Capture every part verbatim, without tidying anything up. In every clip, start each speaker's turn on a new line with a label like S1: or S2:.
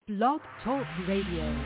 S1: Blog Talk Radio.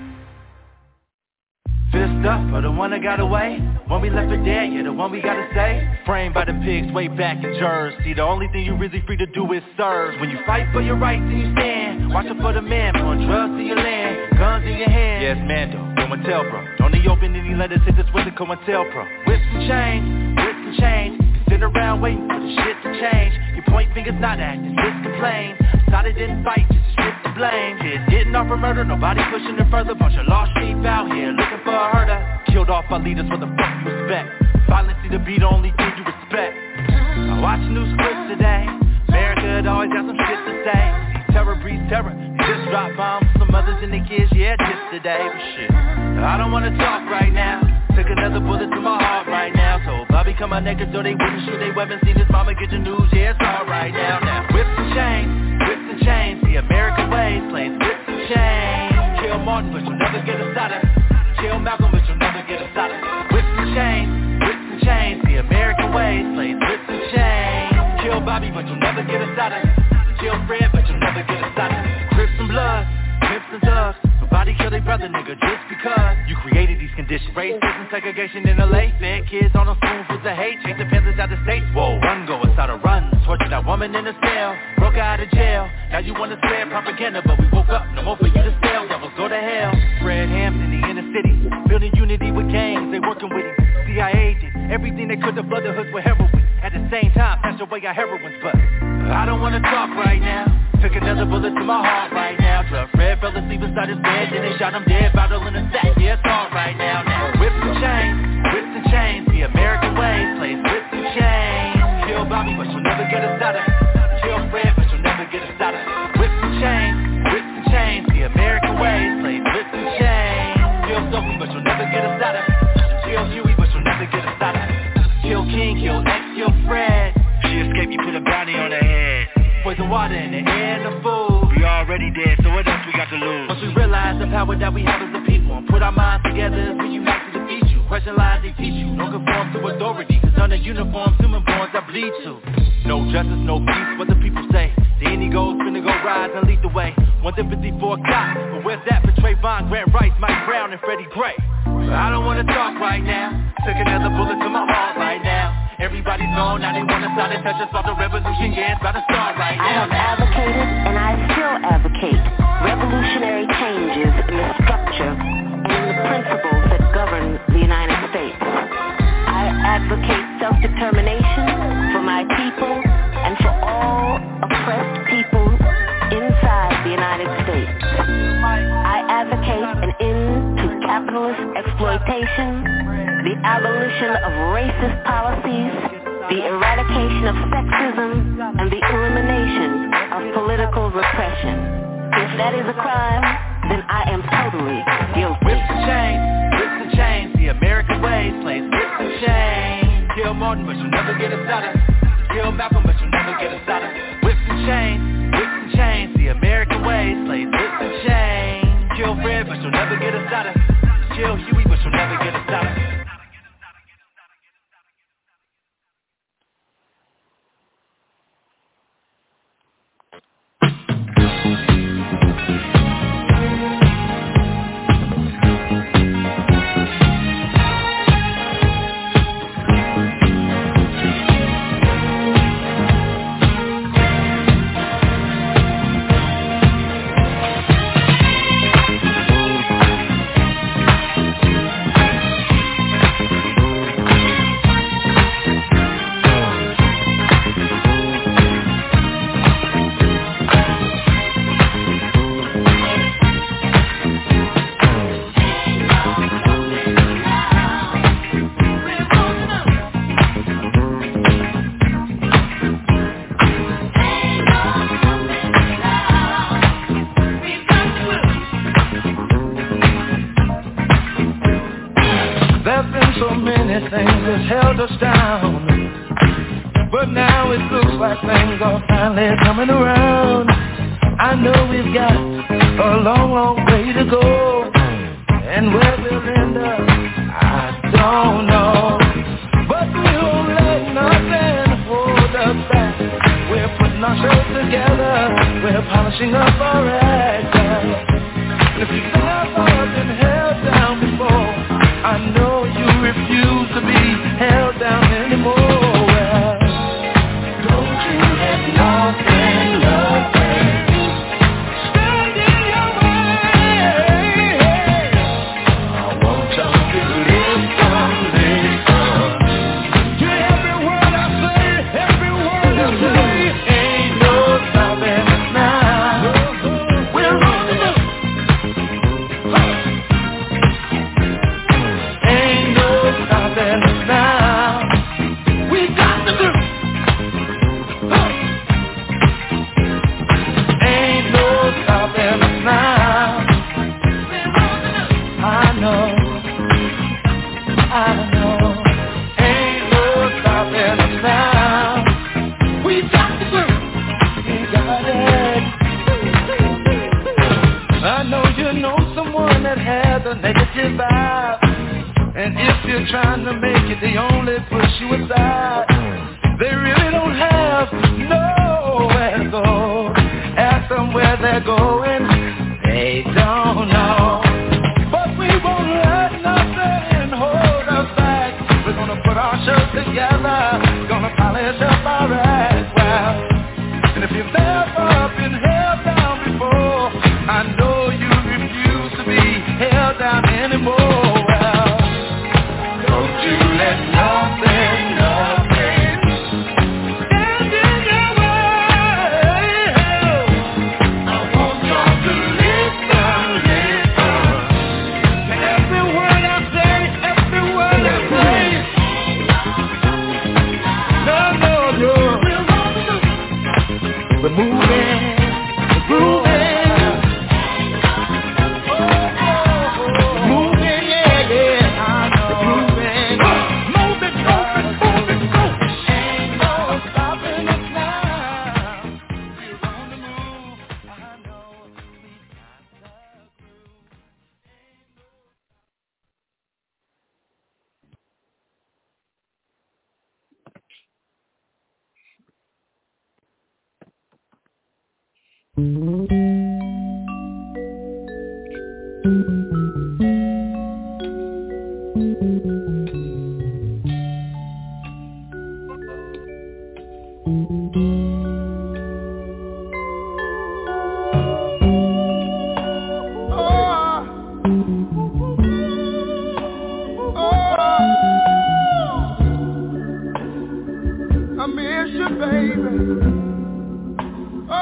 S2: Fist up for the one that got away. When we left for dead, yeah, the one we gotta say. Framed by the pigs way back in Jersey. The only thing you really free to do is serve. When you fight for your rights and you stand, watch out for the man, pouring drugs to your land, guns in your hand. Yes, Mando, COINTELPRO. Don't he open any letters, hit this with the COINTELPRO. Whips and chains, whips and chains. Sit around waiting for the shit to change. You point fingers, not acting, just complain. Decided didn't fight, just strip the blame. Kids getting off for murder, nobody pushing it further. Bunch of lost sheep out here looking for a herder. Killed off our leaders, what the fuck you expect? Violence see to be the only thing you respect. I watch news clips today. America had always got some shit to say. See terror breeds terror. They just dropped bombs for some mothers and their kids, yeah, just today. But shit, I don't wanna talk right now. Took another bullet to my heart right now. Told Bobby come out naked so they wouldn't shoot their weapons. Seen his mama get the news, yeah, it's all right now. Now whips and chains, whips and chains. The American ways plays whips and chains. Kill Martin, but you'll never get us out of. Kill Malcolm, but you'll never get us out of. Whips and chains, whips and chains. The American ways plays whips and chains. Kill Bobby, but you'll never get us out of. Kill Fred, but you'll never get us out of. Crips and blood, Crips and thugs. Nobody kill their brother, nigga, just because you created these conditions. Racism, segregation in L A. Fed kids on the spoons with the hate. Chasing panthers out the states. Whoa, run, go, it's out of run. Tortured that woman in a cell. Broke her out of jail. Now you wanna spread propaganda, but we woke up. No more for you to sell. Devils go to hell. Fred Hampton, the inner city. Building unity with gangs. They working with him. C I A did everything they could to flood the hoods with heroin. At the same time, snatch away our heroines. But I don't wanna talk right now. Took another bullet to my heart right now. Drug Fred fell asleep inside his bed. Then they shot him dead, bottle in a sack. Yeah, it's all right now. Now whips and chains, whips and chains. The American ways plays whips and chains. Kill Bobby, but you'll never get us out of. Kill Fred, but you'll never get us out of. Whips and chains, whips and chains. The American ways plays whips and chains. Kill Sophie, but you'll never get us out of. Kill Huey, but you'll never get us out of. Kill King, kill X, kill Fred. She escaped, you put a bounty on her head. Poison water in the air and the food. We already dead, so what else we got to lose? Once we realize the power that we have as a people and put our minds together as we unite to defeat you. Question lies they teach you, don't conform to authority. Cause under uniforms, human borns that bleed too. No justice, no peace, what the people say. The any goals finna go rise and lead the way. one fifty-four cops, but where's that for Trayvon, Grant Rice, Mike Brown, and Freddie Gray? But I don't wanna talk right now. Took another bullet to my heart right now. Everybody's gone, now they wanna start and touch us about the revolution, yeah, it's about to start right now.
S3: I have advocated, and I still advocate, revolutionary changes in the structure and in the principles that govern the United States. I advocate self-determination for my people and for all oppressed people inside the United States. I advocate an end to capitalist exploitation, the abolition of racist policies, the eradication of sexism, and the elimination of political repression. If that is a crime, then I am totally guilty.
S2: Whips and chains, whips and chains, the American ways plays whips and chains. Kill Martin, but you'll never get us out of. Kill Malcolm, but you'll never get us out of. Whips and chains, whips and chains, the American ways plays whips and chains. Kill Fred, but you'll never get us out of. Kill Huey, but you'll never get us out of.
S4: Held us down, but now it looks like things are finally coming around. I know we've got a long, long way to go, and where we'll end up, I don't know. But we won't let nothing hold us back. We're putting ourselves together, we're polishing up our act. you know someone that has a negative vibe, and if you're trying to make it, they only push you aside. They really don't have nowhere to go. Ask them where they're going, they don't know. But we won't let nothing hold us back. We're gonna put our shows together, gonna polish up our act well. And if you've never been held down before, I know you refuse to be held down anymore. Well, don't you let nothing, nothing stand in your way. I want y'all to listen, listen to every word I say, every word I say. No, no, no. We're moving, we're grooving, moving, yeah, yeah, I know. We're grooving, moving, moving, moving, moving. Ain't no stopping us now. We're on the move, I know. We got the groove. I miss you, baby. Oh,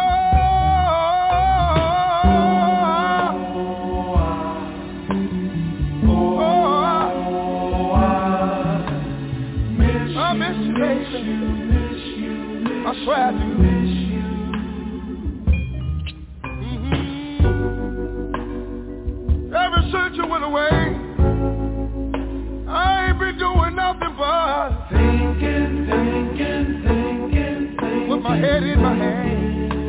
S4: oh, oh, I miss you, baby. I swear I do. Mm-hmm. Ever since you went away, I ain't been doing nothing but thinking, thinking, thinking, thinking, with my head in my hand.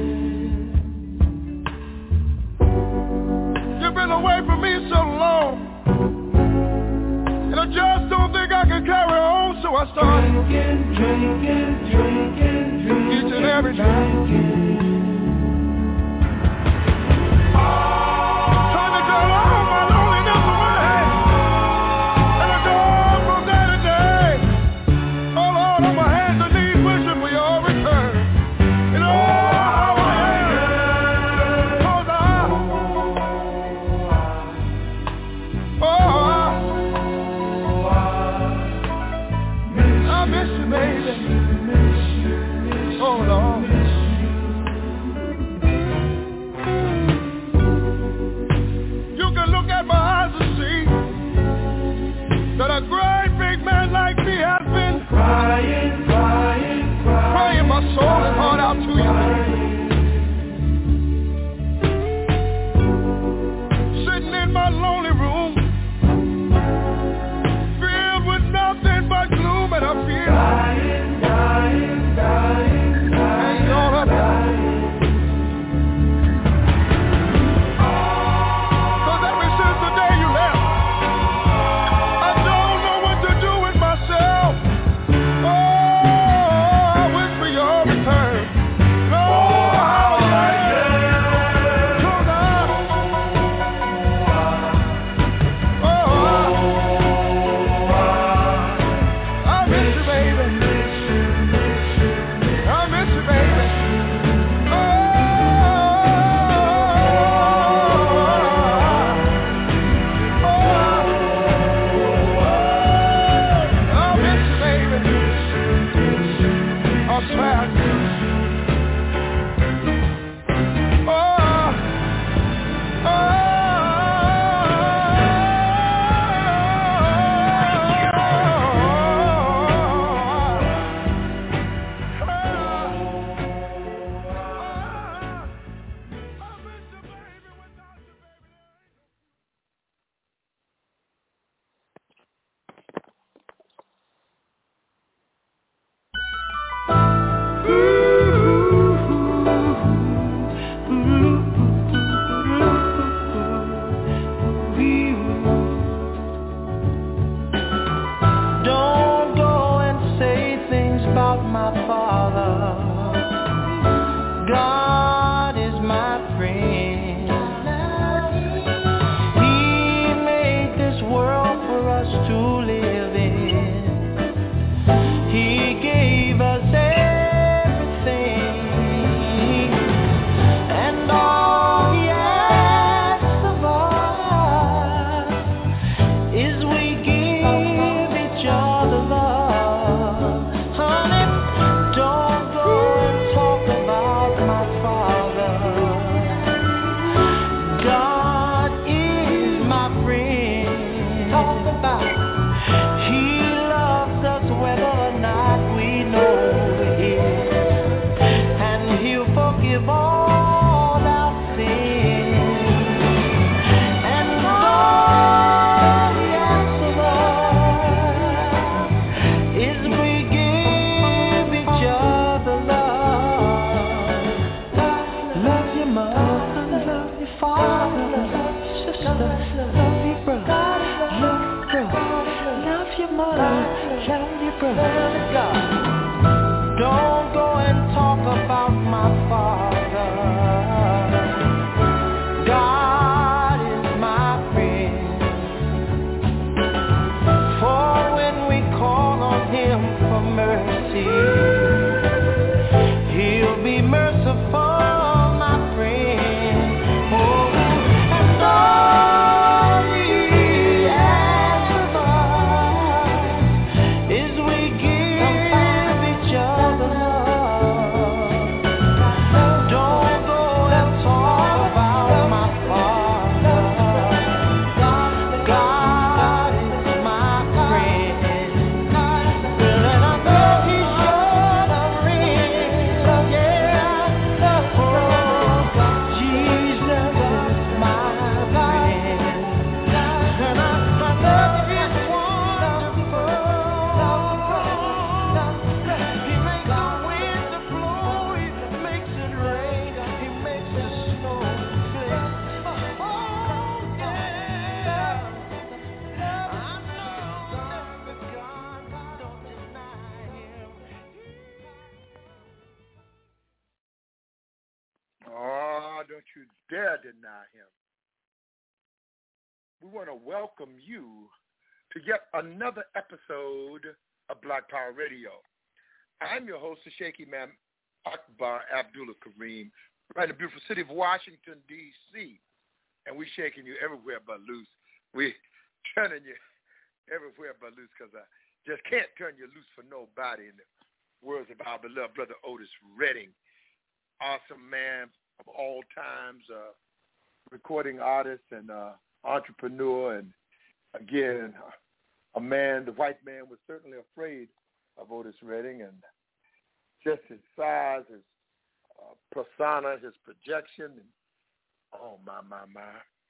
S4: You've been away from me so long, and I just don't think I can carry on, so I start drinking, drinking, drinking, drinking, each and every night. Trying to get all my loneliness away, and I go on from day to day. Oh Lord, on my hands and knees wishing for your return. And oh, how I am, 'cause I, oh, I miss you, baby. Oh Lord, father, love your sister, love your brother, love your brother, love your mother, love your brother. Don't go and talk about my father. God is my friend. For when we call on him for mercy, he'll be merciful.
S5: We want to welcome you to yet another episode of Black Power Radio. I'm your host, the Shaky Man, Akbar Abdullah Kareem, right in the beautiful city of Washington, D C And we're shaking you everywhere but loose. We're turning you everywhere but loose because I just can't turn you loose for nobody. In the words of our beloved brother Otis Redding, awesome man of all times, uh, recording artist and uh, entrepreneur, and again, a man, the white man was certainly afraid of Otis Redding, and just his size, his uh, persona, his projection, and oh my, my, my.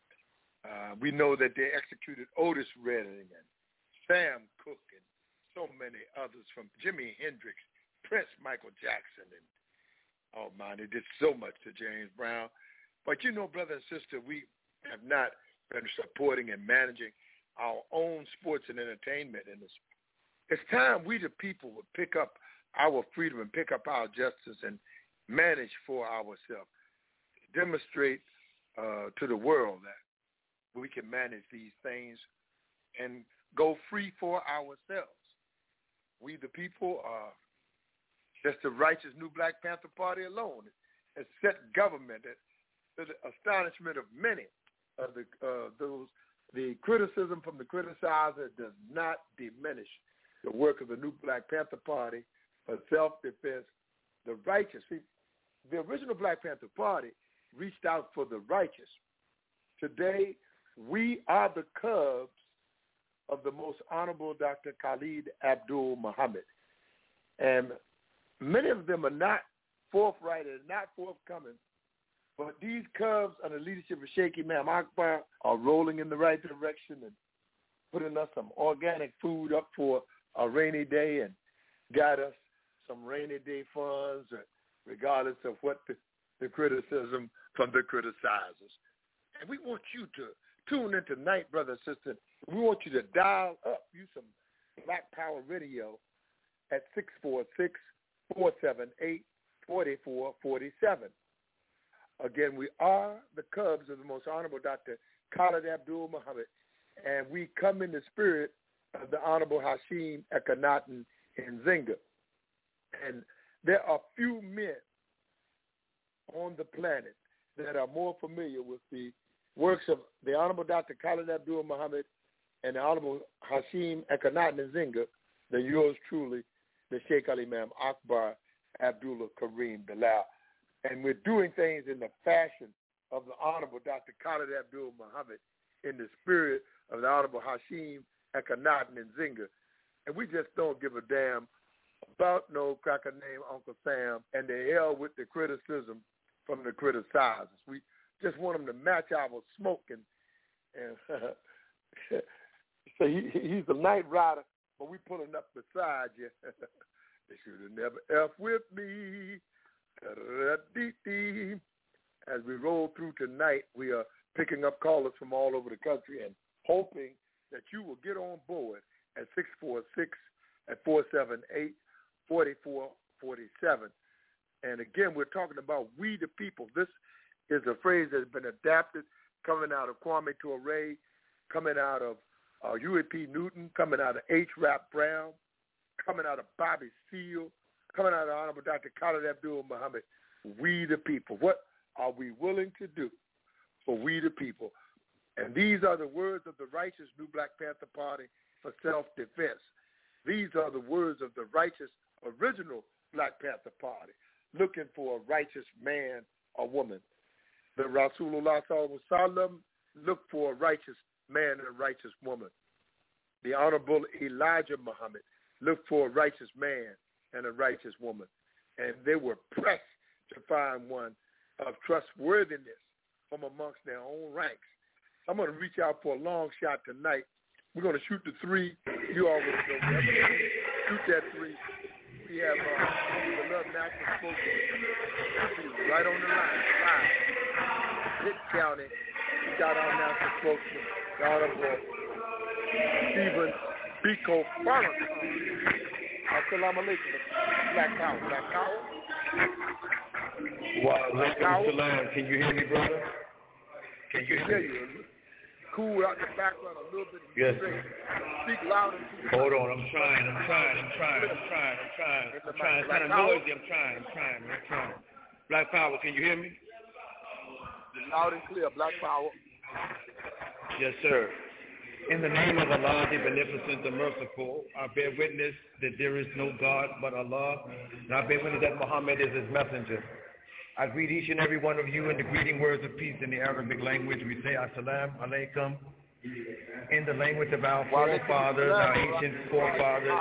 S5: Uh, we know that they executed Otis Redding and Sam Cooke and so many others, from Jimi Hendrix, Prince, Michael Jackson, and oh my, they did so much to James Brown. But you know, brother and sister, we have not been supporting and managing our own sports and entertainment. And it's, it's time we the people would pick up our freedom and pick up our justice and manage for ourselves, demonstrate uh, to the world that we can manage these things and go free for ourselves. We the people are just the righteous New Black Panther Party alone has set government at, to the astonishment of many. Uh, the, uh, those, the criticism from the criticizer does not diminish the work of the New Black Panther Party for self-defense. The righteous, see, the original Black Panther Party reached out for the righteous. Today, we are the cubs of the most honorable Doctor Khalid Abdul Muhammad. And many of them are not forthright and not forthcoming. But these cubs under the leadership of Sheikh Imam Akbar are rolling in the right direction and putting us some organic food up for a rainy day and got us some rainy day funds, regardless of what the, the criticism from the criticizers. And we want you to tune in tonight, brother and sister. We want you to dial up, use some Black Power Radio at six four six, four seven eight, four four four seven. Again, we are the cubs of the most honorable Doctor Khalid Abdul Muhammad, and we come in the spirit of the Honorable Hashim Akhenaten Nzinga. And there are few men on the planet that are more familiar with the works of the Honorable Doctor Khalid Abdul Muhammad and the Honorable Hashim Akhenaten Nzinga than yours truly, the Sheikh Al-Imam Akbar Abdullah Kareem Bilal. And we're doing things in the fashion of the Honorable Doctor Khalid Abdul Muhammad in the spirit of the Honorable Hashim Akhenaten Nzinga. And we just don't give a damn about no cracker named Uncle Sam, and the hell with the criticism from the criticizers. We just want them to match our smoke. And, and so he, he's a night rider, but we pulling up beside you. They should have never F with me. as we roll through tonight, we are picking up callers from all over the country and hoping that you will get on board at six four six, at four seven eight, four four four seven. And again, we're talking about we the people. This is a phrase that has been adapted coming out of Kwame Ture, coming out of uh, Huey P. Newton, coming out of H. Rap Brown, coming out of Bobby Seale, coming out of Honorable Doctor Khalid Abdul Muhammad. We the people. What are we willing to do for we the people? And these are the words of the righteous New Black Panther Party for self-defense. These are the words of the righteous original Black Panther Party, looking for a righteous man or woman. The Rasulullah Sallallahu Alaihi Wasallam looked for a righteous man and a righteous woman. The Honorable Elijah Muhammad looked for a righteous man and a righteous woman. And they were pressed to find one of trustworthiness from amongst their own ranks. I'm going to reach out for a long shot tonight. We're going to shoot the three. You already know that. Shoot that three. We have uh, the Love National spokesman right on the line. Five. Pitt County. We got our national spokesman, the Honorable Stephen Biko Farrakhan. Assalamu alaikum. Black Power. Black Power.
S6: Wa alaikum salam. Can you hear me, brother? Can you hear me?
S5: Cool out the background a little bit.
S6: Yes.
S5: Speak louder.
S6: Hold on. I'm trying. I'm trying. I'm trying. I'm trying. I'm trying. I'm trying. It's kind of noisy. I'm trying. I'm trying. I'm trying. Black Power, can you hear me?
S5: Loud and clear. Black Power.
S6: Yes, sir. In the name of Allah, the Beneficent, the Merciful, I bear witness that there is no God but Allah, and I bear witness that Muhammad is his messenger. I greet each and every one of you in the greeting words of peace in the Arabic language. We say Assalamu alaikum in the language of our forefathers, our ancient forefathers.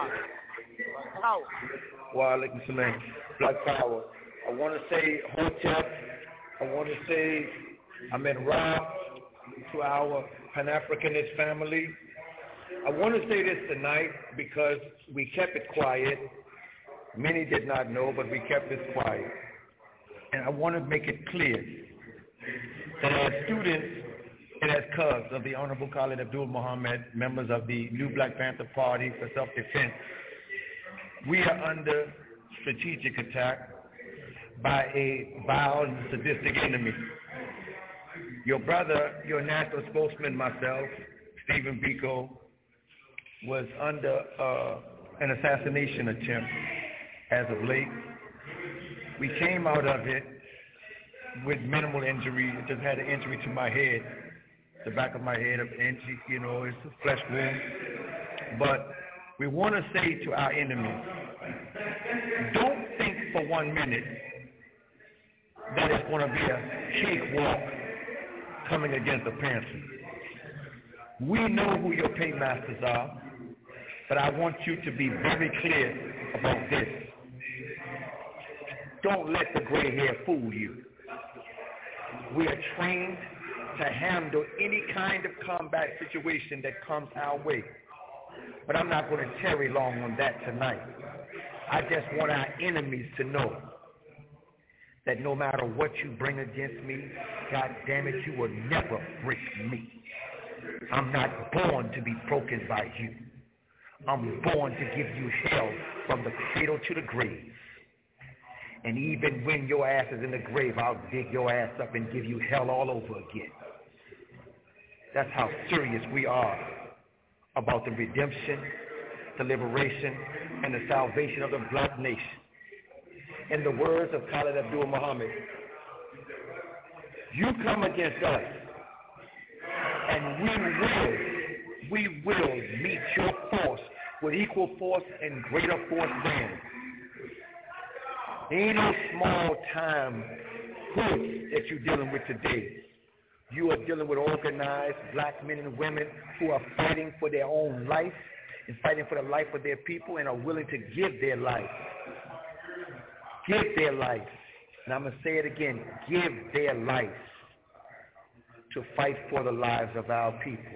S6: Wa alaikum salam. Black Power. I want to say Hotep. I want to say Ahmed Ra to our Pan-Africanist family. I want to say this tonight because we kept it quiet. Many did not know, but we kept this quiet. And I want to make it clear that as students and as cubs of the Honorable Khalid Abdul Muhammad, members of the New Black Panther Party for self-defense, we are under strategic attack by a vile and sadistic enemy. Your brother, your national spokesman, myself, Stephen Biko, was under uh, an assassination attempt as of late. We came out of it with minimal injury. I just had an injury to my head, the back of my head, an inch, you know, it's a flesh wound. But we want to say to our enemies, don't think for one minute that it's going to be a cakewalk coming against the Panther. We know who your paymasters are, but I want you to be very clear about this. Don't let the gray hair fool you. We are trained to handle any kind of combat situation that comes our way. But I'm not going to tarry long on that tonight. I just want our enemies to know that no matter what you bring against me, God damn it, you will never break me. I'm not born to be broken by you. I'm born to give you hell from the cradle to the grave. And even when your ass is in the grave, I'll dig your ass up and give you hell all over again. That's how serious we are about the redemption, the liberation, and the salvation of the black nation. In the words of Khalid Abdul Muhammad, you come against us, and we will, we will meet your force with equal force and greater force than. Ain't no small time hoods that you're dealing with today. You are dealing with organized black men and women who are fighting for their own life and fighting for the life of their people and are willing to give their life. Give their life. And I'm going to say it again. Give their life to fight for the lives of our people.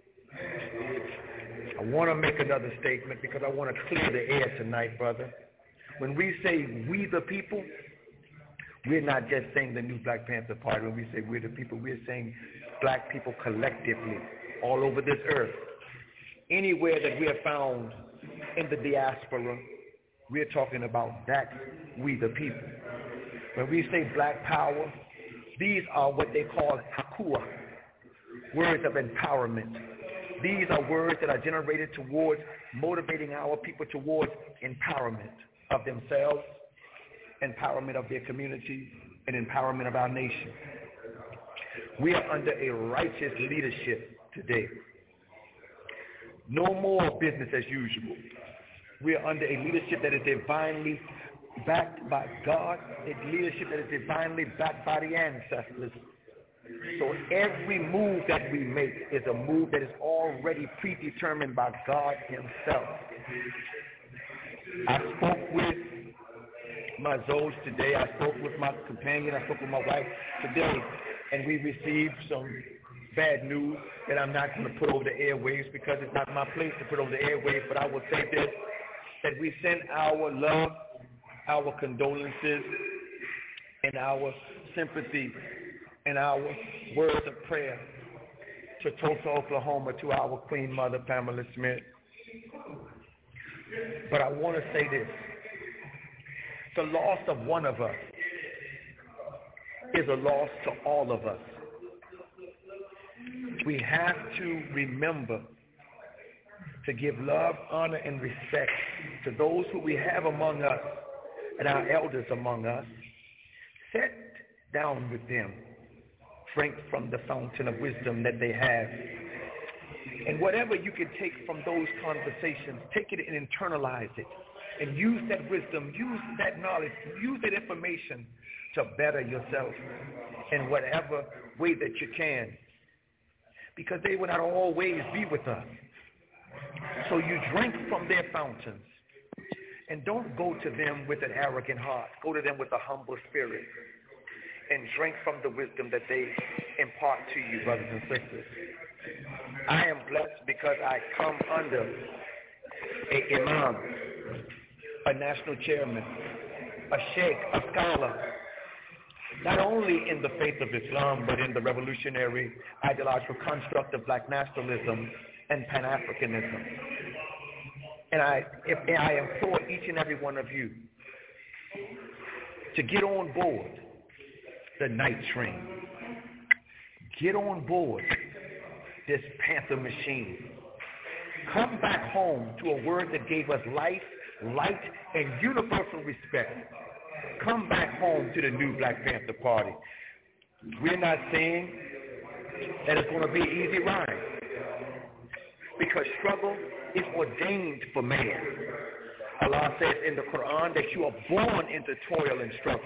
S6: I want to make another statement because I want to clear the air tonight, brother. When we say we the people, We're not just saying the new Black Panther Party. When we say we're the people, we're saying black people collectively all over this earth. Anywhere that we are found in the diaspora, we're talking about that we the people. When we say black power, these are what they call hakua, words of empowerment. These are words that are generated towards motivating our people towards empowerment of themselves, empowerment of their community, and empowerment of our nation. We are under a righteous leadership today. No more business as usual. We are under a leadership that is divinely backed by God, a leadership that is divinely backed by the ancestors. So every move that we make is a move that is already predetermined by God himself. I spoke with my Zoj today. I spoke with my companion. I spoke with my wife today. And we received some bad news that I'm not going to put over the airwaves because it's not my place to put over the airwaves. But I will say this, that we send our love, our condolences, and our sympathy and our words of prayer to Tulsa, Oklahoma, to our Queen Mother, Pamela Smith. But I want to say this. The loss of one of us is a loss to all of us. We have to remember to give love, honor, and respect to those who we have among us and our elders among us. Sit down with them. Drink from the fountain of wisdom that they have. And whatever you can take from those conversations, take it and internalize it. And use that wisdom, use that knowledge, use that information to better yourself in whatever way that you can. Because they will not always be with us. So you drink from their fountains. And don't go to them with an arrogant heart. Go to them with a humble spirit. And drink from the wisdom that they impart to you, brothers and sisters. I am blessed because I come under a imam, a national chairman, a sheikh, a scholar, not only in the faith of Islam, but in the revolutionary ideological construct of black nationalism and Pan-Africanism. And I, if, and I implore each and every one of you to get on board the night train. Get on board this Panther machine. Come back home to a word that gave us life, light, and universal respect. Come back home to the new Black Panther Party. We're not saying that it's going to be an easy ride, because struggle is ordained for man. Allah says in the Quran that you are born into toil and struggle.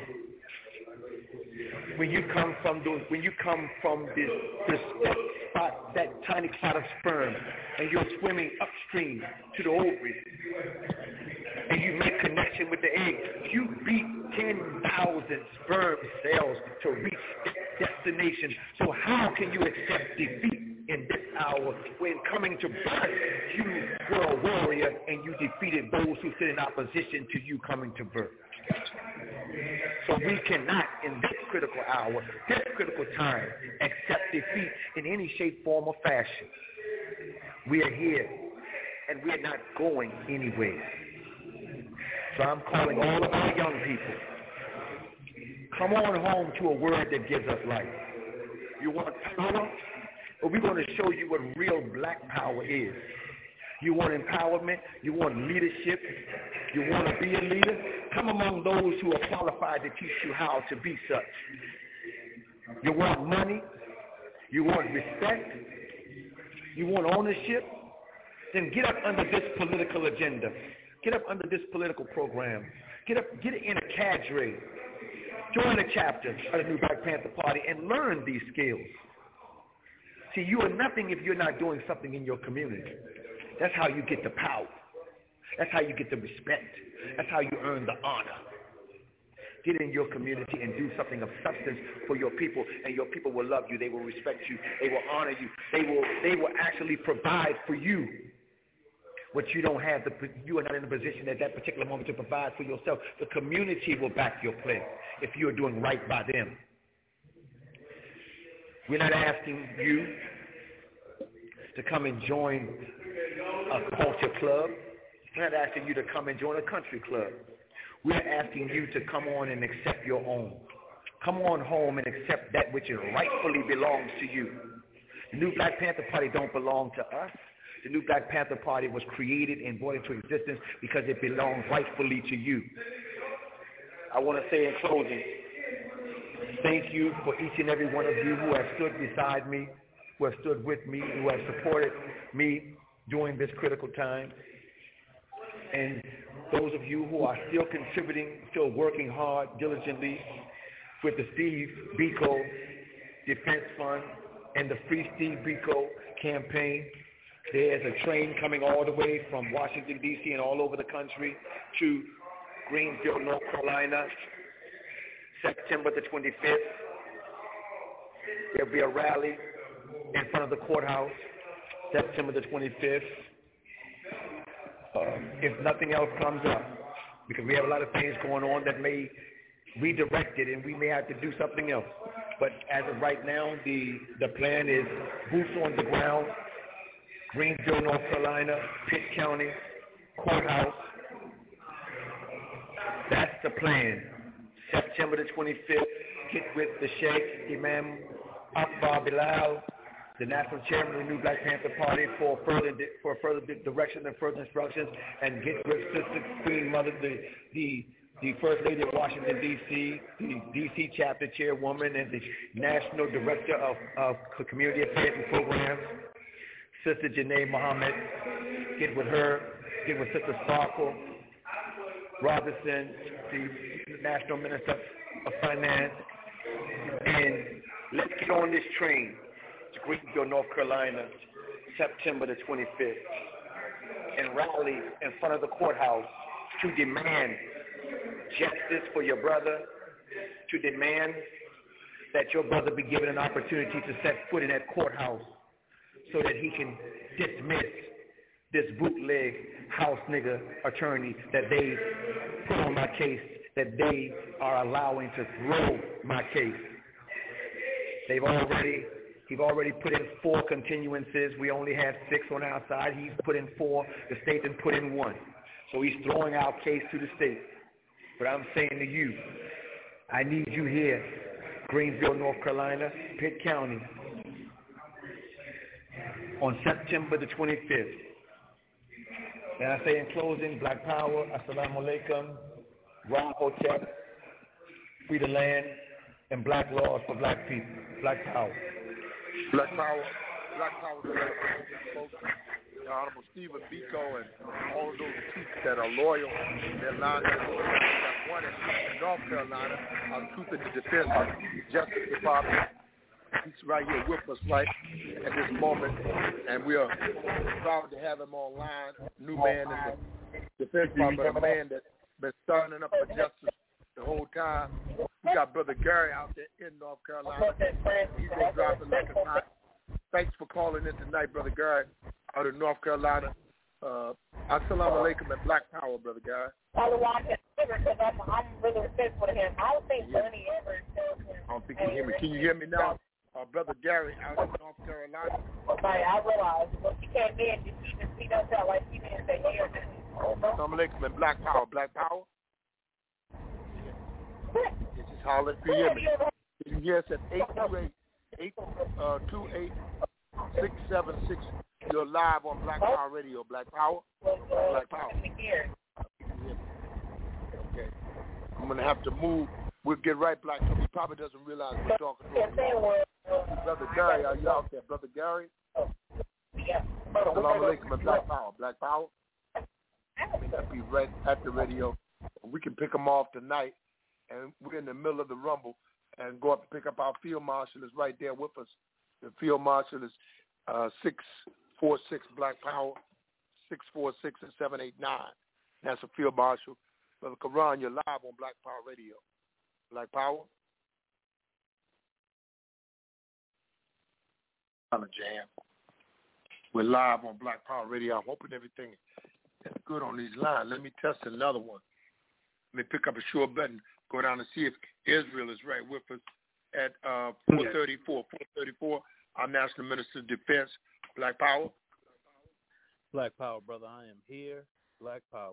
S6: When you come from those, when you come from this, this that spot, that tiny spot of sperm, and you're swimming upstream to the ovaries, and you make connection with the egg, you beat ten thousand sperm cells to reach that destination. So how can you accept defeat in this hour when coming to birth you were a warrior and you defeated those who sit in opposition to you coming to birth? So we cannot, in this critical hour, this critical time, accept defeat in any shape, form, or fashion. We are here, and we are not going anywhere. So I'm calling all of our young people, come on home to a word that gives us life. You want power? Well, we're going to show you what real black power is. You want empowerment? You want leadership? You want to be a leader? Come among those who are qualified to teach you how to be such. You want money? You want respect? You want ownership? Then get up under this political agenda. Get up under this political program. Get up, get in a cadre. Join a chapter of the New Black Panther Party and learn these skills. See, you are nothing if you're not doing something in your community. That's how you get the power. That's how you get the respect. That's how you earn the honor. Get in your community and do something of substance for your people, and your people will love you. They will respect you. They will honor you. They will, they will actually provide for you. what you don't have, the, you are not in a position at that particular moment to provide for yourself. The community will back your place if you are doing right by them. We're not asking you to come and join a culture club. We're not asking you to come and join a country club. We're asking you to come on and accept your own. Come on home and accept that which rightfully belongs to you. The new Black Panther Party don't belong to us. The new Black Panther Party was created and brought into existence because it belongs rightfully to you. I want to say in closing, thank you for each and every one of you who have stood beside me, who have stood with me, who have supported me during this critical time. And those of you who are still contributing, still working hard, diligently with the Steve Biko Defense Fund and the Free Steve Biko campaign. There's a train coming all the way from Washington, D C and all over the country to Greensville, North Carolina, September the twenty-fifth. There'll be a rally in front of the courthouse, September the twenty-fifth. Uh, if nothing else comes up, because we have a lot of things going on that may redirect it and we may have to do something else. But as of right now, the, the plan is boots on the ground, Greensville, North Carolina, Pitt County, courthouse. That's the plan. September the twenty-fifth, get with the Sheikh Imam Akbar Bilal, the national chairman of the New Black Panther Party, for further for further direction and further instructions, and get with Sister Queen Mother, the the the First Lady of Washington, D C, the D C chapter chairwoman and the national director of, of community affairs and programs, Sister Janae Muhammad. Get with her. Get with Sister Sparkle Robinson, the national minister of finance, and let's get on this train to Greensville, North Carolina, September the twenty-fifth, and rally in front of the courthouse to demand justice for your brother, to demand that your brother be given an opportunity to set foot in that courthouse so that he can dismiss this bootleg house nigga attorney that they put on my case, that they are allowing to throw my case. They've already, he's already put in four continuances. We only have six on our side. He's put in four. The state then put in one. So he's throwing our case to the state. But I'm saying to you, I need you here, Greensville, North Carolina, Pitt County, on September the twenty-fifth. And I say in closing, Black Power, Assalamu Alaikum, Ra Hotep, Free the Land, and Black Laws for Black people. Black Power.
S5: Black Power, Black Power, Black folks, the Honorable Stephen Biko and all of those chiefs that are loyal. They're lying. Got one in North Carolina, our Truth in the Defense Justice Department. He's right here with us right at this moment, and we are proud to have him online. New man in the Defense Department, a man that's been standing up for justice the whole time. We got Brother Gary out there in North Carolina. He's been dropping like a hot. Thanks for calling in tonight, Brother Gary, out of North Carolina. Uh, Assalamu Alaikum and Black Power, Brother Gary.
S7: I'm really respectful to him. I don't think Bunny ever tells him.
S5: I don't think you can hear me. Can you hear me now? Uh, Brother Gary out of North Carolina.
S7: Okay, I realize. But she came in, did she even see us out like she didn't say here?
S5: Assalamu Alaikum and Black Power. Black Power? This is Holland. Can you hear me? Can you hear us at eight two eight, eight two eight, six seven six? You're live on Black Power Radio. Black Power? Black Power. Okay. I'm going to have to move. We'll get right back to him. He probably doesn't realize we're talking to him. Brother Gary, are you out there? Brother Gary? Assalamu Alaikum and Black Power. Black Power? I'll be right at the radio. We can pick them off tonight, and we're in the middle of the rumble, and go up and pick up our field marshal is right there with us. The field marshal is uh, six four six Black Power, six four six and seven eight nine. That's a field marshal. Brother Karan, you're live on Black Power Radio. Black Power? On a jam. We're live on Black Power Radio. I'm hoping everything is good on these lines. Let me test another one. Let me pick up a short button, go down and see if Israel is right with us at uh, four thirty-four. four thirty-four, our National Minister of Defense, Black Power.
S8: Black Power, brother. I am here. Black Power.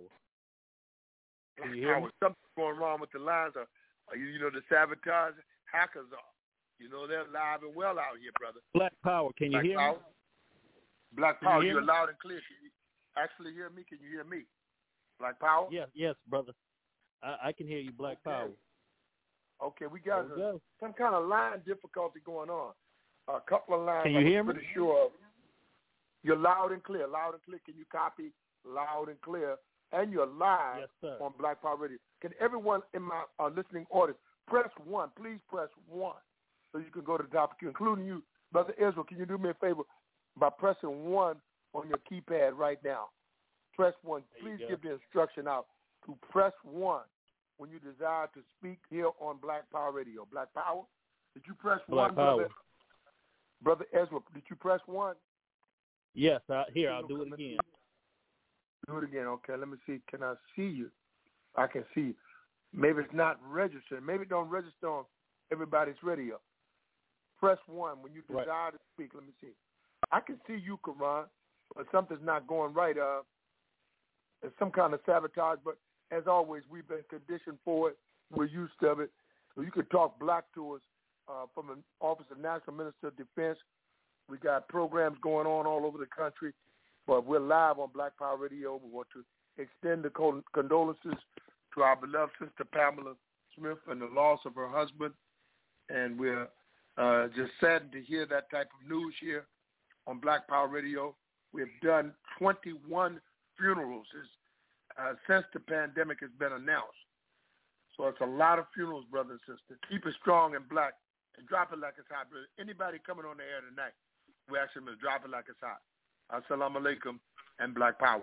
S5: Black
S8: Can you hear
S5: Power.
S8: me?
S5: Something's going wrong with the lines. Are, are you, you know, the sabotage hackers are. You know, they're live and well out here, brother.
S8: Black Power. Can you
S5: Black
S8: hear
S5: Power.
S8: me?
S5: Black
S8: Can you
S5: Power,
S8: hear
S5: you're
S8: me?
S5: loud and clear. Can you actually hear me? Can you hear me? Black Power?
S8: Yes, yes, brother. I, I can hear you, Black
S5: Okay.
S8: Power.
S5: Okay, we got
S8: There we
S5: a,
S8: go.
S5: some kind of line difficulty going on. A couple of lines
S8: Can you
S5: I'm
S8: hear me?
S5: pretty sure of. You're loud and clear. Loud and clear. Can you copy loud and clear? And you're live
S8: Yes, sir.
S5: on Black Power Radio. Can everyone in my uh, listening audience press one? Please press one so you can go to the top queue, including you. Brother Israel, can you do me a favor by pressing one on your keypad right now? Press one.
S8: There you
S5: Please
S8: go.
S5: give the instruction out to press one when you desire to speak here on Black Power Radio. Black Power, did you press
S8: Black
S5: one,
S8: Power.
S5: brother? Brother Ezra, did you press one?
S8: Yes, I, here, I'll do it again.
S5: Do it again. Okay, let me see. Can I see you? I can see you. Maybe it's not registered. Maybe it don't register on everybody's radio. Press one when you desire
S8: Right.
S5: to speak. Let me see. I can see you, Karan, but something's not going right. Uh, There's some kind of sabotage, but as always, we've been conditioned for it. We're used to it. So you can talk black to us uh, from the Office of National Minister of Defense. We got programs going on all over the country, but we're live on Black Power Radio. We want to extend the con- condolences to our beloved sister Pamela Smith and the loss of her husband, and we're uh, just saddened to hear that type of news here on Black Power Radio. We've done twenty-one funerals uh, since the pandemic has been announced. So it's a lot of funerals, brothers and sisters. Keep it strong and black and drop it like it's hot. Brother. Anybody coming on the air tonight, we ask them to drop it like it's hot. Assalamu alaikum and Black Power.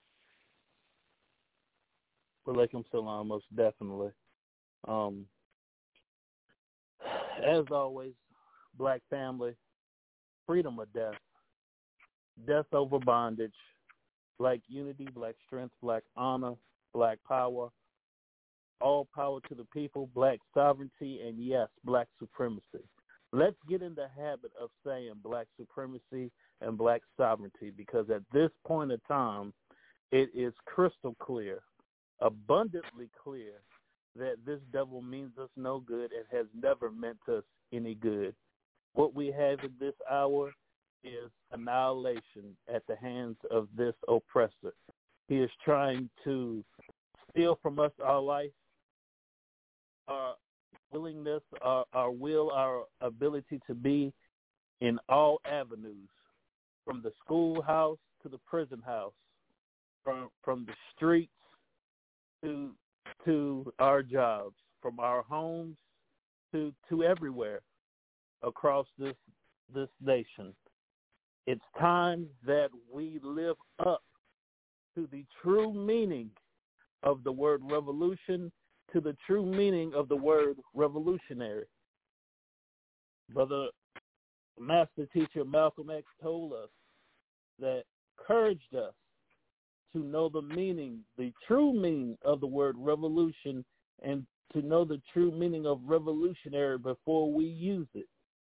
S8: Walaikum salam, most definitely. Um, as always, Black family, freedom or death, death over bondage, Black unity, Black strength, Black honor, Black power, all power to the people, Black sovereignty, and yes, Black supremacy. Let's get in the habit of saying Black supremacy and Black sovereignty, because at this point in time, it is crystal clear, abundantly clear, that this devil means us no good and has never meant us any good. What we have in this hour is annihilation at the hands of this oppressor. He is trying to steal from us our life, our willingness, our, our will, our ability to be in all avenues, from the schoolhouse to the prison house, from from the streets to to our jobs, from our homes to to everywhere across this this nation. It's time that we live up to the true meaning of the word revolution, to the true meaning of the word revolutionary. Brother Master Teacher Malcolm X told us that, encouraged us to know the meaning, the true meaning of the word revolution, and to know the true meaning of revolutionary before we use it.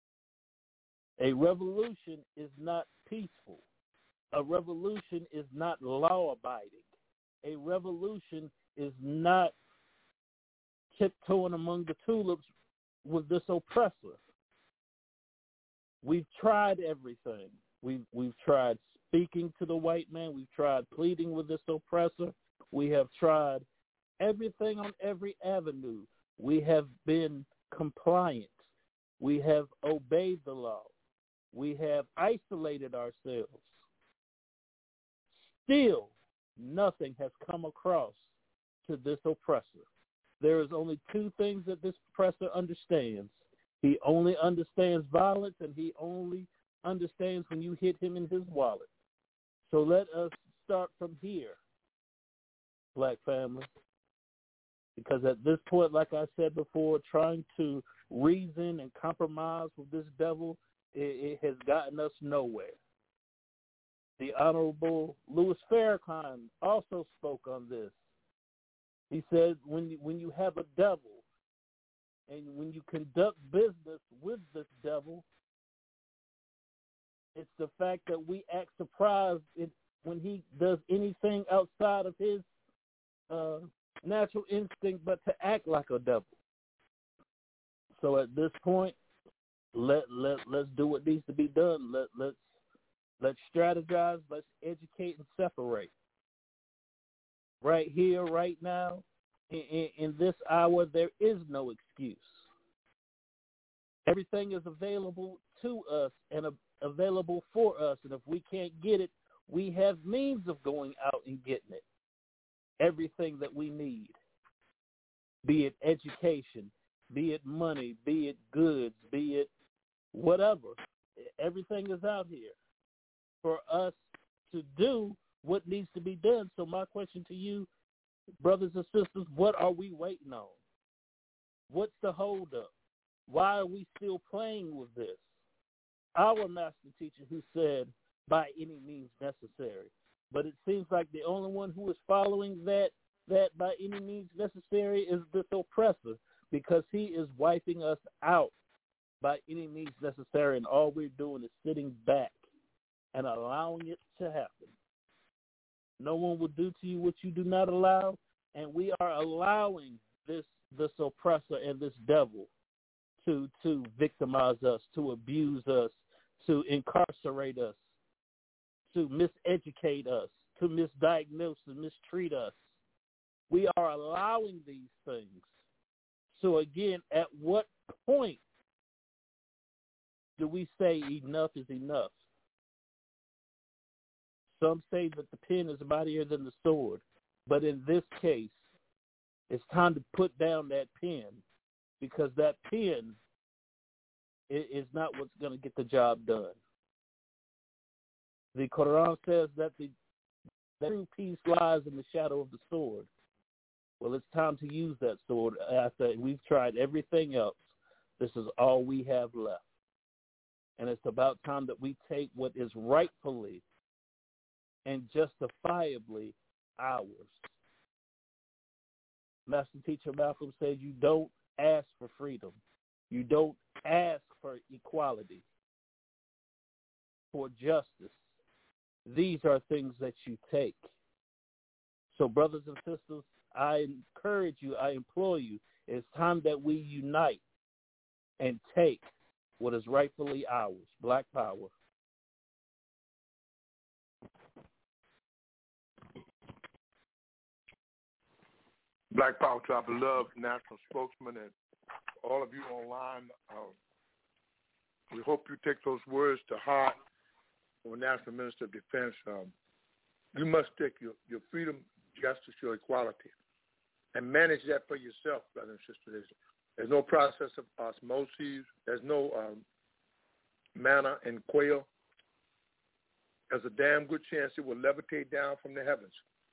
S8: A revolution is not peaceful. A revolution is not law-abiding. A revolution is not tiptoeing among the tulips with this oppressor. We've tried everything. We've, we've tried speaking to the white man. We've tried pleading with this oppressor. We have tried everything on every avenue. We have been compliant. We have obeyed the law. We have isolated ourselves. Still, nothing has come across to this oppressor. There is only two things that this oppressor understands. He only understands violence, and he only understands when you hit him in his wallet. So let us start from here, Black family, because at this point, like I said before, trying to reason and compromise with this devil, it, it has gotten us nowhere. The Honorable Louis Farrakhan also spoke on this. He said, when you, when you have a devil and when you conduct business with this devil, it's the fact that we act surprised when he does anything outside of his uh, natural instinct but to act like a devil. So at this point, let, let, let's do what needs to be done. Let, let's, let's strategize. Let's educate and separate. Right here, right now, in, in, in this hour, there is no excuse. Everything is available to us and uh, available for us, and if we can't get it, we have means of going out and getting it. Everything that we need, be it education, be it money, be it goods, be it whatever, everything is out here for us to do what needs to be done. So my question to you, brothers and sisters, what are we waiting on? What's the holdup? Why are we still playing with this? Our master teacher who said, by any means necessary. But it seems like the only one who is following that, that by any means necessary is this oppressor, because he is wiping us out by any means necessary, and all we're doing is sitting back and allowing it to happen. No one will do to you what you do not allow, and we are allowing this this oppressor and this devil to to victimize us, to abuse us, to incarcerate us, to miseducate us, to misdiagnose and mistreat us. We are allowing these things. So again, at what point do we say enough is enough? Some say that the pen is mightier than the sword, but in this case, it's time to put down that pen, because that pen is not what's going to get the job done. The Quran says that the, the true peace lies in the shadow of the sword. Well, it's time to use that sword. After we've tried everything else, this is all we have left. And it's about time that we take what is rightfully and justifiably ours. Master Teacher Malcolm said, you don't ask for freedom. You don't ask for equality, for justice. These are things that you take. So, brothers and sisters, I encourage you, I implore you, it's time that we unite and take what is rightfully ours, Black Power.
S5: Black Power to our beloved national spokesman and all of you online. Uh, we hope you take those words to heart. From National Minister of Defense, um, you must take your, your freedom, justice, your equality, and manage that for yourself, brothers and sisters. There's, there's no process of osmosis. There's no um, manna and quail. There's a damn good chance it will levitate down from the heavens.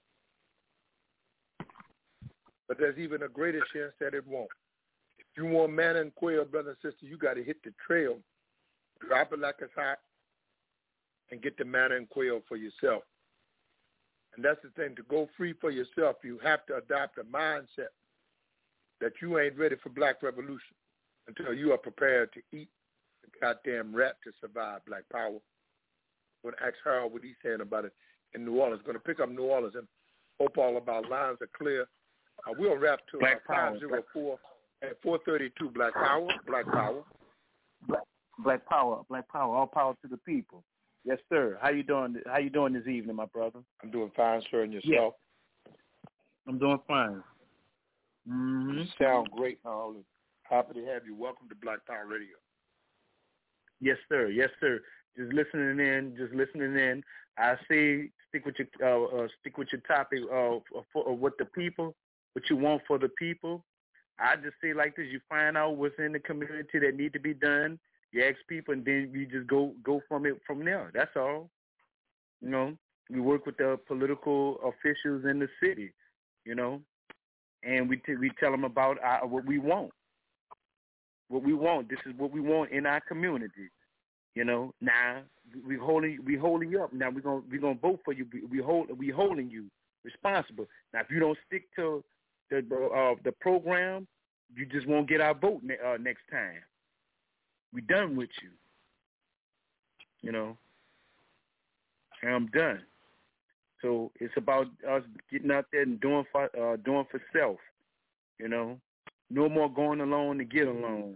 S5: But there's even a greater chance that it won't. If you want manna and quail, brothers and sisters, you got to hit the trail, drop it like it's hot, and get the manna and quail for yourself. And that's the thing, to go free for yourself, you have to adopt a mindset that you ain't ready for black revolution until you are prepared to eat the goddamn rat to survive. Black Power. I'm going to ask Harold what he's saying about it in New Orleans. Going to pick up New Orleans and hope all of our lines are clear. Uh, we'll wrap to uh, five oh four at four thirty-two. Black Power, Black Power.
S9: Black, Black Power, Black Power, all power to the people. Yes, sir. How you doing? How you doing this evening, my brother?
S5: I'm doing fine, sir. And yourself?
S9: Yeah. I'm doing fine. Mm-hmm.
S5: You sound great, Harold. Happy to have you. Welcome to Black Power Radio.
S9: Yes, sir. Yes, sir. Just listening in. Just listening in. I say stick with your uh, uh, stick with your topic uh, for uh, what the people, what you want for the people. I just say like this: you find out what's in the community that need to be done. You ask people, and then we just go go from it from there. That's all. You know, we work with the political officials in the city, you know, and we t- we tell them about our, what we want. What we want. This is what we want in our community. You know, now we holding we holding you up. Now we're gonna we gonna vote for you. We, we hold we holding you responsible. Now if you don't stick to the uh, the program, you just won't get our vote ne- uh, next time. We done with you. You know, and I'm done. So it's about us getting out there and doing for uh, doing for self. You know, no more going alone to get along.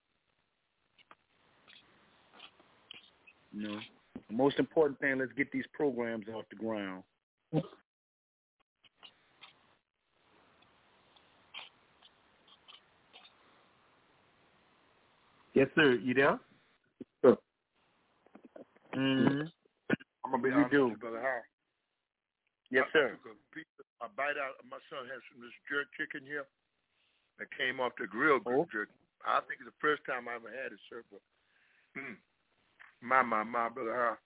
S9: You know, the most important thing, let's get these programs off the ground. Yes, sir. You there?
S5: Sure.
S9: Mm-hmm.
S5: I'm gonna be
S9: you
S5: honest
S9: do.
S5: with you, Brother Howard.
S9: Yes,
S5: I,
S9: sir.
S5: I took a, piece, a bite out. My son has some of this jerk chicken here that came off the grill.
S9: Oh.
S5: Jerk. I think it's the first time I ever had it, sir. But mm, my my my Brother Howard.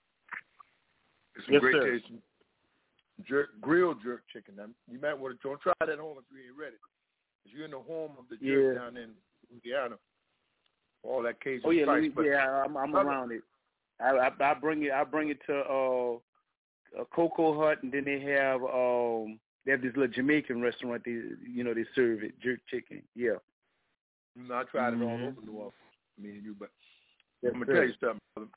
S5: It's some
S9: Yes,
S5: great
S9: sir.
S5: tasting jerk grilled jerk chicken. Now, you might want to don't try that at home if you ain't ready. Cause you're in the home of the jerk
S9: Yeah.
S5: down in Louisiana. All that Cajun
S9: Oh yeah,
S5: spice.
S9: Louis,
S5: But
S9: yeah. I'm, I'm
S5: brother,
S9: around it. I, I I bring it. I bring it to uh, a Cocoa Hut, and then they have um they have this little Jamaican restaurant. They you know they serve it jerk chicken. Yeah.
S5: you know, I tried
S9: mm-hmm.
S5: it all over New Orleans, me and you. But
S9: Yes,
S5: I'm gonna
S9: sir.
S5: tell you something, brother.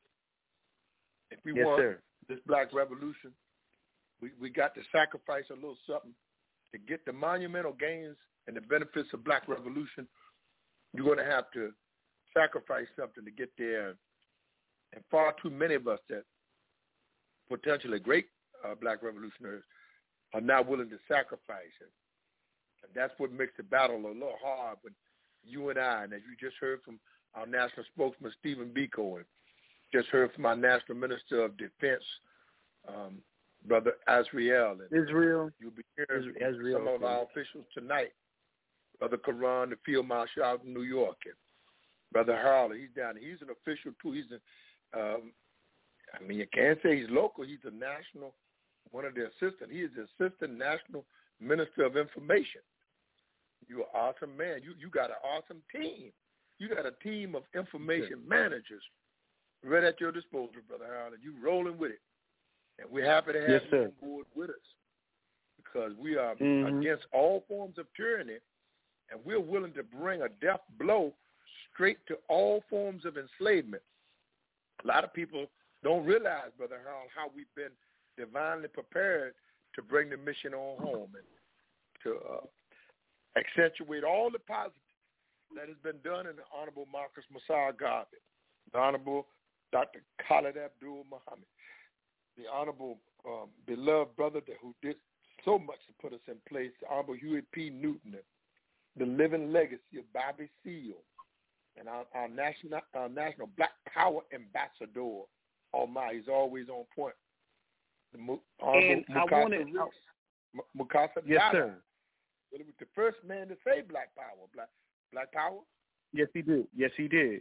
S5: If we
S9: Yes,
S5: want
S9: sir.
S5: this Black Revolution, we we got to sacrifice a little something to get the monumental gains and the benefits of Black Revolution. You're gonna have to sacrifice something to get there. And far too many of us that potentially great uh, Black revolutionaries are not willing to sacrifice it. And that's what makes the battle a little hard when you and I, and as you just heard from our national spokesman, Stephen Biko, and just heard from our National Minister of Defense, um, Brother Azriel. And
S9: Israel.
S5: You'll be hearing
S9: Is- Azriel,
S5: some of our officials tonight. Brother Karan, the Field Marshal out in New York, and Brother Harley, he's down there. He's an official, too. He's a Um, I mean, you can't say he's local. He's a national, one of the assistant. He is the assistant national minister of information. You're an awesome man. You you got an awesome team. You got a team of information okay. managers right at your disposal, Brother Harold, and you rolling with it. And we're happy to have
S9: yes,
S5: you
S9: sir.
S5: on board with us because we are
S9: mm-hmm.
S5: against all forms of tyranny, and we're willing to bring a death blow straight to all forms of enslavement. A lot of people don't realize, Brother Harold, how we've been divinely prepared to bring the mission on home and to uh, accentuate all the positive that has been done in the Honorable Marcus Messiah Garvey, the Honorable Doctor Khalid Abdul Muhammad, the Honorable um, beloved brother that, who did so much to put us in place, the Honorable Huey P. Newton, the living legacy of Bobby Seale, and our, our national our national Black Power ambassador. Oh my, he's always on point. The
S9: and
S5: Mukasa,
S9: I wanted,
S5: M- Mukasa
S9: yes,
S5: Diallo,
S9: sir.
S5: He was the first man to say Black Power. Black Black Power.
S9: Yes, he did. Yes, he did.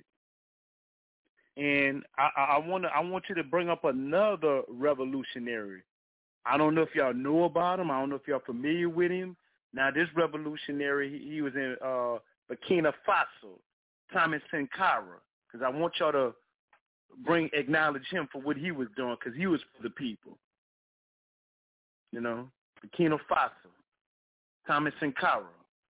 S9: And I, I want to I want you to bring up another revolutionary. I don't know if y'all know about him. I don't know if y'all familiar with him. Now, this revolutionary, he, he was in uh, Burkina Faso, Thomas Sankara, because I want y'all to bring acknowledge him for what he was doing, because he was for the people. You know, Burkina Faso, Thomas Sankara.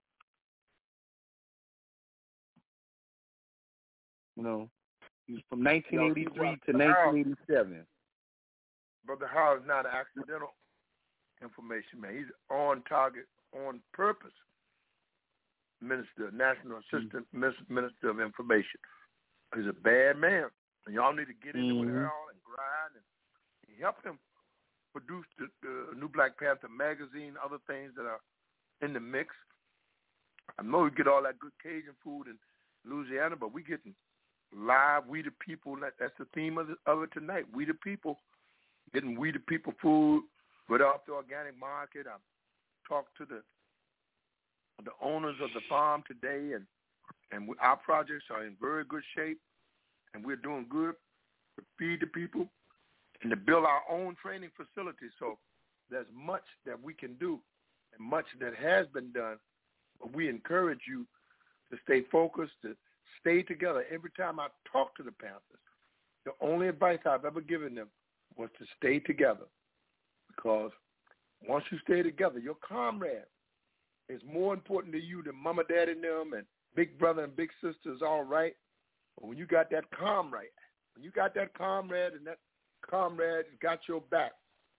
S9: You know, he was from nineteen eighty-three to nineteen eighty-seven.
S5: Brother Howard is not an accidental information, man. He's on target, on purpose. Minister, National Assistant mm-hmm. Minister of Information. He's a bad man. And y'all need to get into mm-hmm. it all and grind. And he helped him produce the, the New Black Panther magazine, other things that are in the mix. I know we get all that good Cajun food in Louisiana, but we getting live We the People. That's the theme of, the, of it tonight. We the People. Getting We the People food right off the organic market. I talked to the the owners of the farm today, and, and we, our projects are in very good shape, and we're doing good to feed the people and to build our own training facilities. So there's much that we can do and much that has been done, but we encourage you to stay focused, to stay together. Every time I talk to the Panthers, the only advice I've ever given them was to stay together, because once you stay together, your comrade is more important to you than mama, daddy, and them, and big brother and big sister is all right. But when you got that comrade, when you got that comrade and that comrade got your back,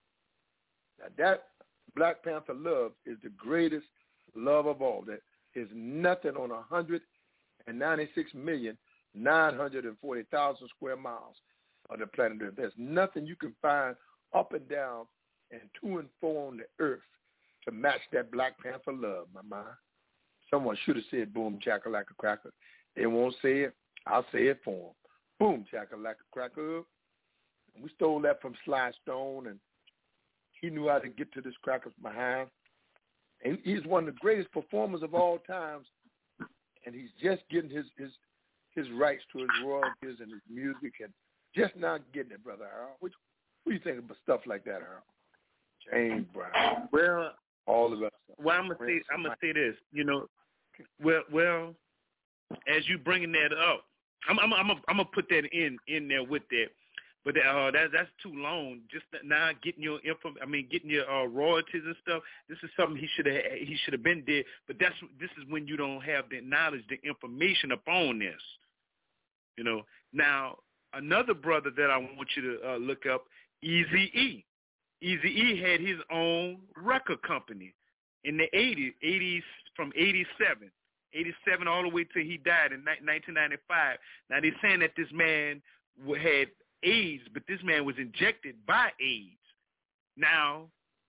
S5: now that Black Panther love is the greatest love of all. That is nothing on one hundred ninety-six million, nine hundred forty thousand square miles of the planet Earth. There's nothing you can find up and down and to and fro on the earth to match that Black Panther love, my mind. Someone should have said boom, chakalaka cracker. They won't say it. I'll say it for them. Boom, chakalaka cracker. We stole that from Sly Stone, and he knew how to get to this cracker's behind. And he's one of the greatest performers of all times, and he's just getting his his, his rights to his royalties and his music, and just not getting it, Brother Harold. What, what do you think about stuff like that, Harold? James Brown.
S9: Well,
S5: all of us.
S9: Well, I'm gonna say I'm gonna say this. You know, well, well, as you bringing that up, I'm I'm I'm gonna, I'm gonna put that in in there with that. But uh, that that's too long. Just now getting your info, I mean, getting your uh, royalties and stuff. This is something he should have he should have been dead. But that's this is when you don't have the knowledge, the information upon this. You know. Now another brother that I want you to uh, look up, Eazy-E. Eazy-E had his own record company in the eighties, eighties from eighty-seven, eighty-seven all the way till he died in nineteen ninety-five. Now they're saying that this man had AIDS, but this man was injected by AIDS. Now,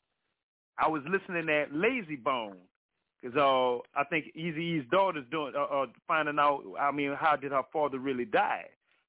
S9: I was listening at Lazy Bone because uh, I think Eazy-E's daughter's doing uh, uh, finding out. I mean, how did her father really die?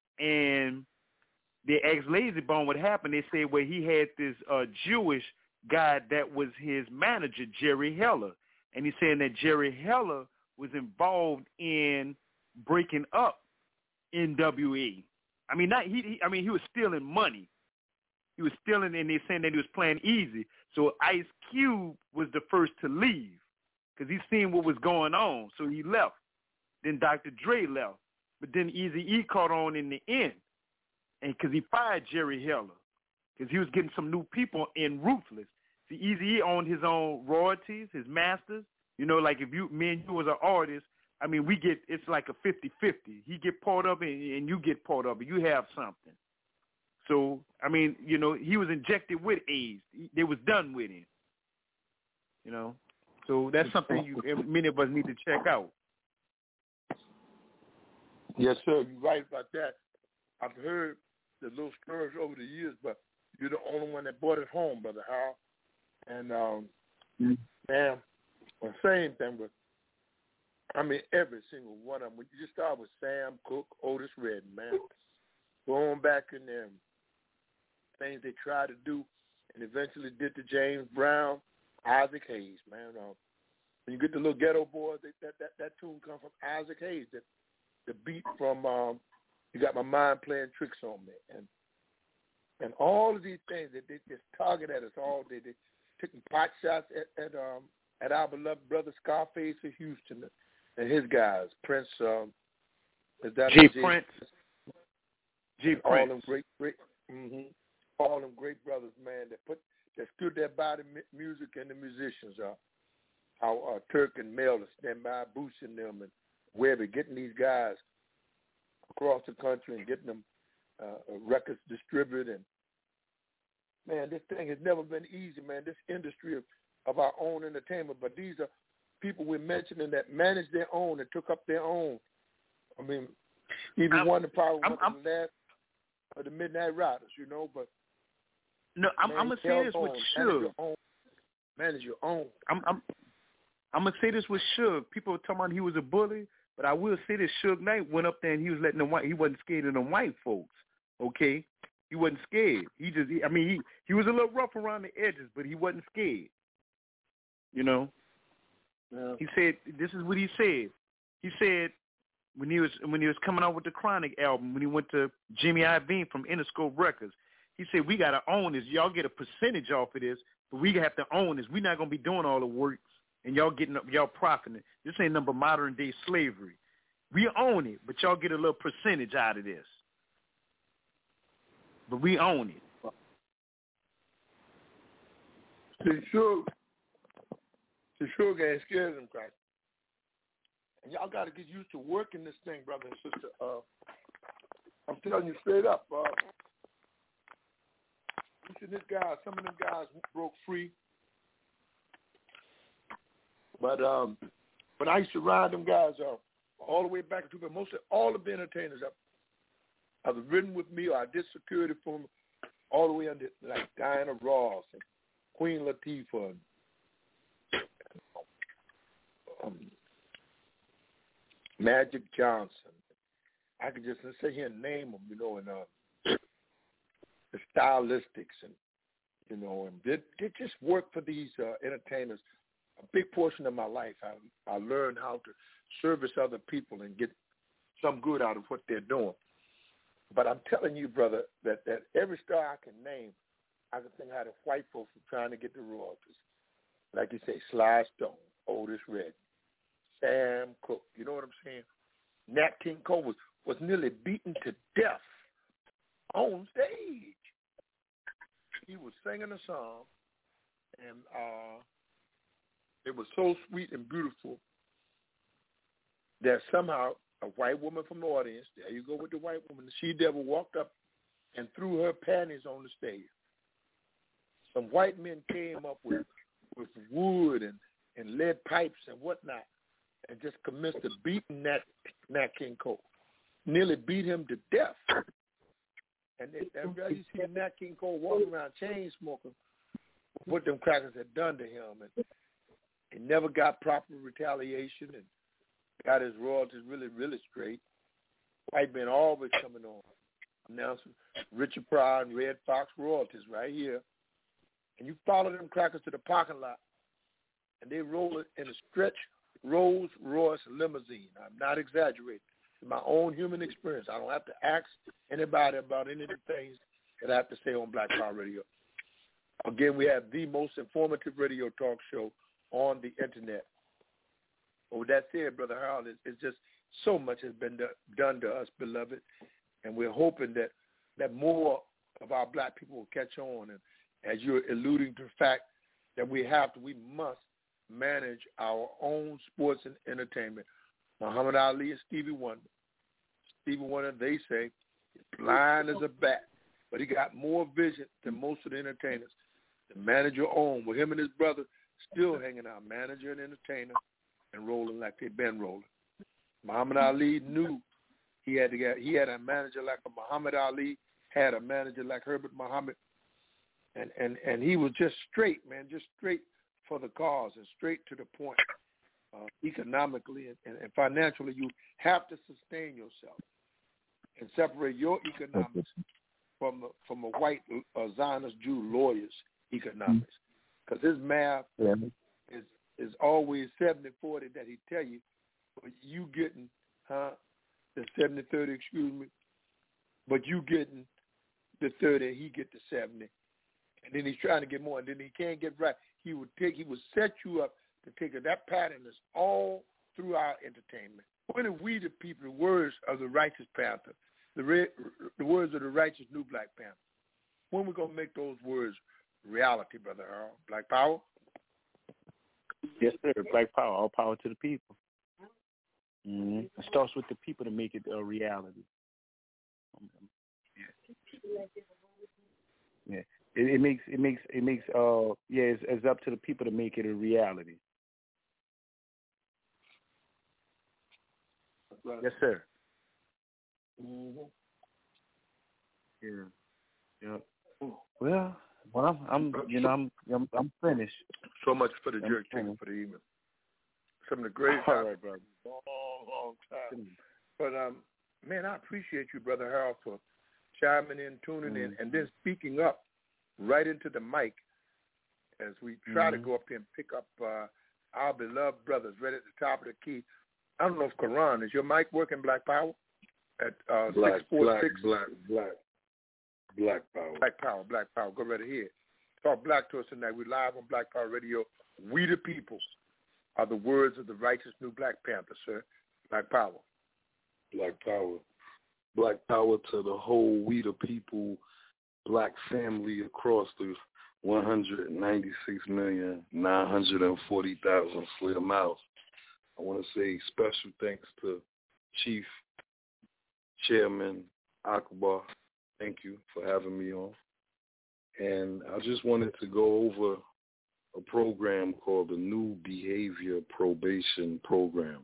S9: And they asked Lazy Bone what happened. They said, well, he had this uh, Jewish guy that was his manager, Jerry Heller. And he's saying that Jerry Heller was involved in breaking up N W A. I mean, not he, he. I mean, he was stealing money. He was stealing, and they're saying that he was playing easy. So Ice Cube was the first to leave because he seen what was going on. So he left. Then Doctor Dre left. But then Eazy-E caught on in the end. And because he fired Jerry Heller, because he was getting some new people in Ruthless. See, Eazy-E owned his own royalties, his masters. You know, like if you, me and you was an artist, I mean, we get, it's like a fifty-fifty. He get part of it, and you get part of it. You have something. So, I mean, you know, he was injected with AIDS. They was done with him. You know, so that's something you, many of us need to check out.
S5: Yes, sir. You're right about that. I've heard the little stories over the years, but you're the only one that brought it home, Brother Hal. And, um, mm-hmm. man, the same thing, but I mean, every single one of them. When you just start with Sam Cooke, Otis Redding, man, going back in there, things they tried to do and eventually did to James Brown, Isaac Hayes, man. Um, when you get the little Ghetto Boys, they, that, that that tune comes from Isaac Hayes. The, the beat from um, You Got My Mind Playing Tricks on Me, and and all of these things that they just target at us all day. They taking pot shots at at um at our beloved brother Scarface of Houston and his guys, Prince. Um, is that
S9: G Prince? G
S5: all
S9: Prince.
S5: them great, great, mm-hmm, all them great brothers, man. That put that stood there by the music and the musicians. Uh, our uh, Turk and Mel to stand by, boosting them and Webby, getting these guys across the country and getting them uh, records distributed. And man, this thing has never been easy, man. This industry of, of our own entertainment, but these are people we're mentioning that managed their own and took up their own. I mean, even
S9: I'm,
S5: one of the probably
S9: I'm,
S5: one
S9: I'm,
S5: of the last of the Midnight Riders, you know. But
S9: no, I'm,
S5: man,
S9: I'm gonna say this with
S5: Manage
S9: Suge.
S5: your own. Manage your own.
S9: I'm, I'm, I'm gonna say this with Suge. People were talking about he was a bully, but I will say this: Suge Knight went up there and he was letting them white. He wasn't scared of them white folks. Okay, he wasn't scared. He just, he, I mean, he he was a little rough around the edges, but he wasn't scared. You know. Yeah. He said, "This is what he said." He said when he was when he was coming out with the Chronic album, when he went to Jimmy Iovine from Interscope Records, he said, "We gotta own this. Y'all get a percentage off of this, but we have to own this. We're not gonna be doing all the work, and y'all getting y'all profiting. This ain't number modern day slavery. We own it, but y'all get a little percentage out of this." but we own it.
S5: See, sure, see, sure, ain't scared of them crackers. And y'all got to get used to working this thing, brother and sister. Uh, I'm telling you straight up. Uh, you see, this guy, some of them guys broke free. But um, but I used to ride them guys uh, all the way back to, but mostly all of the entertainers up. I've ridden with me, or I did security for them all the way under, like Diana Ross and Queen Latifah and um, Magic Johnson. I could just sit here and name them, you know, and uh, the Stylistics, and you know, and they, they just work for these uh, entertainers. A big portion of my life, I, I learned how to service other people and get some good out of what they're doing. But I'm telling you, brother, that, that every star I can name, I can think how the white folks were trying to get the royalties. Like you say, Sly Stone, Otis Redding, Sam Cooke, you know what I'm saying? Nat King Cole was, was nearly beaten to death on stage. He was singing a song, and uh, it was so sweet and beautiful that somehow a white woman from the audience, there you go with the white woman, the she-devil walked up and threw her panties on the stage. Some white men came up with with wood and, and lead pipes and whatnot and just commenced to beating Nat, Nat King Cole. Nearly beat him to death. And then you see Nat King Cole walking around chain smoking, what them crackers had done to him. And he never got proper retaliation and got his royalties really, really straight. White men always coming on, announcing Richard Pryor and Red Fox royalties right here. And you follow them crackers to the parking lot, and they roll it in a stretch Rolls Royce limousine. I'm not exaggerating. It's my own human experience. I don't have to ask anybody about any of the things that I have to say on Black Power Radio. Again, we have the most informative radio talk show on the internet. But with that said, Brother Harold, it's, it's just so much has been do, done to us, beloved, and we're hoping that, that more of our black people will catch on. And as you're alluding to the fact that we have to, we must manage our own sports and entertainment. Muhammad Ali and Stevie Wonder. Stevie Wonder, they say, is blind as a bat, but he got more vision than most of the entertainers. To manage your own, with him and his brother still hanging out, manager and entertainer, and rolling like they've been rolling. Muhammad Ali knew he had to get, he had a manager like a Muhammad Ali, had a manager like Herbert Muhammad, and, and, and he was just straight, man, just straight for the cause and straight to the point. Uh, economically and, and, and financially, you have to sustain yourself and separate your economics from a, from a white uh, Zionist Jew lawyer's economics, because his math yeah. is is always seventy forty that he tell you, but you getting huh the seventy thirty, excuse me, but you getting the thirty, he get the seventy, and then he's trying to get more, and then he can't get right. He would take, he would set you up to take it. That pattern is all through our entertainment. When are we the people, the words of the righteous Panther, the, red, the words of the righteous new Black Panther, when are we going to make those words reality, Brother Earl? Black Power?
S9: Yes, sir. Black Power. All power to the people. Mm-hmm. It starts with the people to make it a reality. Yeah. Yeah. It, it makes it makes it makes uh yeah it's, it's up to the people to make it a reality. Right. Yes, sir. Mm-hmm. Yeah. Yeah. Well, well, I'm, I'm you know, I'm, I'm, I'm finished.
S5: So much for the jerk chicken for the evening. Some of the greatest
S9: All right, brother.
S5: Long, long time. But um, man, I appreciate you, Brother Harold, for chiming in, tuning mm-hmm. in, and then speaking up right into the mic as we try mm-hmm. to go up here and pick up uh, our beloved brothers right at the top of the key. I don't know if Quran, is your mic working, Black Power? At uh,
S10: black,
S5: six four
S10: black,
S5: six
S10: black, black, black power.
S5: Black Power, Black Power. Go right ahead. Talk black to us tonight. We're live on Black Power Radio. We the people are the words of the righteous new Black Panther, sir. Black Power.
S10: Black Power. Black Power to the whole we the people black family across the one hundred ninety-six million nine hundred forty thousand square miles. I want to say special thanks to Chief Chairman Akbar. Thank you for having me on. And I just wanted to go over a program called the New Behavior Probation Program.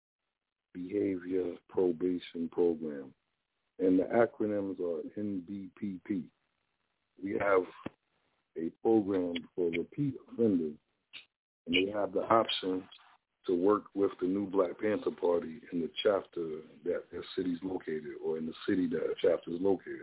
S10: Behavior Probation Program. And the acronyms are N B P P. We have a program for repeat offenders, and they have the option to work with the New Black Panther Party in the chapter that their city is located, or in the city that a chapter is located.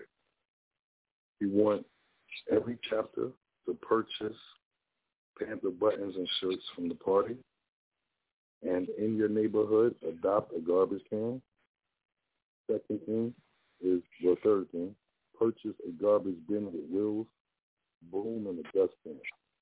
S10: We want every chapter to purchase Panther buttons and shirts from the party, and in your neighborhood, adopt a garbage can. Second thing is, the third thing, purchase a garbage bin with wheels, boom, and a dustpan.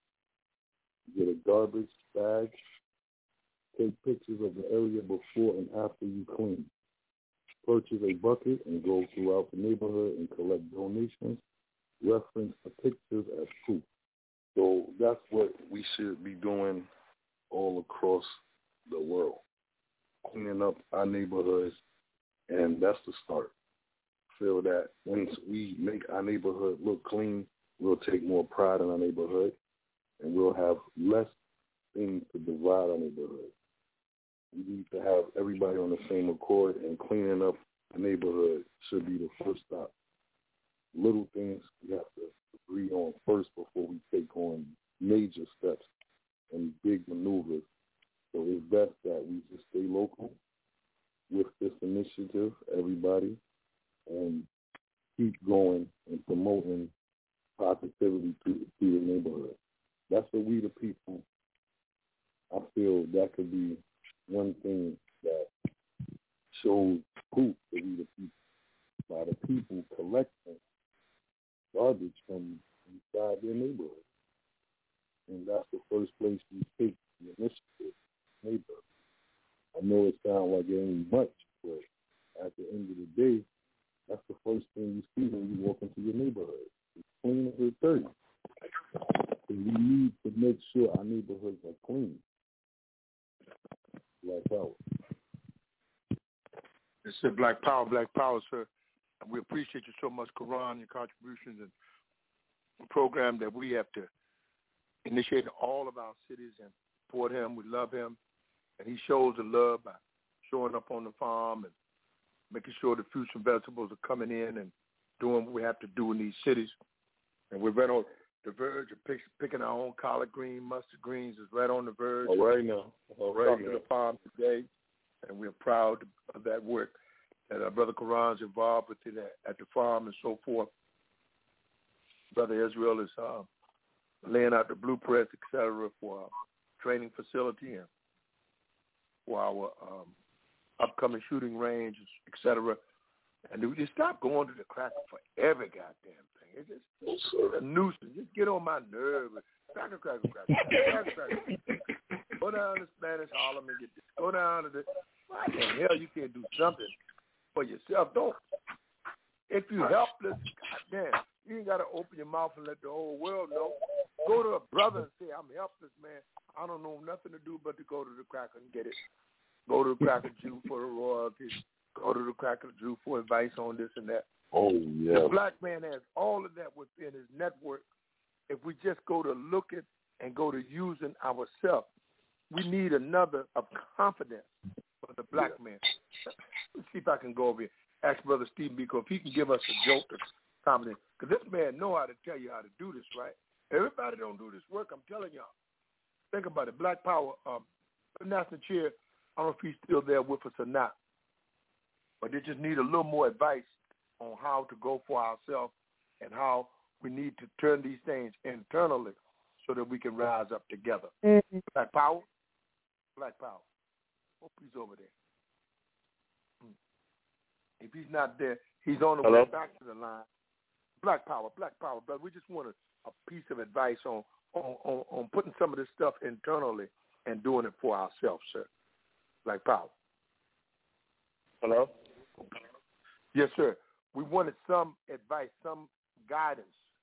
S10: Get a garbage bag. Take pictures of the area before and after you clean. Purchase a bucket and go throughout the neighborhood and collect donations. Reference the pictures as proof. So that's what we should be doing all across the world, cleaning up our neighborhoods, and that's the start. Feel that once we make our neighborhood look clean, we'll take more pride in our neighborhood, and we'll have less things to divide our neighborhood. We need to have everybody on the same accord, and cleaning up the neighborhood should be the first stop. Little things we have to agree on first before we take on major steps and big maneuvers. So it's best that we just stay local with this initiative, everybody, and keep going and promoting positivity through, through the neighborhood. That's what we the people, I feel that could be one thing that shows proof that we the people, by the people collecting garbage from inside their neighborhood. And that's the first place we take the initiative, neighborhood. I know it sounds like it ain't much, but at the end of the day, that's the first thing you see when you walk into your neighborhood. It's clean as it's dirty. So we need to make sure our neighborhoods are clean. Black Power.
S5: It's a Black Power, Black Power, sir. And we appreciate you so much, Quran, your contributions and the program that we have to initiate in all of our cities and support him. We love him. And he shows the love by showing up on the farm and making sure the fruits and vegetables are coming in and doing what we have to do in these cities. And we're right on the verge of pick, picking our own collard green, mustard greens is right on the verge.
S10: All right now. All right
S5: Talking
S10: now.
S5: to the farm today, and we're proud of that work. And our Brother Quran's involved with it at, at the farm and so forth. Brother Israel is uh, laying out the blueprints, et cetera, for our training facility and for our um, upcoming shooting range, et cetera. And we just stop going to the cracker for every goddamn thing. It's just it's a nuisance. Just get on my nerve. Cracker, cracker, cracker, cracker, cracker. Go down to Spanish Harlem and get this. Go down to the. Why the hell you can't do something for yourself? Don't. If you're helpless, goddamn, you ain't got to open your mouth and let the whole world know. Go to a brother and say, I'm helpless, man. I don't know nothing to do but to go to the cracker and get it. Go to the Cracker Jew for the royalties. Go to the Cracker Jew for advice on this and that.
S10: Oh, yeah.
S5: The black man has all of that within his network. If we just go to look at and go to using ourselves, we need another of confidence for the black yeah. man. Let's see if I can go over here. Ask Brother Steve Biko if he can give us a joke of confidence. Because this man know how to tell you how to do this, right? Everybody don't do this work, I'm telling y'all. Think about it. Black Power, um, National Chair, I don't know if he's still there with us or not. But they just need a little more advice on how to go for ourselves and how we need to turn these things internally so that we can rise up together. Mm-hmm. Black Power? Black Power. Hope he's over there. If he's not there, he's on the
S10: Hello?
S5: way back to the line. Black Power, Black Power, brother. We just want a, a piece of advice on, on, on, on putting some of this stuff internally and doing it for ourselves, sir. Black Power.
S10: Hello?
S5: Yes, sir. We wanted some advice, some guidance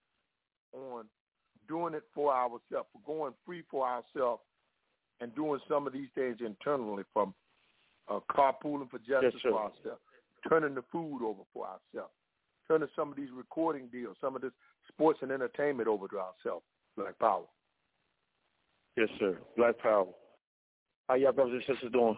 S5: on doing it for ourselves, for going free for ourselves, and doing some of these things internally, from uh, carpooling for justice
S11: yes,
S5: for ourselves, turning the food over for ourselves, turning some of these recording deals, some of this sports and entertainment over to ourselves. Black Power.
S11: Yes, sir. Black Power. How y'all brothers and sisters doing?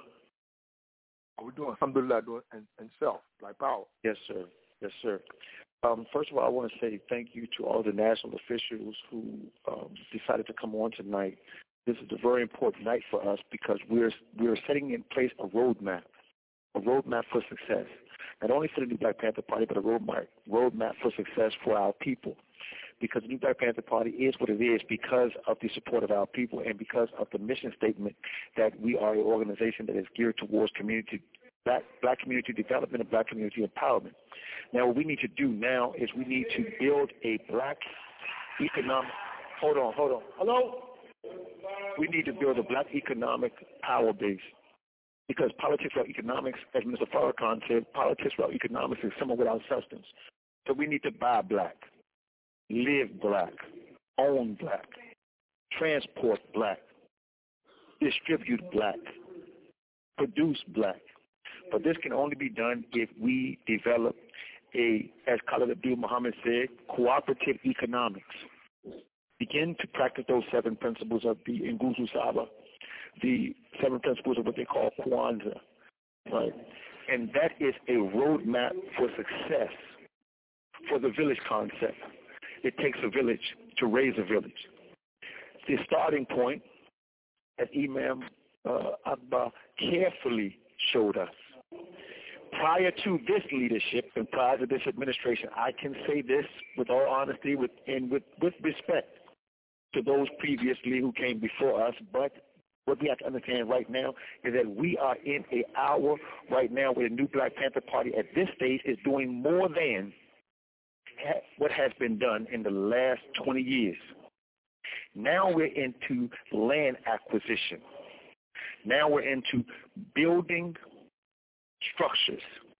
S5: We're doing, alhamdulillah, doing and, and self, Black Power.
S11: Yes, sir. Yes, sir. Um, first of all, I want to say thank you to all the national officials who um, decided to come on tonight. This is a very important night for us because we're we're setting in place a roadmap, a roadmap for success, not only for the New Black Panther Party, but a roadmap roadmap for success for our people. Because the New Black Panther Party is what it is because of the support of our people and because of the mission statement that we are an organization that is geared towards community, black, black community development and black community empowerment. Now, what we need to do now is we need to build a black economic, hold on, hold on, hello? We need to build a black economic power base because politics without economics, as Mister Farrakhan said, politics without economics is someone without substance. So we need to buy black. Live black, own black, transport black, distribute black, produce black. But this can only be done if we develop a, as Khalid Abdul Muhammad said, cooperative economics. Begin to practice those seven principles of the Nguzo Saba, the seven principles of what they call Kwanzaa, right? And that is a roadmap for success for the village concept. It takes a village to raise a village. The starting point, as Imam uh, Akbar carefully showed us, prior to this leadership and prior to this administration, I can say this with all honesty with, and with, with respect to those previously who came before us, but what we have to understand right now is that we are in an hour right now where the New Black Panther Party at this stage is doing more than what has been done in the last twenty years. Now we're into land acquisition. Now we're into building structures.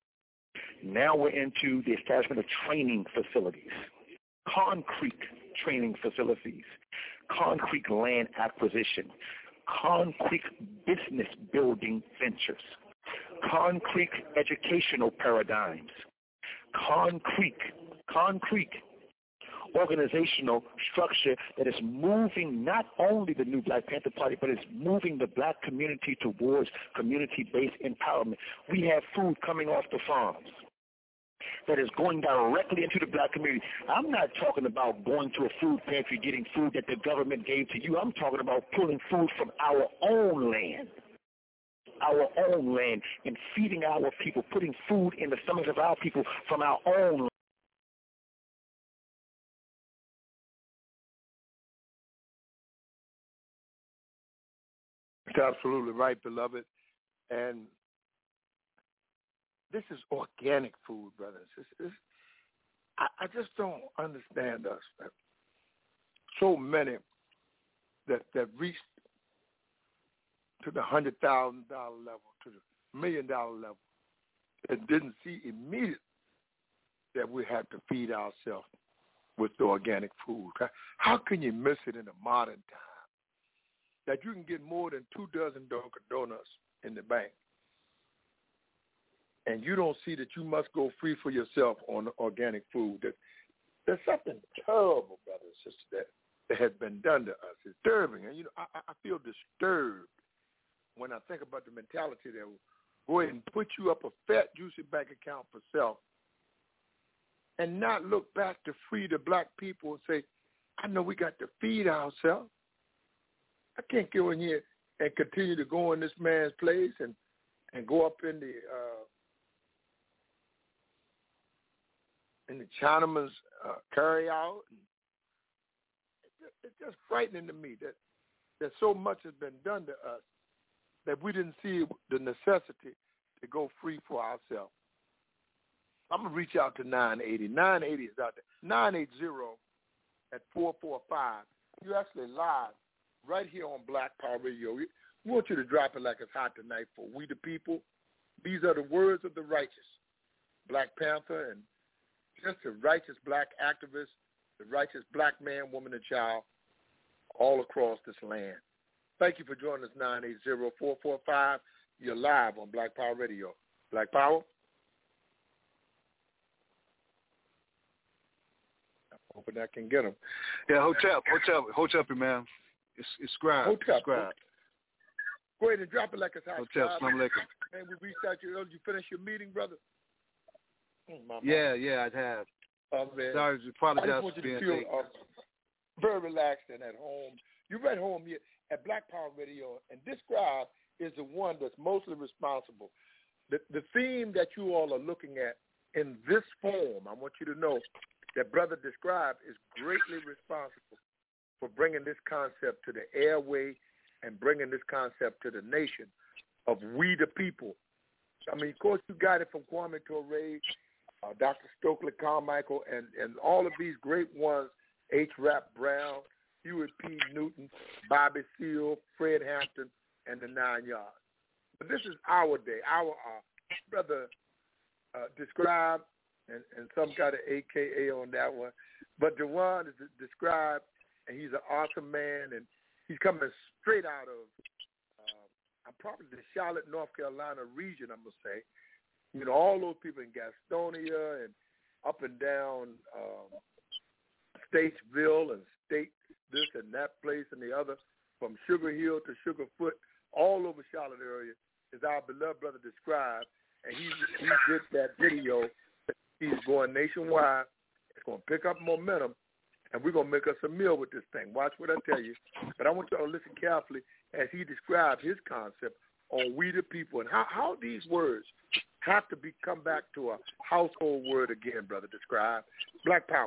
S11: Now we're into the establishment of training facilities, concrete training facilities, concrete land acquisition, concrete business building ventures, concrete educational paradigms, concrete concrete organizational structure that is moving not only the New Black Panther Party, but is moving the black community towards community-based empowerment. We have food coming off the farms that is going directly into the black community. I'm not talking about going to a food pantry, getting food that the government gave to you. I'm talking about pulling food from our own land. our own land and feeding our people, putting food in the stomachs of our people from our own land.
S5: That's absolutely right, beloved. And this is organic food, brothers. It's, it's, I, I just don't understand us. Man. So many that, that reached to the one hundred thousand dollars level, to the million dollar level, and didn't see immediately that we have to feed ourselves with the organic food. How can you miss it in a modern time? That you can get more than two dozen Dunkin' Donuts in the bank, and you don't see that you must go free for yourself on organic food. That there's something terrible, brothers and sisters, that, that has been done to us. It's disturbing, and you know I, I feel disturbed when I think about the mentality that will go ahead and put you up a fat, juicy bank account for self, and not look back to free the black people and say, I know we got to feed ourselves. I can't go in here and continue to go in this man's place and, and go up in the uh, in the Chinaman's uh, carry out. It's just frightening to me that, that so much has been done to us that we didn't see the necessity to go free for ourselves. I'm going to reach out to nine eighty. nine eighty is out there. nine eighty at four four five. You're actually live right here on Black Power Radio. We want you to drop it like it's hot tonight for we the people. These are the words of the righteous. Black Panther and just the righteous black activists, the the righteous black man, woman, and child all across this land. Thank you for joining us, nine eight zero, four four five. You're live on Black Power Radio. Black Power? I'm hoping I can get them.
S12: Yeah, Hotep, Hotep, Hotep, man. It's, it's scribe.
S5: Hotep.
S12: Scribe.
S5: Go ahead and drop it like it's hot.
S12: Hotep, Assalamu alaikum.
S5: Man, we reached out to you earlier. You finished your meeting, brother?
S12: Oh, yeah, yeah, I have.
S5: Oh, man.
S12: Sorry, apologize
S5: I just want
S12: for
S5: you
S12: being
S5: to feel
S12: late.
S5: uh, very relaxed and at home. You're at home here at Black Power Radio, and this scribe is the one that's mostly responsible. The, the theme that you all are looking at in this form, I want you to know that Brother Describe is greatly responsible for bringing this concept to the airway and bringing this concept to the nation of we the people. I mean, of course, you got it from Kwame Ture, uh, Doctor Stokely Carmichael, and, and all of these great ones, H. Rap Brown, Hewitt P. Newton, Bobby Seale, Fred Hampton, and the Nine Yards. But this is our day, our uh, Brother uh, Describe, and, and some kind of A K A on that one. But Dewan is Describe, and he's an awesome man, and he's coming straight out of uh, probably the Charlotte, North Carolina region, I'm going to say. You know, all those people in Gastonia and up and down um, Statesville and State this and that place and the other, from Sugar Hill to Sugarfoot, all over Charlotte area, is our beloved Brother Describe, and he he did that video. He's going nationwide. It's going to pick up momentum, and we're going to make us a meal with this thing. Watch what I tell you. But I want you to listen carefully as he describes his concept on we the people and how, how these words have to be come back to a household word again, Brother Describe. Black Power.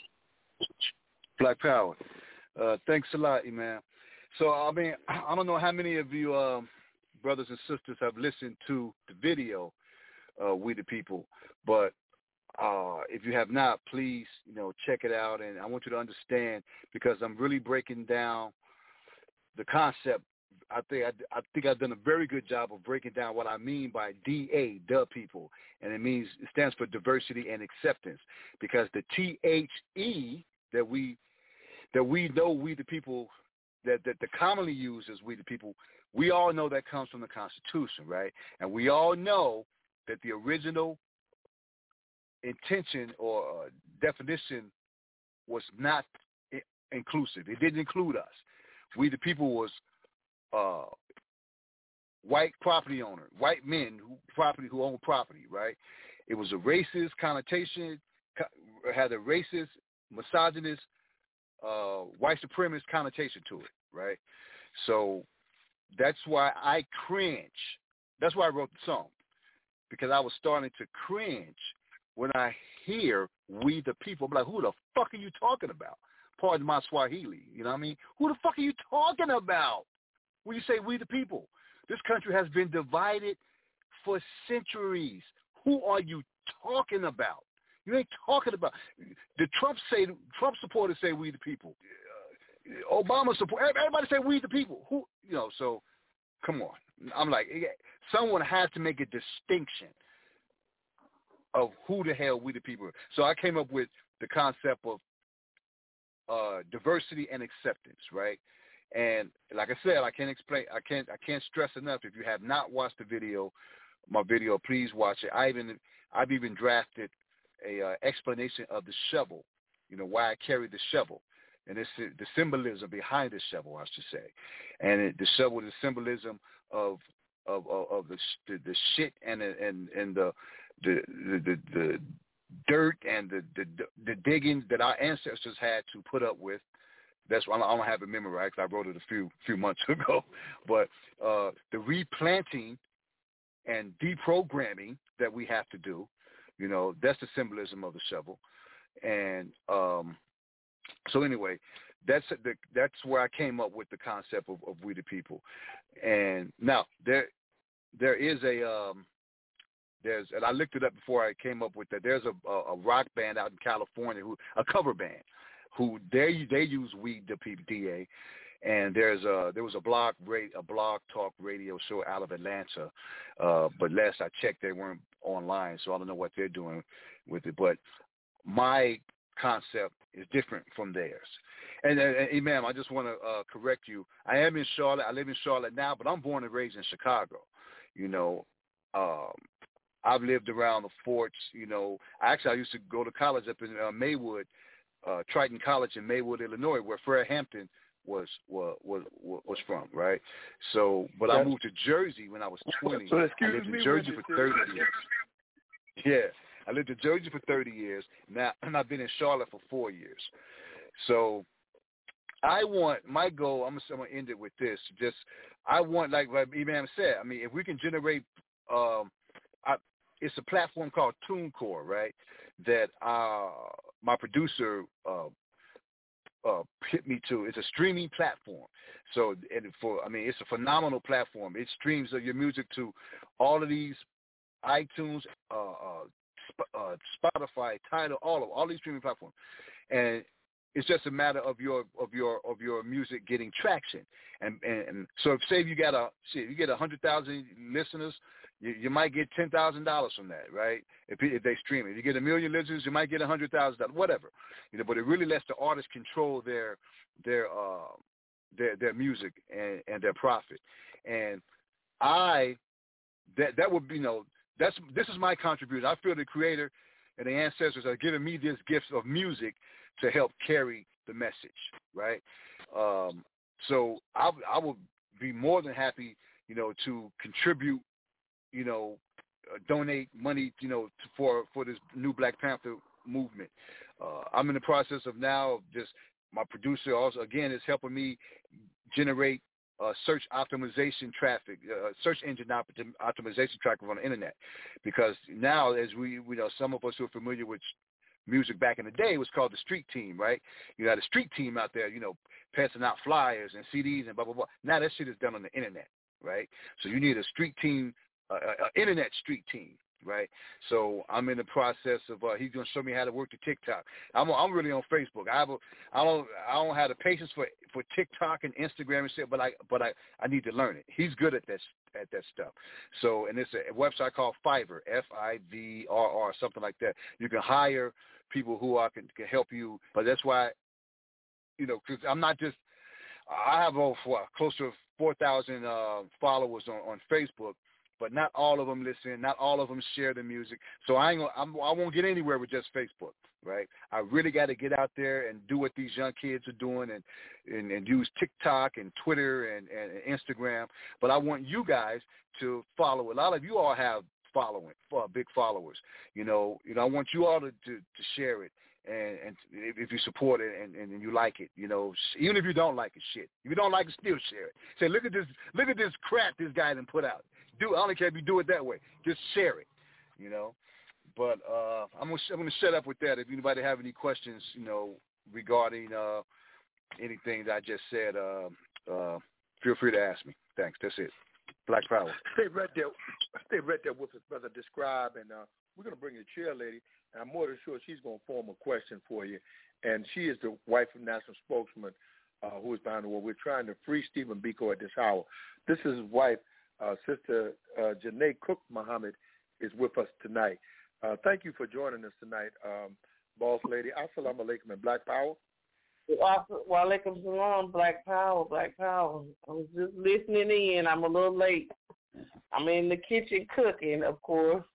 S12: Black Power. Uh, thanks a lot, man. So, I mean, I don't know how many of you um, brothers and sisters have listened to the video, uh, We the People, but uh, if you have not, please, you know, check it out. And I want you to understand, because I'm really breaking down the concept. I think I, I think I've done a very good job of breaking down what I mean by D A, the people, and it means it stands for diversity and acceptance. Because the T H E that we that we know we the people that that the commonly used as we the people, we all know that comes from the Constitution, right? And we all know that the original intention or uh, definition was not I- inclusive. It didn't include us. We the people was Uh, white property owner, white men who property who own property, right? It was a racist connotation, had a racist, misogynist, uh, white supremacist connotation to it, right? So that's why I cringe. That's why I wrote the song, because I was starting to cringe when I hear we the people. I'm like, who the fuck are you talking about? Pardon my Swahili, you know what I mean? Who the fuck are you talking about when you say we the people? This country has been divided for centuries. Who are you talking about? You ain't talking about. The Trump say Trump supporters say we the people. Uh, Obama support everybody say we the people. Who you know? So come on. I'm like, someone has to make a distinction of who the hell we the people are. So I came up with the concept of uh, diversity and acceptance, right? And like I said, I can't explain. I can't. I can't stress enough. If you have not watched the video, my video, please watch it. I even I've even drafted a uh, explanation of the shovel. You know why I carry the shovel, and it's the symbolism behind the shovel, I should say. And it, the shovel is the symbolism of of of, of the, the the shit and the, and and the the the, the, the dirt and the, the the digging that our ancestors had to put up with. That's why I don't have it memorized. I wrote it a few few months ago. But uh, the replanting and deprogramming that we have to do, you know, that's the symbolism of the shovel. And um, so anyway, that's the, that's where I came up with the concept of, of we the people. And now there there is a um, there's and I looked it up before I came up with that. There's a, a, a rock band out in California, who a cover band. Who they they use we the people D A, and there's a there was a blog a blog talk radio show out of Atlanta, uh, but last I checked they weren't online, so I don't know what they're doing with it. But my concept is different from theirs. And, and, and Imam, I just want to uh, correct you. I am in Charlotte. I live in Charlotte now, but I'm born and raised in Chicago. You know, um, I've lived around the forts. You know, actually, I used to go to college up in uh, Maywood, uh, Triton College in Maywood, Illinois, where Fred Hampton was was was was from, right? So, but I moved to Jersey when I was twenty.
S5: So
S12: I lived in Jersey for thirty years. Yeah, I lived in Jersey for thirty years. Now, and I've been in Charlotte for four years. So, I want my goal. I'm gonna end it with this. Just, I want, like like Imam said. I mean, if we can generate, um, I, it's a platform called TuneCore, right? That uh, my producer. Uh, Uh, hit me to. It's a streaming platform. So, and for I mean, it's a phenomenal platform. It streams your music to all of these iTunes, uh, uh, uh, Spotify, Tidal, all of all these streaming platforms, and it's just a matter of your of your of your music getting traction. And and, and so, if say you got a shit, you get a hundred thousand listeners. You, you might get ten thousand dollars from that, right? If, if they stream it, if you get a million listeners, you might get a hundred thousand dollars, whatever. You know, but it really lets the artist control their their uh, their their music and, and their profit. And I that that would be, you know, that's this is my contribution. I feel the Creator and the ancestors are giving me this gift of music to help carry the message, right? Um, so I I would be more than happy, you know, to contribute. You know, uh, donate money, you know, to, for for this new Black Panther movement. Uh, I'm in the process of now just my producer also again is helping me generate uh, search optimization traffic, uh, search engine optim- optimization traffic on the internet, because now as we you know some of us who are familiar with music back in the day, it was called the street team, right? You had a street team out there, you know, passing out flyers and C Ds and blah blah blah. Now that shit is done on the internet, right? So you need a street team. Uh, uh, internet street team, right? So I'm in the process of. Uh, he's gonna show me how to work the TikTok. I'm I'm really on Facebook. I have a, I don't I don't have the patience for, for TikTok and Instagram and shit, but I but I, I need to learn it. He's good at that at that stuff. So and it's a website called Fiverr, F I V R R, something like that. You can hire people who are can can help you. But that's why, you know, because I'm not just. I have over what, close to four thousand uh, followers on, on Facebook. But not all of them listen. Not all of them share the music. So I ain't gonna, I'm, I won't get anywhere with just Facebook, right? I really got to get out there and do what these young kids are doing, and and, and use TikTok and Twitter and, and, and Instagram. But I want you guys to follow. A lot of you all have following, uh, big followers. You know, you know. I want you all to to, to share it. And, and if you support it and, and you like it, you know, even if you don't like it, shit. If you don't like it, still share it. Say, look at this, look at this crap this guy done put out. Do I don't care if you do it that way. Just share it, you know. But uh, I'm gonna I'm gonna shut up with that. If anybody have any questions, you know, regarding uh, anything that I just said, uh, uh, feel free to ask me. Thanks. That's it. Black Power.
S5: Stay right there. Stay right there with us, brother. Describe, and uh, we're gonna bring the chair lady. And I'm more than sure she's going to form a question for you. And she is the wife of national spokesman uh, who is behind the wall. We're trying to free Stephen Biko at this hour. This is his wife, uh, Sister uh, Janae Cook Muhammad, is with us tonight. Uh, thank you for joining us tonight, um, boss lady. Assalamu alaikum and Black Power.
S13: Wa alaikum salam, Black Power, Black Power. I was just listening in. I'm a little late. I'm in the kitchen cooking, of course.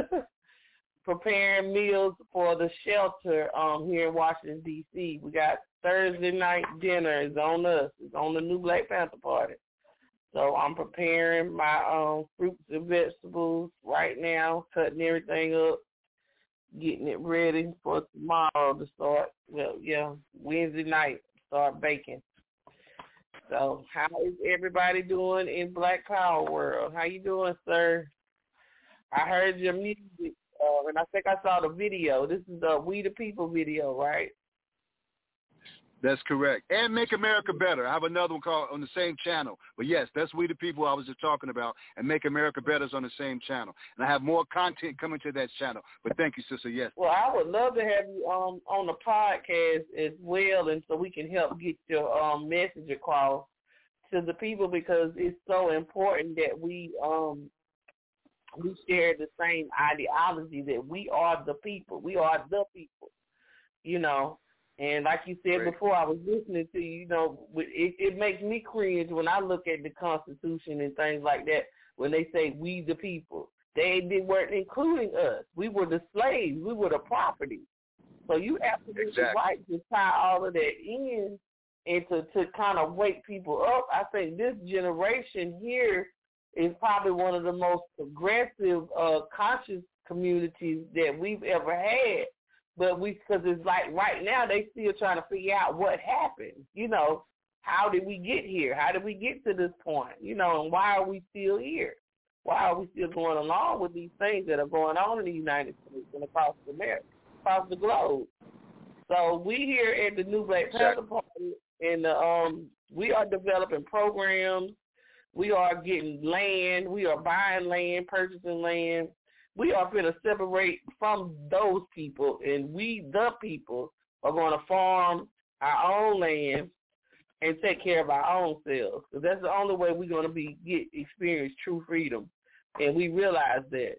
S13: Preparing meals for the shelter um, here in Washington, D C We got Thursday night dinner is on us. It's on the new Black Panther Party. So I'm preparing my um, fruits and vegetables right now, cutting everything up, getting it ready for tomorrow to start, well, yeah, Wednesday night, start baking. So how is everybody doing in Black Power world? How you doing, sir? I heard your music. Uh, and I think I saw the video. This is the We the People video, right?
S12: That's correct. And Make America Better. I have another one called on the same channel. But yes, that's We the People I was just talking about. And Make America Better is on the same channel. And I have more content coming to that channel. But thank you, sister. Yes.
S13: Well, I would love to have you um, on the podcast as well, and so we can help get your um, message across to the people, because it's so important that we um, we share the same ideology that we are the people. We are the people, you know. And like you said
S5: Great.
S13: before, I was listening to you, you know, it, it makes me cringe when I look at the Constitution and things like that, when they say we the people. They, they weren't including us. We were the slaves. We were the property. So you absolutely
S5: Exactly.
S13: right to tie all of that in and to, to kind of wake people up. I think this generation here is probably one of the most progressive, uh, conscious communities that we've ever had. But we, because it's like right now they still trying to figure out what happened. You know, how did we get here? How did we get to this point? You know, and why are we still here? Why are we still going along with these things that are going on in the United States and across America, across the globe? So we here at the New Black Panther Party, and um, we are developing programs. We are getting land. We are buying land, purchasing land. We are going to separate from those people, and we, the people, are going to farm our own land and take care of our own selves. Because that's the only way we're going to be get experience true freedom, and we realize that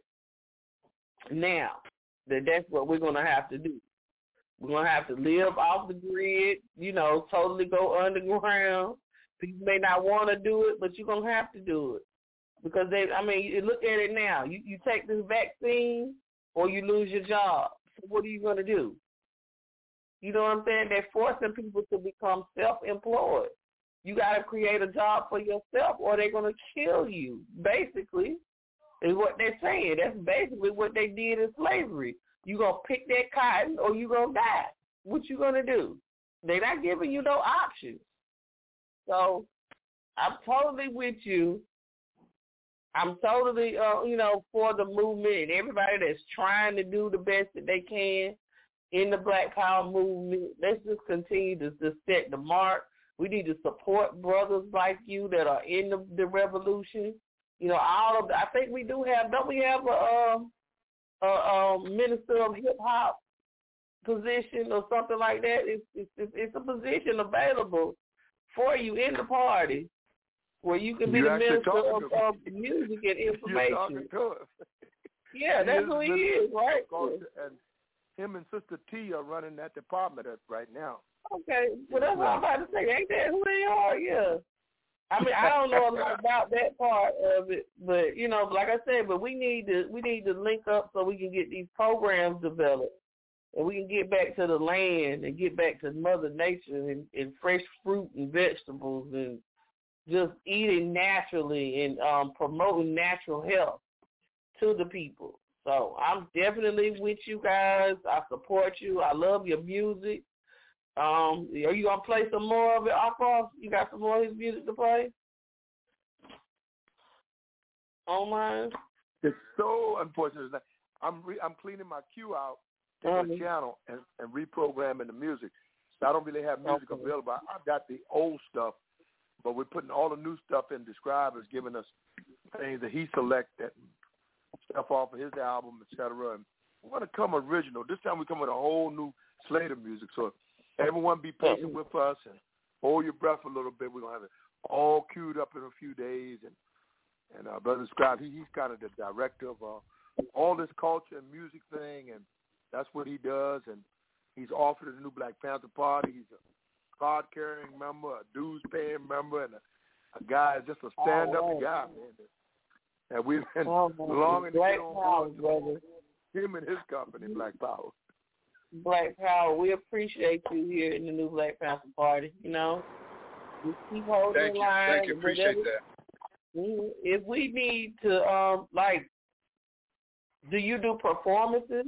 S13: now that that's what we're going to have to do. We're going to have to live off the grid, you know, totally go underground. People may not want to do it, but you're going to have to do it. Because they, I mean, you look at it now. You you take this vaccine or you lose your job. So what are you going to do? You know what I'm saying? They're forcing people to become self-employed. You got to create a job for yourself or they're going to kill you, basically, is what they're saying. That's basically what they did in slavery. You're going to pick that cotton or you're going to die. What you going to do? They're not giving you no options. So I'm totally with you. I'm totally, uh, you know, for the movement and everybody that's trying to do the best that they can in the Black Power movement. Let's just continue to, to set the mark. We need to support brothers like you that are in the, the revolution. You know, all of the, I think we do have, don't we have a, a, a, a minister of hip-hop position or something like that? It's, it's, it's a position available for you in the party. Where you can be
S5: You're
S13: the minister of,
S5: to
S13: of music and information.
S5: You're talking to us.
S13: Yeah,
S5: he
S13: that's
S5: is
S13: who he is, right?
S5: And him and Sister T are running that department right now.
S13: Okay, well, that's what I'm about to say. Ain't that who they are? Yeah. I mean, I don't know a lot about that part of it, but you know, like I said, but we need to we need to link up so we can get these programs developed, and we can get back to the land and get back to Mother Nature and, and fresh fruit and vegetables and just eating naturally and um, promoting natural health to the people. So I'm definitely with you guys. I support you. I love your music. Um, are you going to play some more of it, Akross? You got some more of his music to play? Oh, my.
S5: It's so unfortunate. I'm re- I'm cleaning my queue out to
S13: um,
S5: the channel and, and reprogramming the music. So I don't really have music
S13: okay.
S5: available. I've got the old stuff. But we're putting all the new stuff in. Describe as giving us things that he selected, stuff off of his album, et cetera. And we want to come original. This time we come with a whole new slate of music. So everyone be patient with us and hold your breath a little bit. We're going to have it all queued up in a few days. And, and uh, Brother Scribe, he, he's kind of the director of uh, all this culture and music thing, and that's what he does. And he's offered the New Black Panther Party. He's a card-carrying member, a dues-paying member, and a, a guy, just a stand-up oh, guy, man. And we've been
S13: oh,
S5: longing to get on board
S13: him
S5: and his company, Black Power.
S13: Black Power, we appreciate you here in the New Black Panther Party, you know. We keep holding
S5: Thank
S13: the
S5: you.
S13: line.
S5: Thank you. Appreciate that.
S13: If we need to, um, like, do you do performances?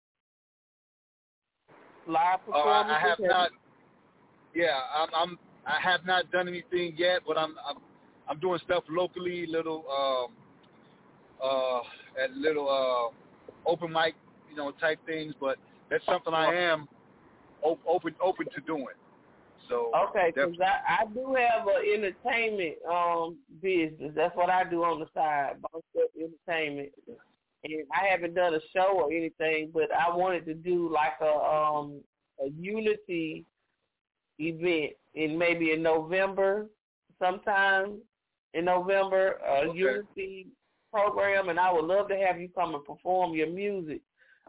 S13: Live performances?
S12: Uh, I have not. Yeah, I'm, I'm. I have not done anything yet, but I'm. I'm, I'm doing stuff locally, little, um, uh, at little uh, open mic, you know, type things. But that's something I am op- open open to doing. So
S13: okay, because I, I do have an entertainment um business. That's what I do on the side, Boss Up Entertainment. And I haven't done a show or anything, but I wanted to do like a um a unity event in maybe in November, sometime in November, a okay. unity program, and I would love to have you come and perform your music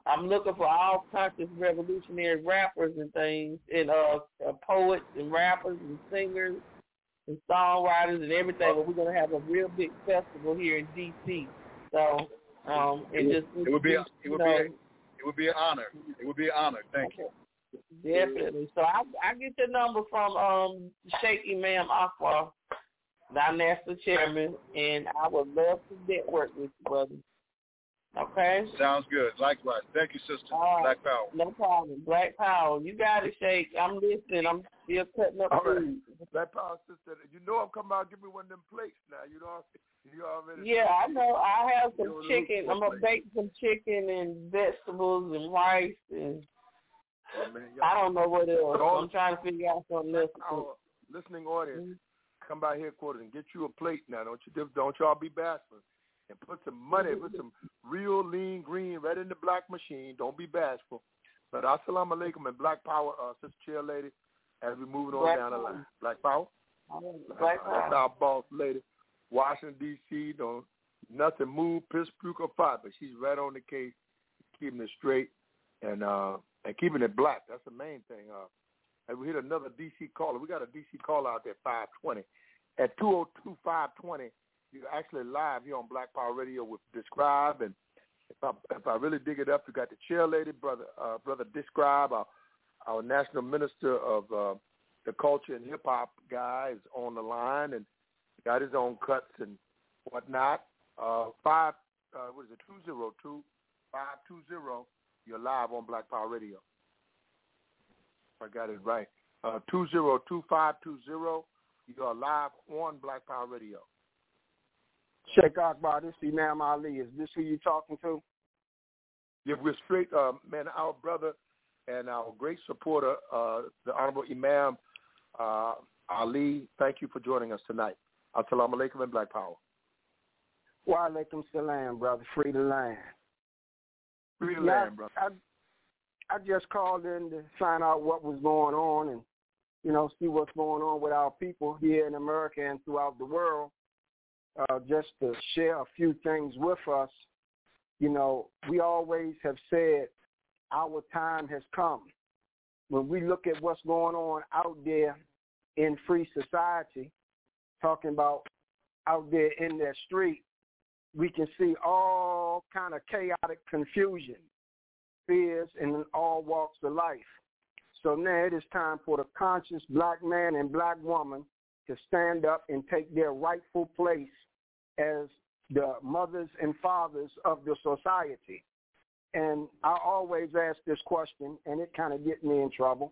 S13: I'm looking for all conscious revolutionary rappers and things, and uh, uh, poets and rappers and singers and songwriters and everything. But we're gonna have a real big festival here in D C. So, um, and just
S12: it would be a, it would
S13: know,
S12: be a, it would be an honor. It would be an honor. Thank you.
S13: Definitely. So I I get your number from um Sheikh Imam Akbar, our national chairman, and I would love to network with you, brother. Okay?
S12: Sounds good. Likewise. Thank you, sister.
S13: Uh,
S12: Black Power.
S13: No problem. Black Power. You got it, Sheikh. I'm listening. I'm still cutting up
S5: All
S13: food.
S5: right. Black Power, sister. You know I'm coming out. Give me one of them plates now. You know, you already.
S13: Yeah, I know. I have some
S5: You know,
S13: chicken. I'm gonna bake some chicken and vegetables and rice and
S5: oh, man,
S13: I don't know what else.
S5: All
S13: I'm trying to figure out something else.
S5: Our listening audience, come by headquarters and get you a plate now. Don't you? Don't y'all be bashful. And put some money, put some real lean green right in the black machine. Don't be bashful. But assalamu alaikum and Black Power, uh, Sister Chair Lady, as we moving on
S13: Black
S5: down
S13: Power.
S5: the line. Black Power?
S13: Black Power.
S5: That's our boss lady. Washington, D C, don't nothing move, piss, puke, or fight, but she's right on the case, keeping it straight and uh, and keeping it black. That's the main thing. Uh, and we hit another D C caller. We got a D C caller out there at five twenty. At two oh two, five twenty, you're actually live here on Black Power Radio with Describe. And if I, if I really dig it up, you got the chair lady, brother uh, brother Describe, our, our national minister of uh, the culture and hip-hop guy is on the line and got his own cuts and whatnot. Uh, five, uh, what is it, two oh two, five two oh, you're live on Black Power Radio. I got it right. Uh, two oh two, five two oh, you're live on Black Power Radio.
S14: Sheikh Akbar, this is Imam Ali. Is this who you talking to?
S5: Yeah, we're straight, uh, man, our brother and our great supporter, uh, the Honorable Imam uh, Ali. Thank you for joining us tonight. Assalamu alaikum and Black Power.
S14: Wa alaikum salam, brother. Free the land.
S5: Free the
S14: yeah,
S5: land, brother.
S14: I, I just called in to find out what was going on and, you know, see what's going on with our people here in America and throughout the world. Uh, just to share a few things with us. You know, we always have said our time has come. When we look at what's going on out there in free society, talking about out there in that street, we can see all kind of chaotic confusion, fears in all walks of life. So now it is time for the conscious black man and black woman to stand up and take their rightful place as the mothers and fathers of the society. And I always ask this question, and it kind of gets me in trouble.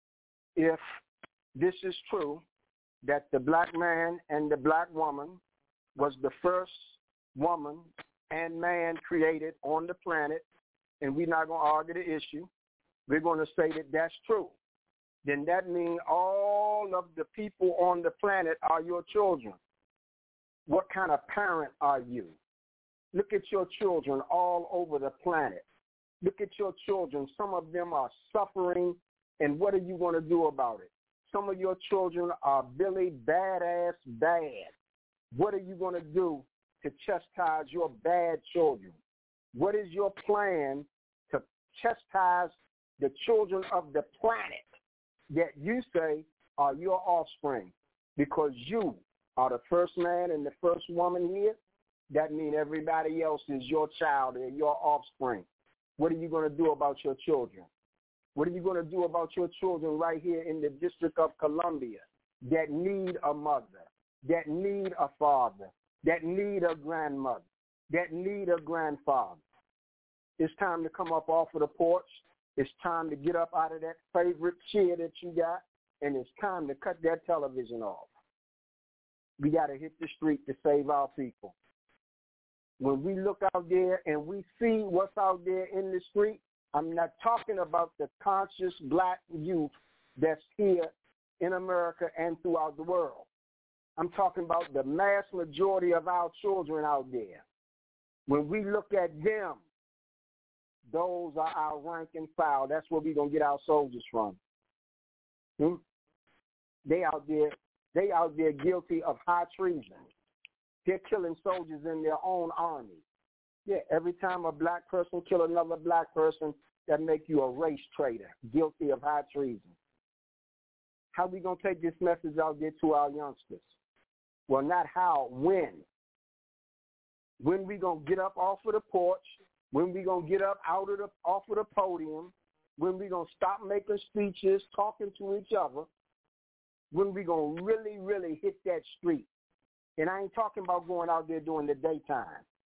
S14: If this is true, that the black man and the black woman was the first woman and man created on the planet, and we're not going to argue the issue, we're going to say that that's true, then that means all of the people on the planet are your children. What kind of parent are you? Look at your children all over the planet. Look at your children. Some of them are suffering, and what are you going to do about it? Some of your children are Billy badass bad. What are you going to do to chastise your bad children? What is your plan to chastise the children of the planet that you say are your offspring? Because you are the first man and the first woman here, that means everybody else is your child and your offspring. What are you going to do about your children? What are you going to do about your children right here in the District of Columbia that need a mother, that need a father, that need a grandmother, that need a grandfather? It's time to come up off of the porch. It's time to get up out of that favorite chair that you got, and it's time to cut that television off. We got to hit the street to save our people. When we look out there and we see what's out there in the street, I'm not talking about the conscious black youth that's here in America and throughout the world. I'm talking about the mass majority of our children out there. When we look at them, those are our rank and file. That's where we're going to get our soldiers from. Hmm? They out there. They out there guilty of high treason. They're killing soldiers in their own army. Yeah, every time a black person kill another black person, that make you a race traitor, guilty of high treason. How we going to take this message out there to our youngsters? Well, not how, when. When we going to get up off of the porch, when we going to get up out of the off of the podium, when we going to stop making speeches, talking to each other, when we going to really, really hit that street. And I ain't talking about going out there during the daytime.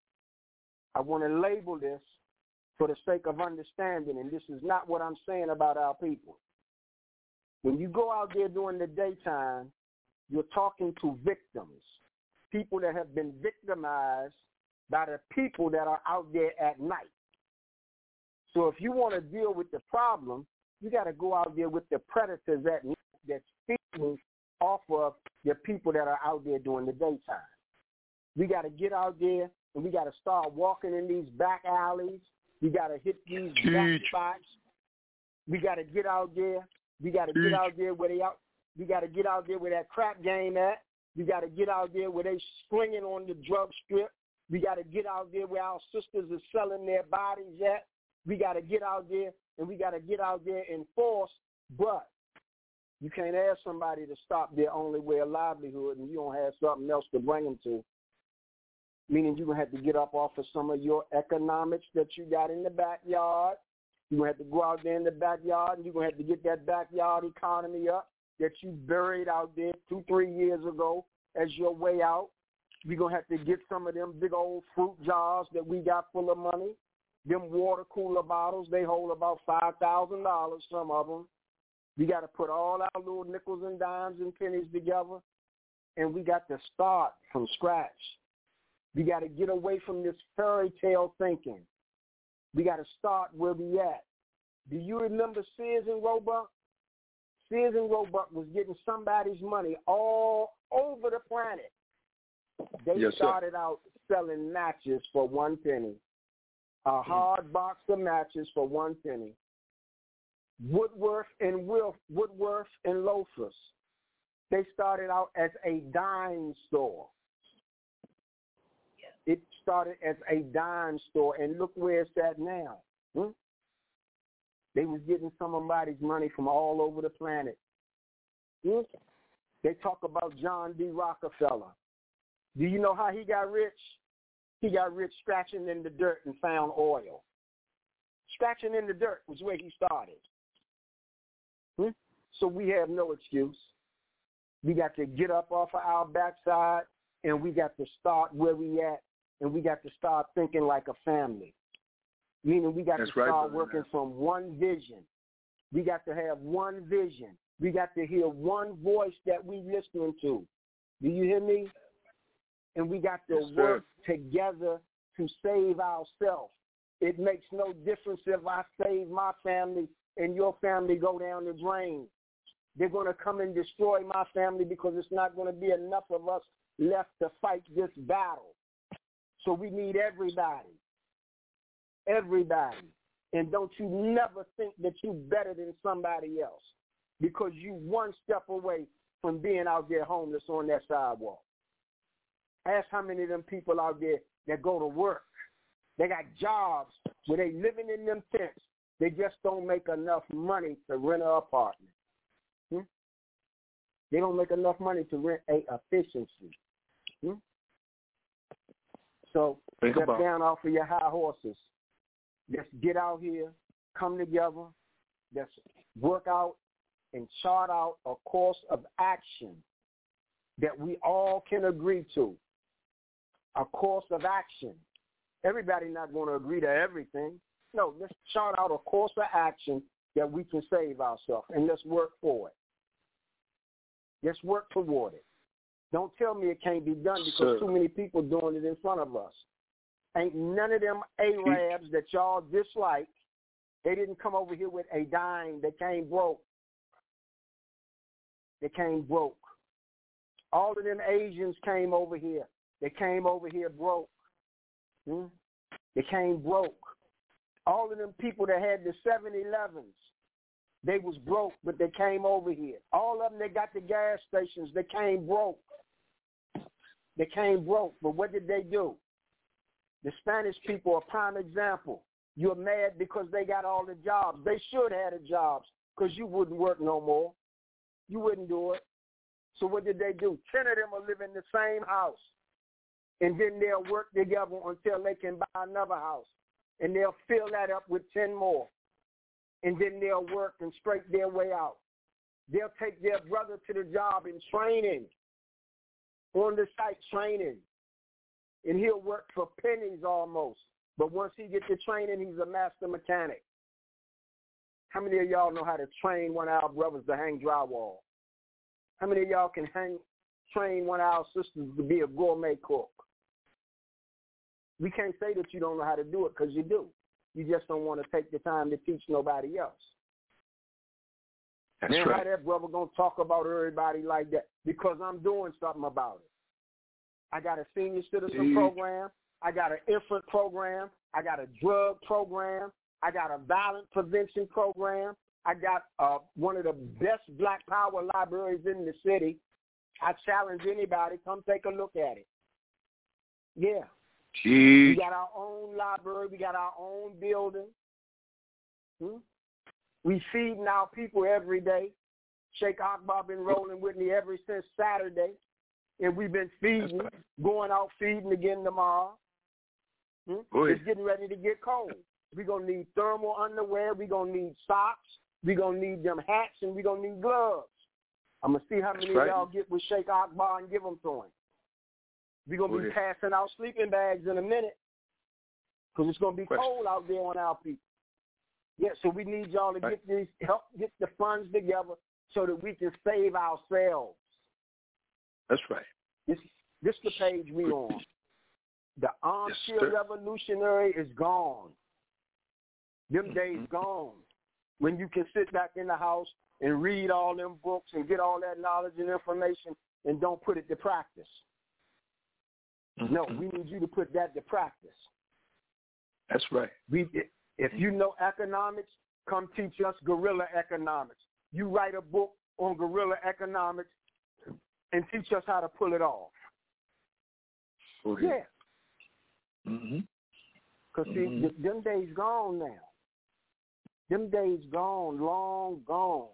S14: I want to label this for the sake of understanding, and this is not what I'm saying about our people. When you go out there during the daytime, you're talking to victims, people that have been victimized by the people that are out there at night. So if you want to deal with the problem, you got to go out there with the predators at night that's feeding off of the people that are out there during the daytime. We got to get out there and we got to start walking in these back alleys. We got to hit these back spots. We got to get out there. We got to get out there where they out. We got to get out there where that crap game at. We got to get out there where they swinging on the drug strip. We got to get out there where our sisters are selling their bodies at. We got to get out there, and we got to get out there in force. But you can't ask somebody to stop their only way of livelihood, and you don't have something else to bring them to. Meaning you're going to have to get up off of some of your economics that you got in the backyard. You're going to have to go out there in the backyard, and you're going to have to get that backyard economy up that you buried out there two, three years ago as your way out. You're going to have to get some of them big old fruit jars that we got full of money. Them water cooler bottles, they hold about five thousand dollars, some of them. We got to put all our little nickels and dimes and pennies together, and we got to start from scratch. We got to get away from this fairy tale thinking. We got to start where we at. Do you remember Sears and Roebuck? Sears and Roebuck was getting somebody's money all over the planet. They
S10: yes,
S14: started out selling matches for one penny, a hard box of matches for one penny. Woodworth and Wilf, Woodworth and Loafers, they started out as a dime store. It started as a dime store, and look where it's at now. Hmm? They was getting somebody's money from all over the planet. Hmm? They talk about John D. Rockefeller. Do you know how he got rich? He got rich scratching in the dirt and found oil. Scratching in the dirt was where he started. Hmm? So we have no excuse. We got to get up off of our backside, and we got to start where we at, and we got to start thinking like a family. Meaning we got
S10: That's
S14: to start
S10: right,
S14: working from one vision. We got to have one vision. We got to hear one voice that we listening to. Do you hear me? And we got to
S10: yes,
S14: work together to save ourselves. It makes no difference if I save my family and your family go down the drain. They're going to come and destroy my family because it's not going to be enough of us left to fight this battle. So we need everybody. Everybody. And don't you never think that you're better than somebody else because you one step away from being out there homeless on that sidewalk. Ask how many of them people out there that go to work. They got jobs where they living in them tents. They just don't make enough money to rent an apartment. Hmm? They don't make enough money to rent a efficiency. Hmm? So
S10: Think
S14: step
S10: about-
S14: down off of your high horses. Just get out here, come together, just work out and chart out a course of action that we all can agree to. A course of action. Everybody not going to agree to everything. No, let's chart out a course of action that we can save ourselves, and let's work for it. Let's work toward it. Don't tell me it can't be done because
S10: Sure.
S14: too many people doing it in front of us. Ain't none of them Arabs that y'all dislike, they didn't come over here with a dime. They came broke. They came broke. All of them Asians came over here. They came over here broke. Hmm? They came broke. All of them people that had the seven elevens, they was broke, but they came over here. All of them that got the gas stations, they came broke. They came broke, but what did they do? The Spanish people are a prime example. You're mad because they got all the jobs. They should have the jobs because you wouldn't work no more. You wouldn't do it. So what did they do? Ten of them will live in the same house. And then they'll work together until they can buy another house. And they'll fill that up with ten more. And then they'll work and scrape their way out. They'll take their brother to the job in training, on the site training. And he'll work for pennies almost. But once he gets the training, he's a master mechanic. How many of y'all know how to train one of our brothers to hang drywall? How many of y'all can hang, train one of our sisters to be a gourmet cook? We can't say that you don't know how to do it because you do. You just don't want to take the time to teach nobody else.
S6: That's
S14: Man,
S6: right.
S14: how that brother going to talk about everybody like that? Because I'm doing something about it. I got a senior citizen
S6: Jeez.
S14: program. I got an infant program. I got a drug program. I got a violent prevention program. I got uh, one of the best Black Power libraries in the city. I challenge anybody, come take a look at it. Yeah.
S6: Jeez.
S14: We got our own library. We got our own building. Hmm? We feeding our people every day. Sheikh Akbar been rolling with me ever since Saturday. And we've been feeding, right. going out feeding again tomorrow. Hmm? It's getting ready to get cold. We're going to need thermal underwear. We're going to need socks. We're going to need them hats, and we're going to need gloves. I'm going to see how many
S6: That's right.
S14: of y'all get with Sheikh Akbar and give them to him. We're going to be passing out sleeping bags in a minute because it's going to be
S6: Question.
S14: cold out there on our people. Yeah, so we need y'all to
S6: right.
S14: get these, help get the funds together so that we can save ourselves.
S6: That's right.
S14: This this the page we on. The armchair
S6: yes,
S14: revolutionary is gone. Them days mm-hmm. gone. When you can sit back in the house and read all them books and get all that knowledge and information and don't put it to practice. Mm-hmm. No, we need you to put that to practice.
S6: That's right.
S14: We, if you know economics, come teach us guerrilla economics. You write a book on guerrilla economics and teach us how to pull it off.
S6: Okay.
S14: Yeah.
S6: Mm-hmm.
S14: Because, see,
S6: mm-hmm.
S14: th- them days gone now. Them days gone, long gone.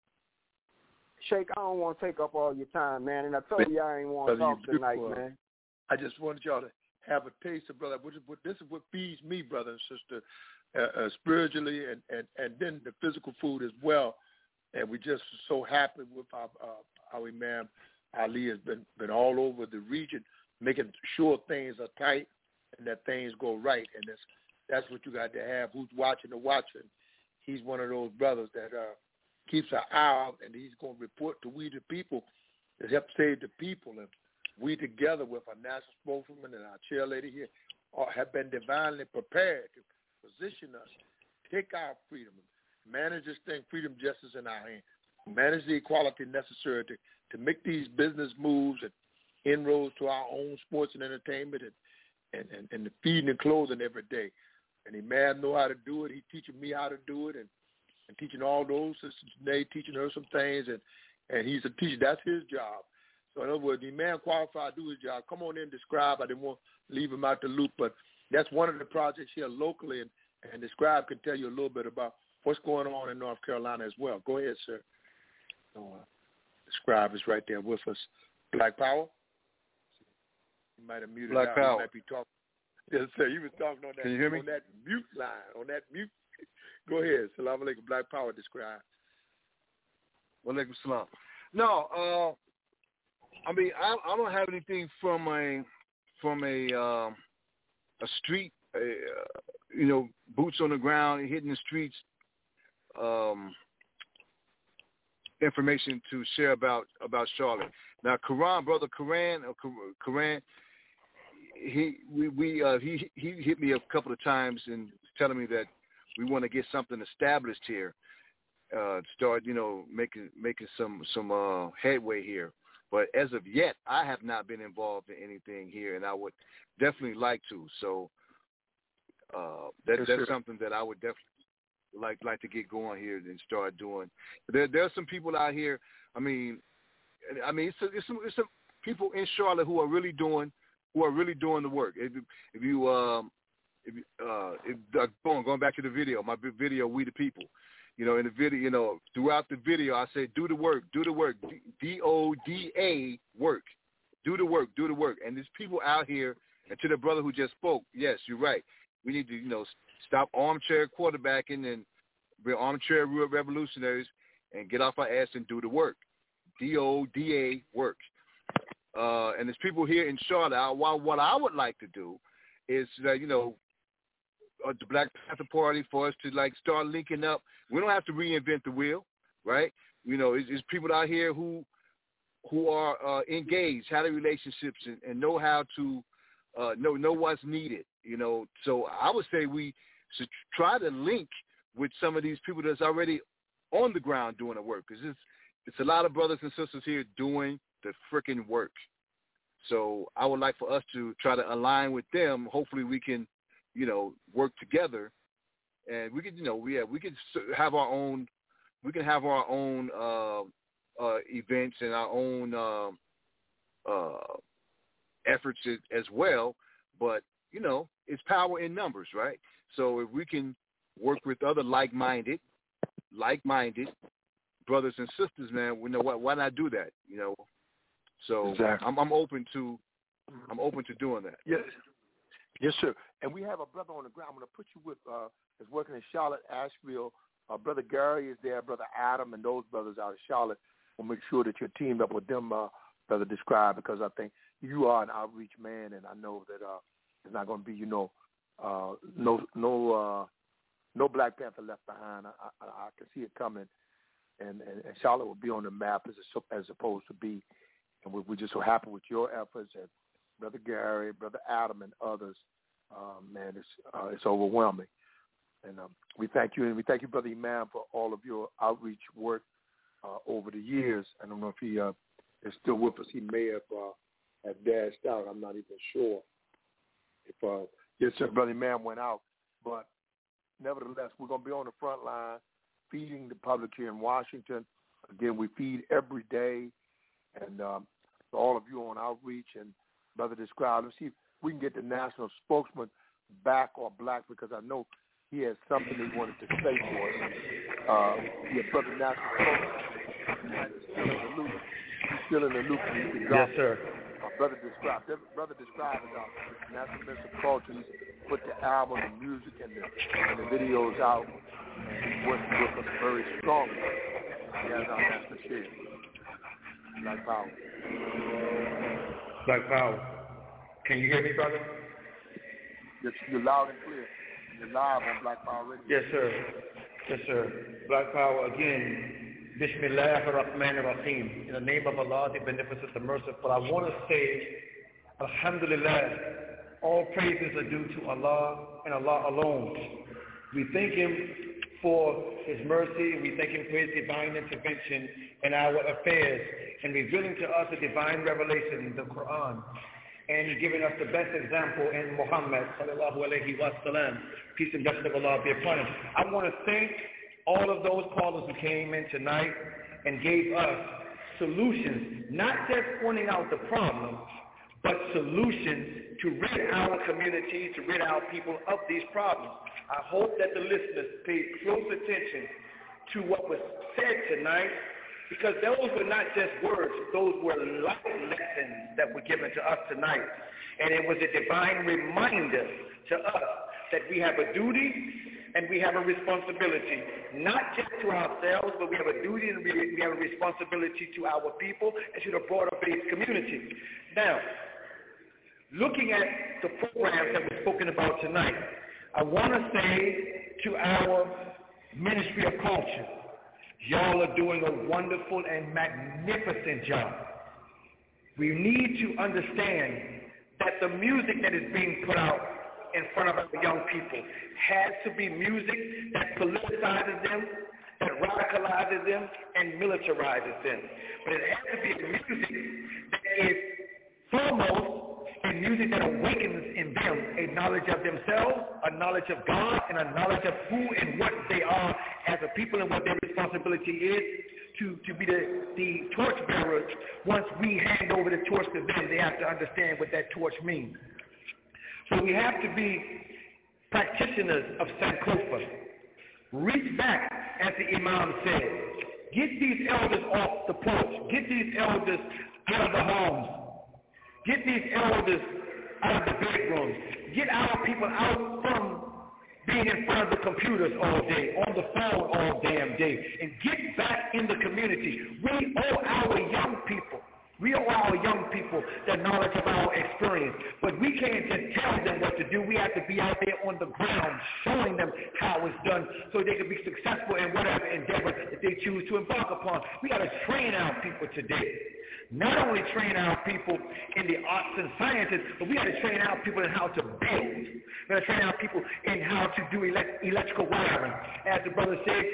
S14: Sheikh, I don't want to take up all your time, man, and I told you I ain't want to talk tonight, man.
S5: I just wanted y'all to have a taste of, brother, which is what, this is what feeds me, brother and sister, uh, uh, spiritually and, and, and then the physical food as well. And we just so happy with our, uh, our Imam Ali has been, been all over the region, making sure things are tight and that things go right. And that's, that's what you got to have. Who's watching the watching? He's one of those brothers that uh, keeps an eye out, and he's going to report to we the people that help save the people. And we together with our national spokeswoman and our chairlady here are, have been divinely prepared to position us, take our freedom, manage this thing, freedom, justice in our hands, manage the equality necessary to, to make these business moves and inroads to our own sports and entertainment and, and, and, and the feeding and clothing every day. And the man know how to do it. He's teaching me how to do it and, and teaching all those sisters today, teaching her some things. And, and he's a teacher. That's his job. So in other words, the man qualified to do his job. Come on in and describe. I didn't want to leave him out the loop, but that's one of the projects here locally. And, and describe can tell you a little bit about what's going on in North Carolina as well. Go ahead, sir. So, uh, describe is right there with us. Black Power? You might have muted
S12: Black
S5: out.
S12: Power.
S5: You might be talking. Yes, sir. You was talking on that,
S12: Can you hear me?
S5: on that mute line, on that mute. Go ahead. Salam alaikum. Black Power, describe.
S12: Walaikum salam. No, uh, I mean, I, I don't have anything from a from a um, a street, a, uh, you know, boots on the ground, hitting the streets, um, information to share about about Charlotte. Now, Quran, brother Quran, or Quran, he we, we uh, he he hit me a couple of times and telling me that we want to get something established here, uh, start you know making making some some uh, headway here. But as of yet, I have not been involved in anything here, and I would definitely like to. So uh, that,
S5: yes,
S12: that's
S5: sir.
S12: something that I would definitely like like to get going here and start doing. There there are some people out here. I mean, I mean, it's a, it's some it's some people in Charlotte who are really doing who are really doing the work. If, if you, um, if, uh, if uh, going going back to the video, my big video, We the People. You know, in the video, you know, throughout the video, I say, do the work, do the work, D O D A work, do the work, do the work. And there's people out here, and to the brother who just spoke, yes, you're right. We need to, you know, stop armchair quarterbacking and be armchair revolutionaries and get off our ass and do the work. D O D A work. Uh, and there's people here in Charlotte. I, what I would like to do is that, you know, uh, the Black Panther Party, for us to, like, start linking up. We don't have to reinvent the wheel, right? You know, it's, it's people out here who who are uh, engaged, have the relationships, and, and know how to uh, know, know what's needed, you know. So I would say we should try to link with some of these people that's already on the ground doing the work, because it's, it's a lot of brothers and sisters here doing the freaking work. So I would like for us to try to align with them. Hopefully we can, you know, work together, and we can, you know, we yeah, we can have our own, we can have our own uh, uh, events and our own uh, uh, efforts as well. But you know, it's power in numbers, right? So if we can work with other like-minded, like-minded brothers and sisters, man, we know why, why not do that, you know? So
S6: exactly.
S12: I'm, I'm open to, I'm open to doing that.
S6: Yes, yes, sir. And we have a brother on the ground. I'm going to put you with, uh, is working in Charlotte, Asheville. Uh, Brother Gary is there, Brother Adam, and those brothers out of Charlotte. We'll make sure that you're teamed up with them, uh, Brother Describe, because I think you are an outreach man, and I know that uh, it's not going to be, you know, uh, no, no, uh, no Black Panther left behind. I, I, I can see it coming, and, and, and Charlotte will be on the map as a, as opposed to be. And we're just so happy with your efforts, and Brother Gary, Brother Adam, and others. Um, man, it's uh, it's overwhelming. And um, we thank you, and we thank you, Brother Imam, for all of your outreach work uh, over the years. I don't know if he uh, is still with us. He may have uh, have dashed out. I'm not even sure. If uh, yes, sir, Brother Imam went out, but nevertheless, we're going to be on the front line, feeding the public here in Washington. Again, we feed every day. And um, for all of you on outreach and Brother Describe, let's see if we can get the national spokesman back or black, because I know he has something he wanted to say for us. Uh, yeah, Brother National Spokesman, he's still in the loop. He's still in the loop.
S15: Yes, sir.
S6: Uh, Brother Describe. Brother Describe is our National Minister of Culture. He's put the album, the music, and the, and the videos out. And he's working with us very strongly. He has our national share. Black Power.
S15: Black Power. Can you hear me, brother?
S6: Yes, you're loud and clear. You're live on Black Power Radio.
S15: Yes, sir. Yes, sir. Black Power, again, Bismillah ar-Rahman ar-Rahim. In the name of Allah, the Beneficent, the Merciful. I want to say, Alhamdulillah, all praises are due to Allah and Allah alone. We thank Him for His mercy, and we thank Him for His divine intervention in our affairs, and revealing to us a divine revelation in the Quran, and giving us the best example in Muhammad sallallahu alayhi wa sallam. Peace and blessings of Allah be upon him. I want to thank all of those callers who came in tonight and gave us solutions, not just pointing out the problems, but solutions to rid our community, to rid our people of these problems. I hope that the listeners paid close attention to what was said tonight, because those were not just words, those were life lessons that were given to us tonight. And it was a divine reminder to us that we have a duty and we have a responsibility, not just to ourselves, but we have a duty and we have a responsibility to our people and to the broader based community. Now, looking at the programs that were spoken about tonight, I want to say to our Ministry of Culture, y'all are doing a wonderful and magnificent job. We need to understand that the music that is being put out in front of our young people has to be music that politicizes them, that radicalizes them, and militarizes them. But it has to be music that is foremost and music that awakens in them a knowledge of themselves, a knowledge of God, and a knowledge of who and what they are as a people and what their responsibility is to, to be the, the torch bearers. Once we hand over the torch to them, they have to understand what that torch means. So we have to be practitioners of Sankofa. Reach back, as the Imam said. Get these elders off the porch. Get these elders out of the homes. Get these elders out of the bedrooms. Get our people out from being in front of the computers all day, on the phone all damn day, and get back in the community. We owe our young people, we owe our young people the knowledge of our experience, but we can't just tell them what to do. We have to be out there on the ground showing them how it's done so they can be successful in whatever endeavor that they choose to embark upon. We got to train our people today. Not only train our people in the arts and sciences, but we got to train our people in how to build. We got to train our people in how to do elect- electrical wiring. As the brother said,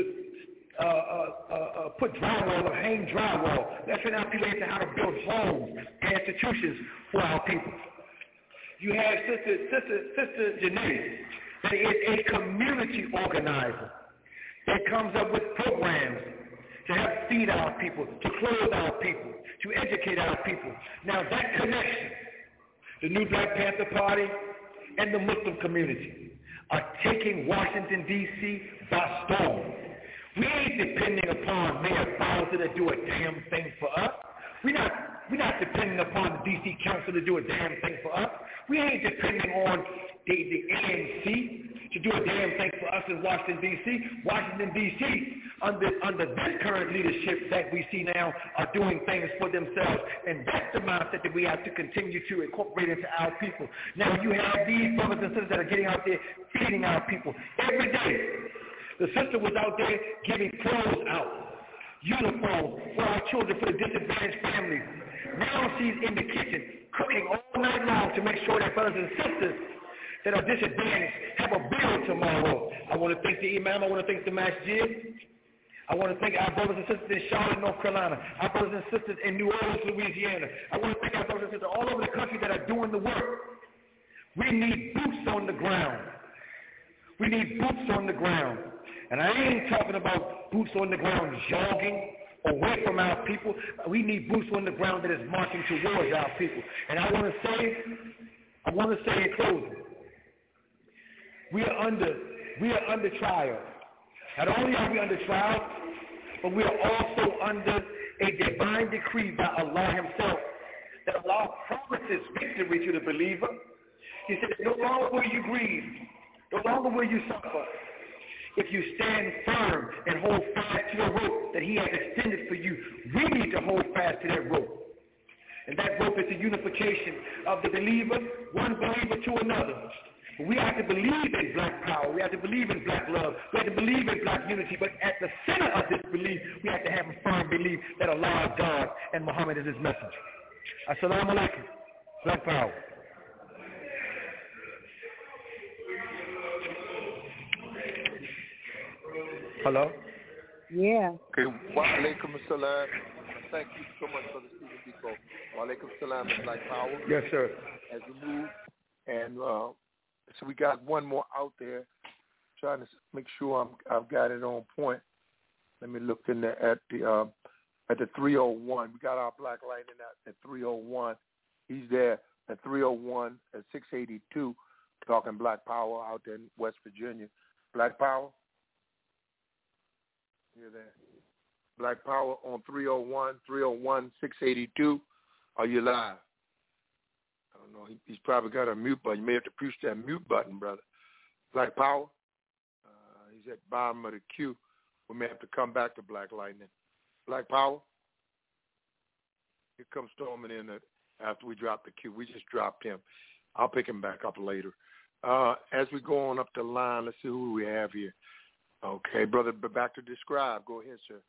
S15: uh, uh, uh, uh, put drywall or hang drywall. Let's train our people into how to build homes and institutions for our people. You have Sister Sister Sister Janae, that is a community organizer that comes up with programs to help feed our people, to clothe our people, to educate our people. Now that connection, the New Black Panther Party and the Muslim community are taking Washington, D C by storm. We ain't depending upon Mayor Bowser to do a damn thing for us. We're not, we're not depending upon the D C Council to do a damn thing for us. We ain't depending on the, the A N C to do a damn thing for us in Washington, D C Washington, D C, under under this current leadership that we see now, are doing things for themselves. And that's the mindset that we have to continue to incorporate into our people. Now you have these brothers and sisters that are getting out there feeding our people every day. The sister was out there giving clothes out, uniforms for our children, for the disadvantaged families. Now she's in the kitchen cooking all night long to make sure that brothers and sisters that are disadvantaged have a bill tomorrow. I want to thank the Imam. I want to thank the Masjid. I want to thank our brothers and sisters in Charlotte, North Carolina, our brothers and sisters in New Orleans, Louisiana. I want to thank our brothers and sisters all over the country that are doing the work. We need boots on the ground. We need boots on the ground. And I ain't talking about boots on the ground jogging away from our people. We need boots on the ground that is marching towards our people. And I want to say, I want to say in closing, we are under, we are under trial. Not only are we under trial, but we are also under a divine decree by Allah Himself that Allah promises victory to the believer. He said, no longer will you grieve, no longer will you suffer, if you stand firm and hold fast to the rope that He has extended for you. We need to hold fast to that rope. And that rope is the unification of the believer, one believer to another. We have to believe in black power. We have to believe in black love. We have to believe in black unity. But at the center of this belief, we have to have a firm belief that Allah is God and Muhammad is His messenger. Assalamu alaikum. Black power. Hello?
S16: Yeah.
S17: Okay. Wa alaikum assalam. Thank you so much for the speaking, Biko. Wa alaikum assalam and black power.
S15: Yes, sir.
S17: As we move, and uh, so we got one more out there. Trying to make sure I'm, I've got it on point. Let me look in there at the uh, at the three oh one. We got our Black Lightning at, at three oh one. He's there at three oh one at six eighty-two, talking Black Power out there in West Virginia. Black Power. You're there. Black Power on three oh one, three oh one, six eighty-two. Are you live? I don't know. He, he's probably got a mute button. You may have to push that mute button, brother. Black Power. Uh, he's at the bottom of the queue. We may have to come back to Black Lightning. Black Power. Here comes storming in after we drop the queue. We just dropped him. I'll pick him back up later. Uh, as we go on up the line, let's see who we have here. Okay, brother, back to describe. Go ahead, sir.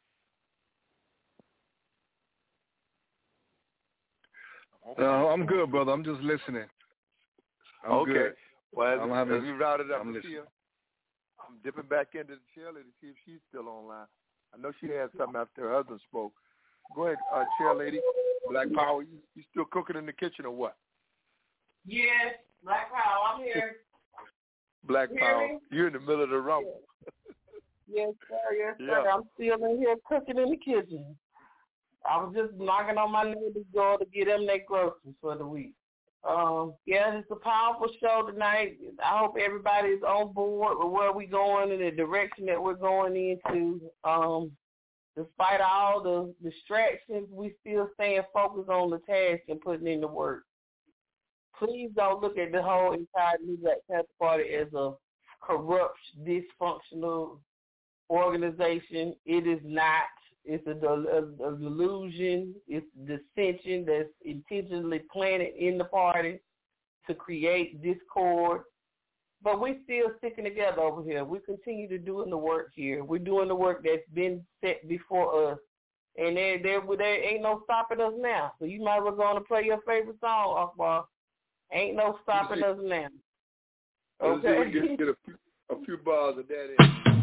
S12: Uh, I'm good, brother. I'm just listening. I'm
S17: okay.
S12: Good.
S17: Well, as,
S12: I'm having,
S17: as we routed up
S12: I'm
S17: the field, I'm dipping back into the chairlady to see if she's still online. I know she had something after her husband spoke. Go ahead, uh, chairlady. Black Power, you, you still cooking in the kitchen or what?
S13: Yes, Black Power, I'm here.
S17: Black
S13: you
S17: Power, you're in the middle of the rumble.
S13: Yes, sir. Yes, sir.
S17: Yeah.
S13: I'm still in here cooking in the kitchen. I was just knocking on my neighbor's door to get them their groceries for the week. Um, yeah, it's a powerful show tonight. I hope everybody's on board with where we're going and the direction that we're going into. Um, despite all the distractions, we still staying focused on the task and putting in the work. Please don't look at the whole entire New Black Panther Party as a corrupt, dysfunctional organization. It is not. It's a, a, a delusion. It's dissension that's intentionally planted in the party to create discord. But we're still sticking together over here. We continue to doing the work here. We're doing the work that's been set before us. And there, there, there ain't no stopping us now. So you might as well go on and play your favorite song, Akbar. Ain't no stopping us now. Okay?
S17: Let's see if we can get a few, a few bars of that in.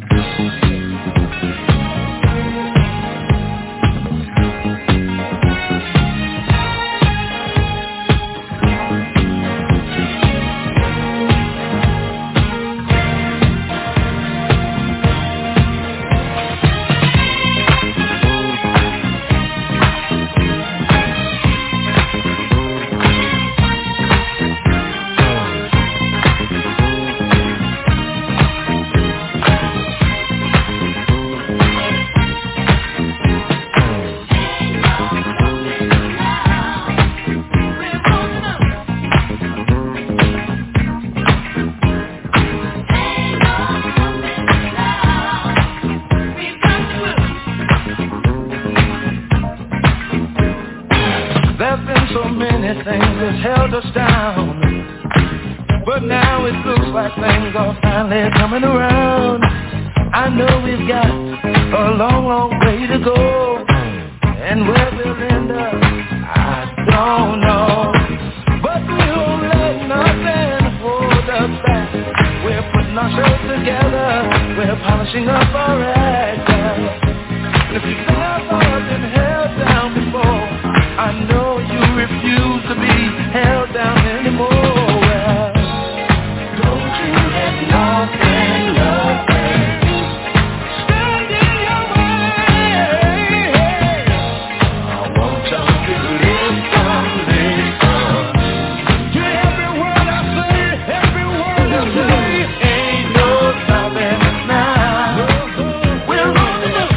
S4: Things that held us down, but now it looks like things are finally coming around. I know we've got a long, long way to go, and where we'll end up, I don't know. But we won't let nothing hold us back. We're putting our shows together, we're polishing up our act. And if you've ever been held down before, I know you refuse to be held down anymore. Well, don't you let nothing, nothing stand in your way. I want you to listen, listen to every word I say, every word I say. Ain't no stopping us now. We're on the move.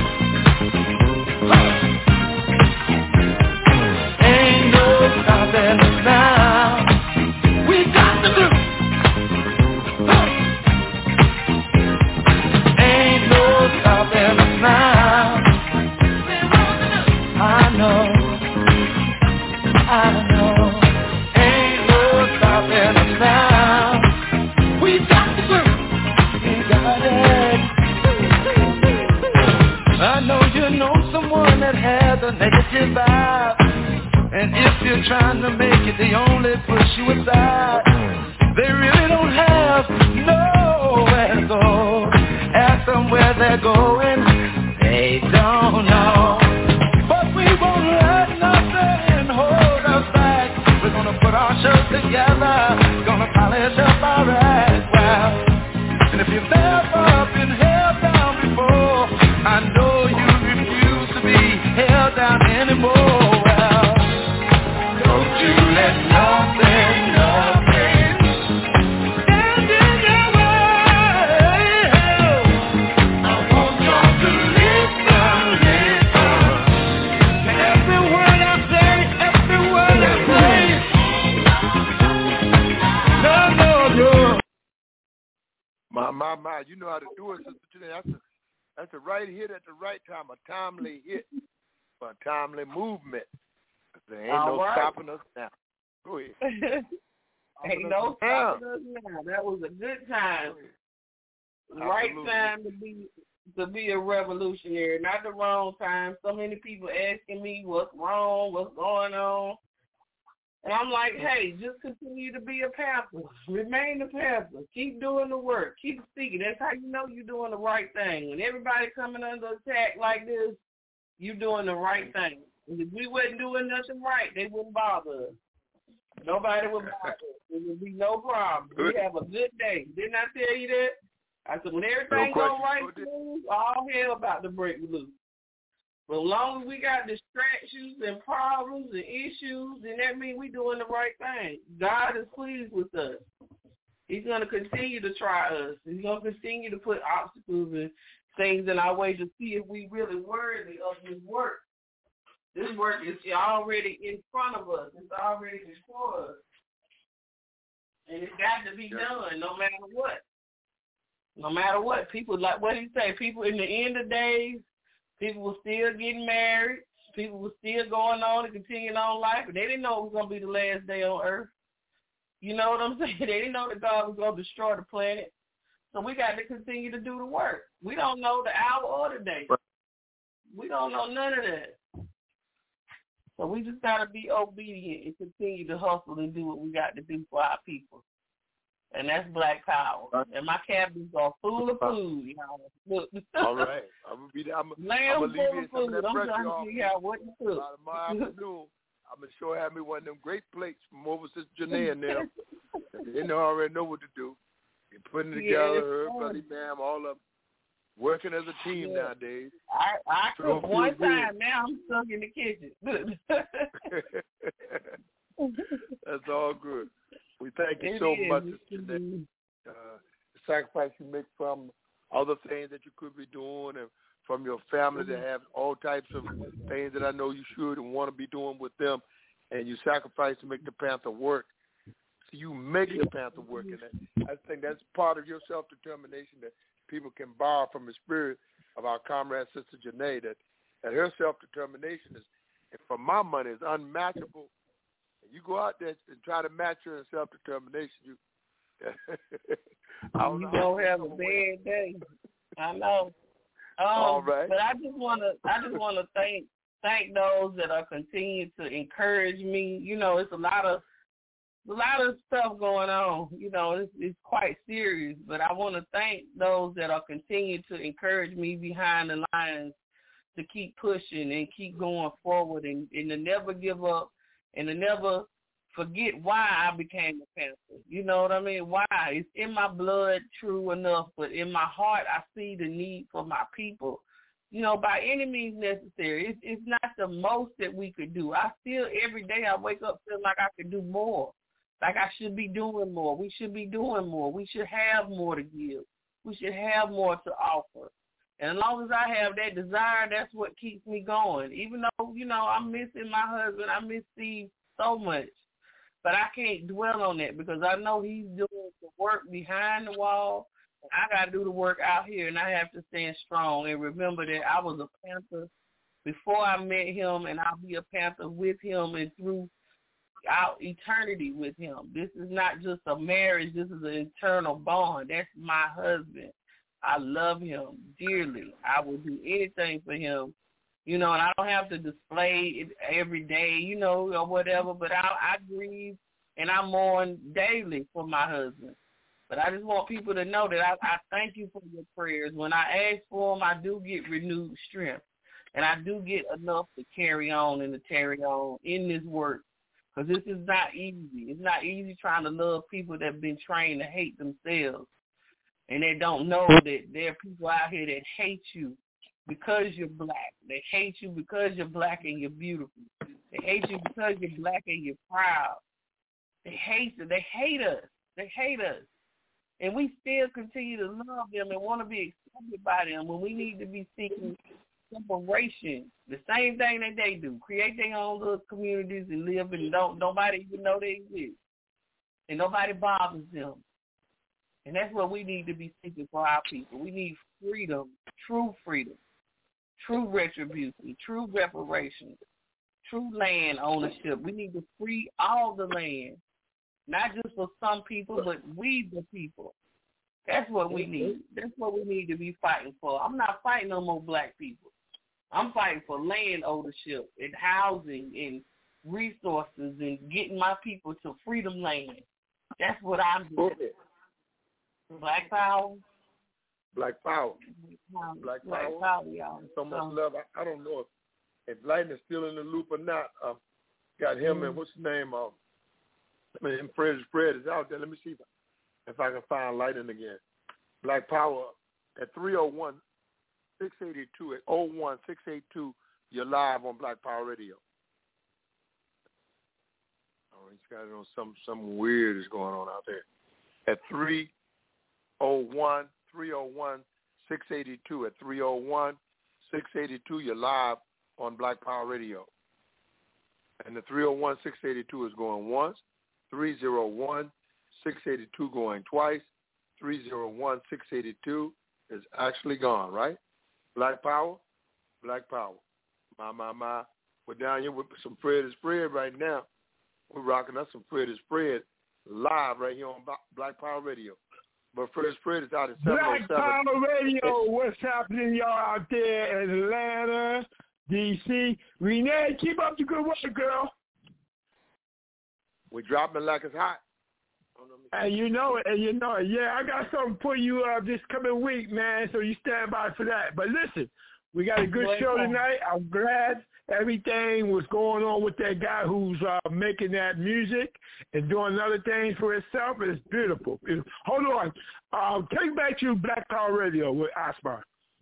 S4: Stopping us now. We got the groove. Huh. Ain't no stopping us now. I know, I know. Ain't no stopping us now. We got the groove. We got it. I know you know someone that has a negative vibe. And if you're trying to make it, they only push you aside. They really don't have nowhere to go. Ask them where they're going, they don't know. But we won't let nothing hold us back. We're gonna put our shows together, gonna polish up our act. Well, and if you've never been held down before, I know you refuse to be held down anymore. Let nothing, nothing stand in your way. I want y'all to listen, listen to every word I say, every word I say. No, no, no.
S17: My, my, my, you know how to do it, Sister Janine. That's a, that's a right hit at the right time, a timely hit, a timely movement. There ain't
S13: All
S17: no
S13: right.
S17: stopping us now. Go ahead.
S13: Ain't no stopping us now. That was a good time. Right time to be to be a revolutionary, not the wrong time. So many people asking me what's wrong, what's going on. And I'm like, hey, just continue to be a Panther. Remain a Panther. Keep doing the work. Keep speaking. That's how you know you're doing the right thing. When everybody coming under attack like this, you're doing the right thing. And if we wasn't doing nothing right, they wouldn't bother us. Nobody would bother us. There would be no problem. We have a good day. Didn't I tell you that? I said, when everything
S17: no
S13: go right smooth, all hell about to break loose. But as long as we got distractions and problems and issues, then that means we doing the right thing. God is pleased with us. He's going to continue to try us. He's going to continue to put obstacles and things in our way to see if we really worthy of this work. This work is already in front of us. It's already before us. And it's got to be done no matter what. No matter what. People, like what he say, people in the end of days, people were still getting married. People were still going on and continuing on life. But they didn't know it was going to be the last day on earth. You know what I'm saying? They didn't know that God was going to destroy the planet. So we got to continue to do the work. We don't know the hour or the day. We don't know none of that. So we just got to be obedient and continue to hustle and do what we got to do for our people. And that's Black Power. And my cabinets are full of food, y'all. Look.
S17: All right. I'm going to be I'm
S13: Lamb
S17: I'm
S13: full of food. I'm trying to figure out what to cook.
S17: Tomorrow afternoon, I'm going to sure have me one of them great plates from over Sister Janae and them. They know already know what to do. They're putting it together,
S13: yes,
S17: her, Brother Ma'am, all of them. Working as a team yeah. nowadays.
S13: I, I cook one time. Now I'm stuck in the kitchen.
S17: That's all good. We thank you
S13: it
S17: so
S13: is.
S17: much, Janae. Uh, the sacrifice you make from other things that you could be doing and from your family mm-hmm. that have all types of things that I know you should and want to be doing with them, and you sacrifice to make the Panther work. So you make the Panther work, and that, I think that's part of your self-determination that people can borrow from the spirit of our comrade, Sister Janae, that, that her self-determination is, for my money, is unmatchable. And you go out there and try to match her in self-determination, you
S13: I don't you don't have a bad day. I know. Um,
S17: All right.
S13: But I just want to, I just want to thank thank those that are continuing to encourage me. You know, it's a lot of a lot of stuff going on. You know, it's, it's quite serious. But I want to thank those that are continuing to encourage me behind the lines to keep pushing and keep going forward and, and to never give up and to never forget why I became a Panther. You know what I mean? Why? It's in my blood, true enough, but in my heart, I see the need for my people. You know, by any means necessary. It's, it's not the most that we could do. I still, every day I wake up feeling like I could do more, like I should be doing more. We should be doing more. We should have more to give. We should have more to offer. And as long as I have that desire, that's what keeps me going. Even though, you know, I'm missing my husband. I miss Steve so much. But I can't dwell on that because I know he's doing the work behind the wall. And I got to do the work out here, and I have to stand strong and remember that I was a Panther before I met him, and I'll be a Panther with him and through out eternity with him. This is not just a marriage. This is an eternal bond. That's my husband. I love him dearly. I will do anything for him. You know, and I don't have to display it every day, you know, or whatever, but I, I grieve and I mourn daily for my husband. But I just want people to know that I, I thank you for your prayers. When I ask for them, I do get renewed strength, and I do get enough to carry on and to carry on in this work, because this is not easy. It's not easy trying to love people that have been trained to hate themselves, and they don't know that there are people out here that hate you because you're black. They hate you because you're black and you're beautiful. They hate you because you're black and you're proud. They hate you. They hate us. They hate us. And we still continue to love them and want to be accepted by them when we need to be seeking separation. The same thing that they do. Create their own little communities and live and don't nobody even know they exist. And nobody bothers them. And that's what we need to be seeking for our people. We need freedom, true freedom. True retribution, true reparations, true land ownership. We need to free all the land, not just for some people, but we the people. That's what we need. That's what we need to be fighting for. I'm not fighting no more black people. I'm fighting for land ownership and housing and resources and getting my people to freedom land. That's what I'm doing. Black power.
S17: Black power.
S13: Black,
S17: Black power.
S13: power, y'all.
S17: So much um, love. I, I don't know if, if Lightning is still in the loop or not. Uh, got him mm-hmm. and what's his name? Uh, I mean, Fred, Fred is out there. Let me see if, if I can find Lightning again. Black Power at three oh one, six eight two, at oh one, six eight two, you're live on Black Power Radio. Oh, he's got it on some, something weird is going on out there. At three oh one, three oh one, six eight two, at three oh one, six eight two, you're live on Black Power Radio. And the three oh one, six eight two is going once, three oh one, six eight two going twice, three oh one, six eight two is actually gone, right? Black Power, Black Power. My, my, my. We're down here with some Fred is Fred right now. We're rocking us some Fred is Fred live right here on Black Power Radio. But Fred is Fred is out at seven oh seven.
S16: Black Power Radio, what's happening, y'all out there in Atlanta, D C? Renee, keep up the good work, girl.
S17: We're dropping like it's hot.
S16: And you know it, and you know it. Yeah, I got something for you uh, this coming week, man, so you stand by for that. But listen, we got a good show tonight. I'm glad everything was going on with that guy who's uh, making that music and doing other things for himself. It's beautiful. It's, hold on. Uh, take back to Black Power Radio with Asmar.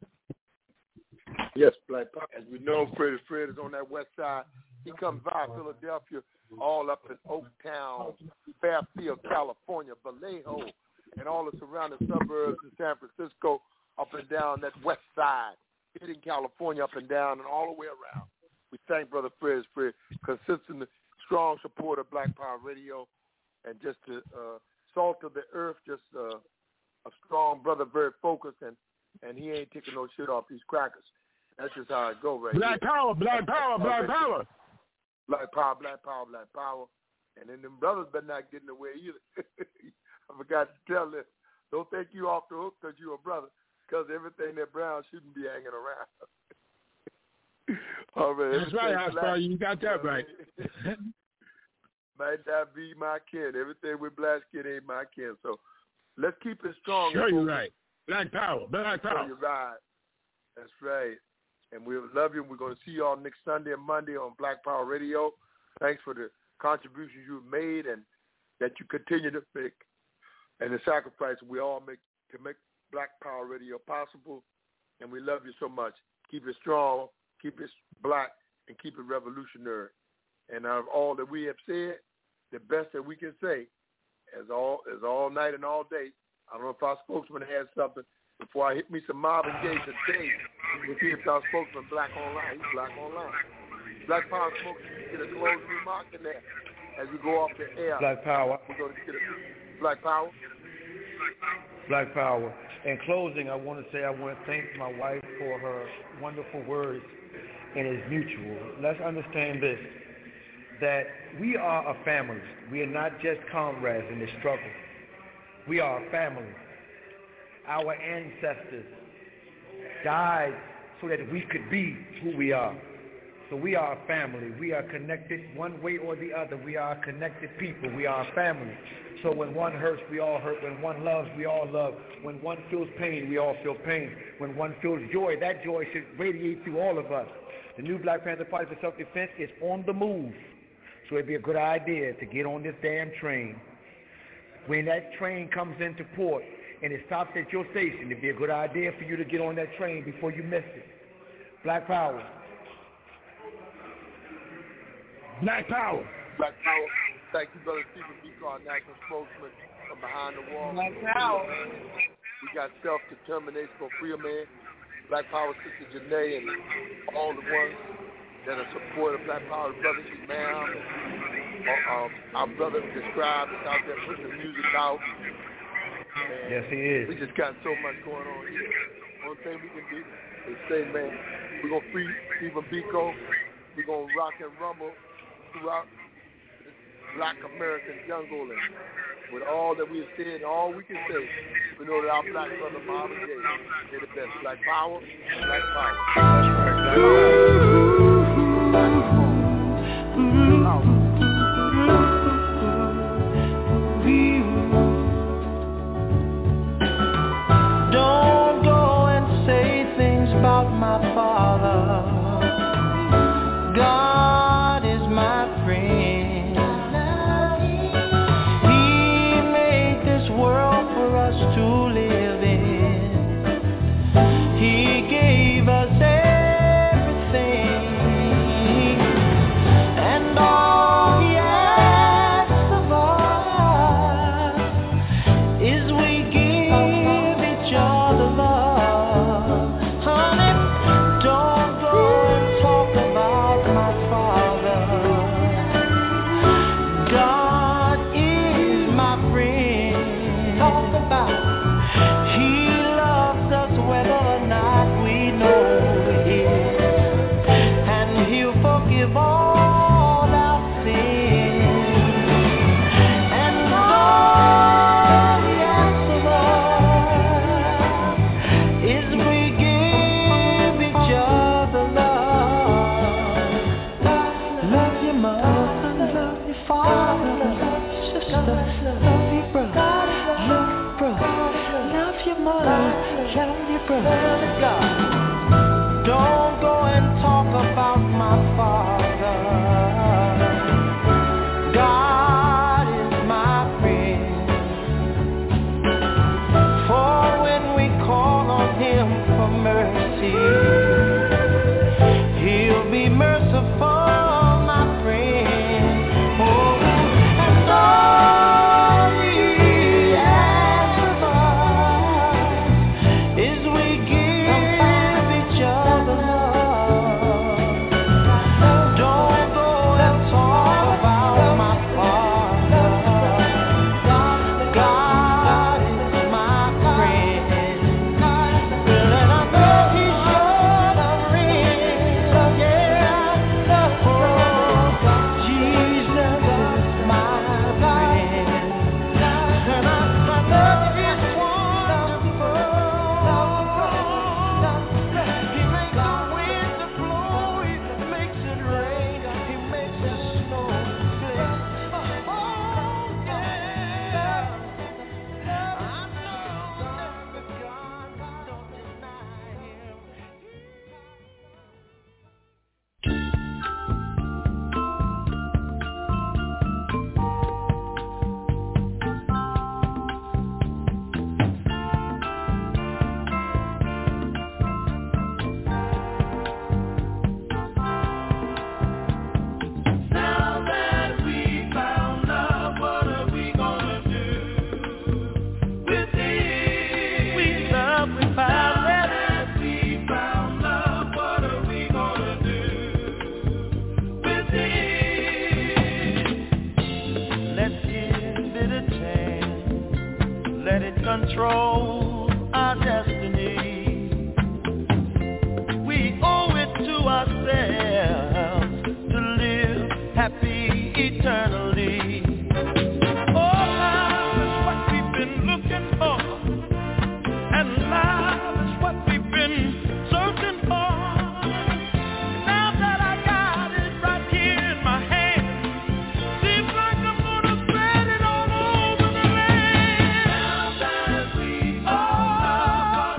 S17: Yes, Black Power. As we know, Fred Fred is on that west side. He comes by Philadelphia, all up in Oaktown, Fairfield, California, Vallejo, and all the surrounding suburbs in San Francisco, up and down that west side, hitting California up and down and all the way around. We thank Brother Fred Fred, consistent, strong supporter of Black Power Radio, and just the uh, salt of the earth, just uh, a strong brother, very focused, and, and he ain't taking no shit off these crackers. That's just how it go right
S16: Black
S17: here.
S16: Power, Black Power, Black Power.
S17: Black Power, Black Power, Black Power. And then them brothers better not get in the way either. I forgot to tell them, don't think you off the hook because you're a brother, because everything that brown shouldn't be hanging around. All right,
S16: that's right, House you got that right.
S17: Might not be my kin. Everything with black skin ain't my kin. So let's keep it strong.
S16: Sure, you're right. Black Power, Black Power.
S17: So you're right. That's right. And we love you. We're going to see you all next Sunday and Monday on Black Power Radio. Thanks for the contributions you've made and that you continue to make, and the sacrifice we all make to make Black Power Radio possible. And we love you so much. Keep it strong, keep it black, and keep it revolutionary. And out of all that we have said, the best that we can say is all is all night and all day. I don't know if our spokesman has something. Before I hit me some Marvin Gaye today, we'll see if our spokesman Black Online. He's Black Online. Black Power spokesman, get a closing remark in there as we go off the air.
S6: Black Power.
S17: We're going to get a Black Power.
S6: Black Power. In closing, I want to say I want to thank my wife for her wonderful words, and it's mutual. Let's understand this, that we are a family. We are not just comrades in this struggle. We are a family. Our ancestors died so that we could be who we are. So we are a family. We are connected one way or the other. We are connected people. We are a family. So when one hurts, we all hurt. When one loves, we all love. When one feels pain, we all feel pain. When one feels joy, that joy should radiate through all of us. The new Black Panther Party for Self-Defense is on the move. So it'd be a good idea to get on this damn train. When that train comes into port, and it stops at your station, it'd be a good idea for you to get on that train before you miss it. Black Power.
S16: Black Power.
S17: Black Power. Thank you, Brother Stephen Biko, our national spokesman from behind the wall.
S13: Black Power.
S17: We got self-determination for Free Man. Black Power, Sister Janae, and all the ones that are supporting Black Power, Brother Imam, uh, um, our brother described is out there putting the music out. Man,
S6: yes, he is.
S17: We just got so much going on here. One thing we can do is say, man, we're going to free Stephen Biko. We're going to rock and rumble throughout this Black American jungle. And with all that we have said, all we can say, we know that our black brother Marvin Gaye is the best. Black Power, Black Power. That's right, Black Power. Black Power.
S4: About my father, God is my friend. He made this world for us to live in. father, love your sister, love your brother, love your brother, love your mother, love your brother. Don't go and talk about my father. God is my friend. For when we call on him for mercy, he'll be merciful. Control our destiny. We owe it to ourselves to live happy eternally. Oh, love is what we've been looking for, and love is what we've been searching for. Now that I got it right here in my hand, seems like I'm gonna spread it all over the land. Now that we all love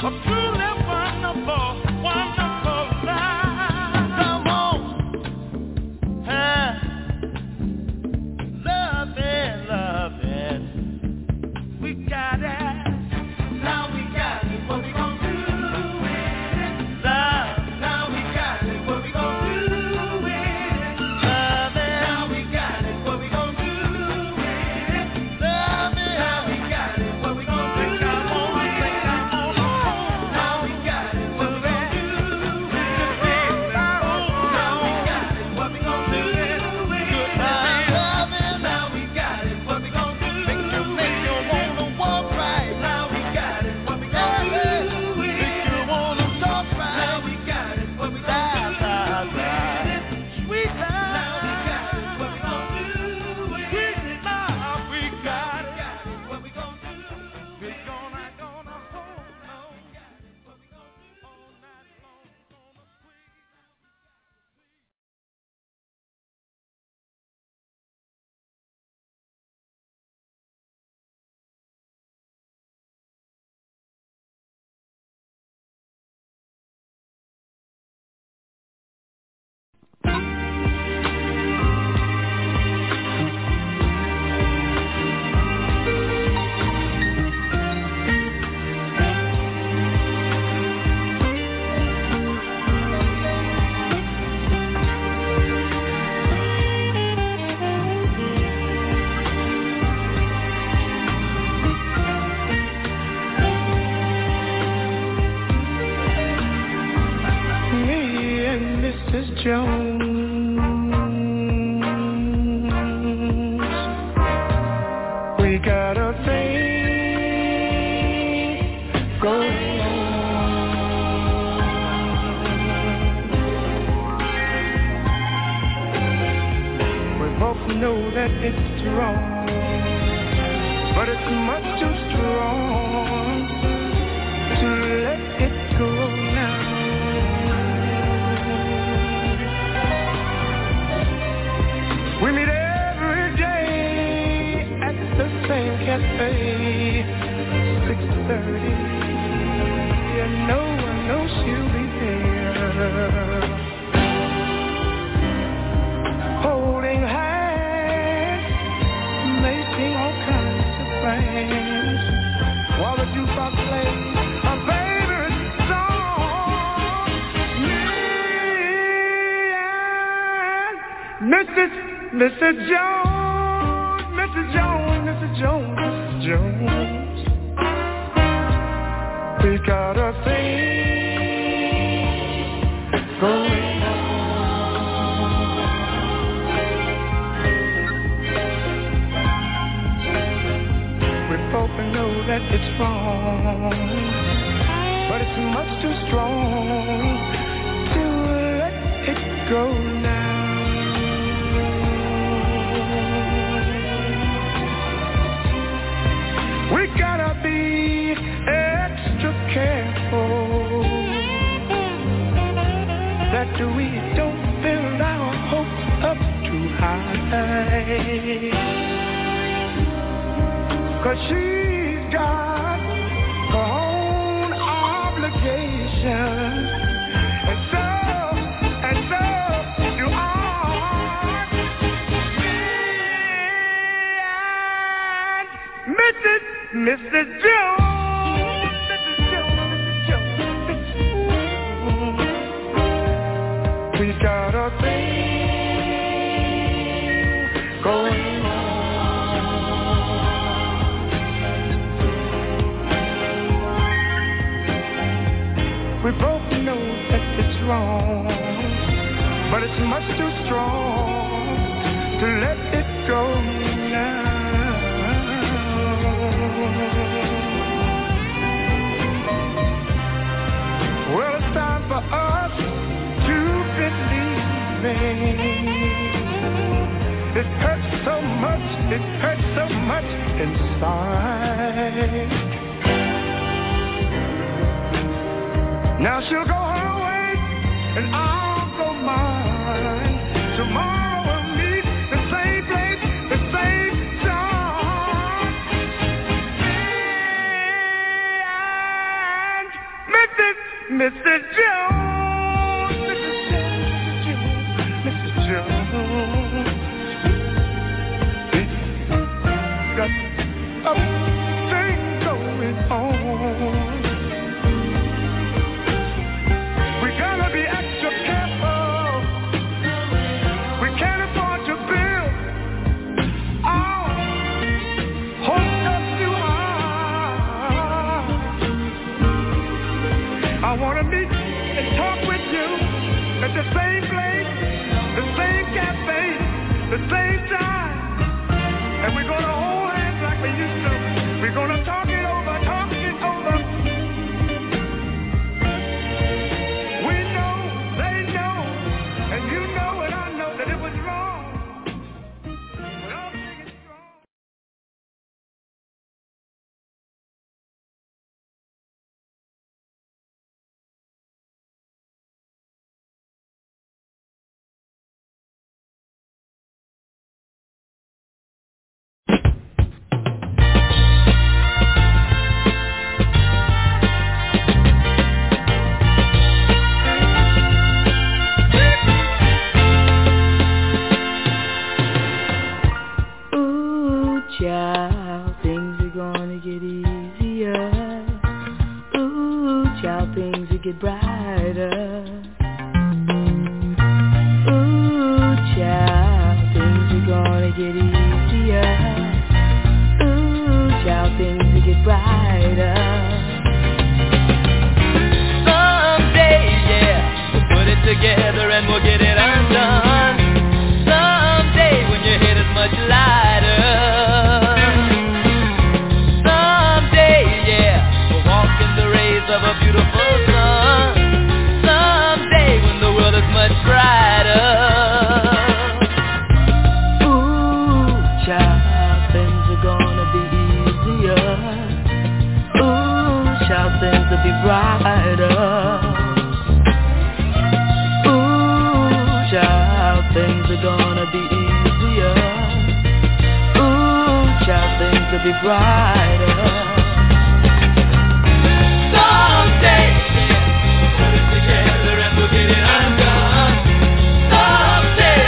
S4: Mister Jones, Mister Jones, Mister Jones, Mister Jones. We got a thing going on. We both know that it's wrong, but it's much too strong to let it go now. We gotta be extra careful that we don't build our hopes up too high, 'cause she's got her own obligations, and so, and so do I. Me and Missus Mister Jones, Mister Jones, Mister Jones, Mister Jones. We got a thing going on. We both know that it's wrong, but it's much too strong to let it go now. Well, it's time for us to believe it. It hurts so much, it hurts so much inside. Now she'll go her way and I'll go mine. Tomorrow we'll meet the same place, the same time. Mister Jones, Mister Jones, got a thing going on. We gotta be extra careful. We can't afford to build our hopes up too high. I wanna meet and talk with you at the same place, the same cafe, the same time. And we're gonna hold hands like we used to. We're gonna talk it over, talk it over. We know, they know, and you know and I know that it was wrong. But I'll make it strong.
S18: Child, things are gonna get easier. Ooh, child, things will get brighter. Ooh, child, things are gonna get easier. Ooh, child, things will get brighter.
S2: Someday, yeah, we'll put it together and we'll get it undone. Someday when your head is much lighter. Of a beautiful sun. Someday when the world is much brighter.
S18: Ooh, child, things are gonna be easier. Ooh, child, things will be brighter. Ooh, child, things are gonna be easier. Ooh, child, things will be brighter.
S2: Someday, put it together and we'll get it undone. Someday,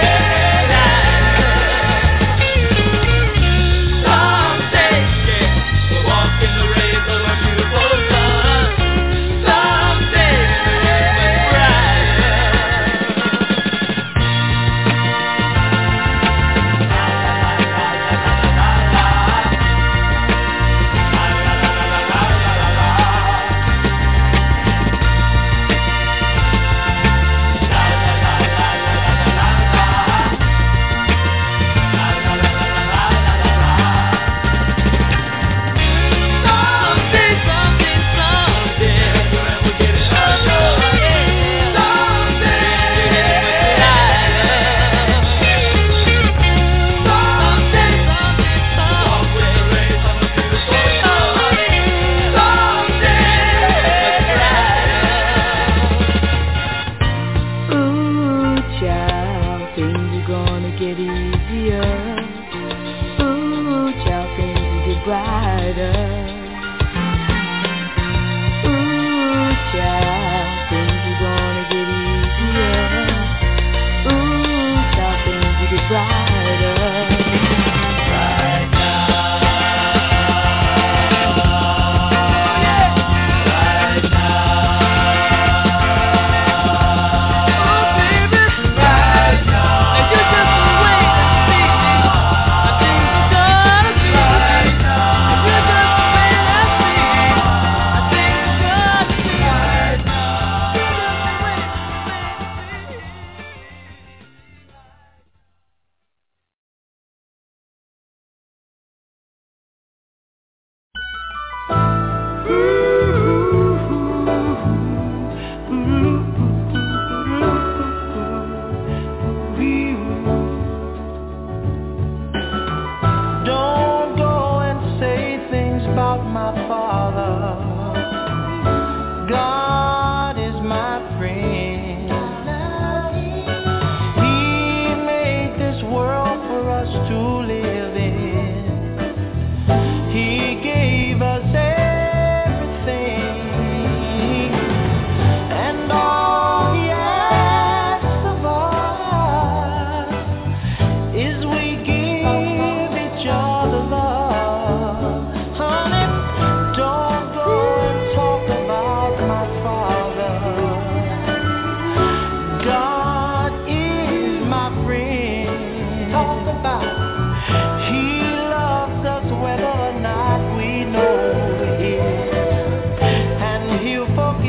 S2: someday, yeah, we'll walk in the rays of a beautiful sun. Someday, much brighter.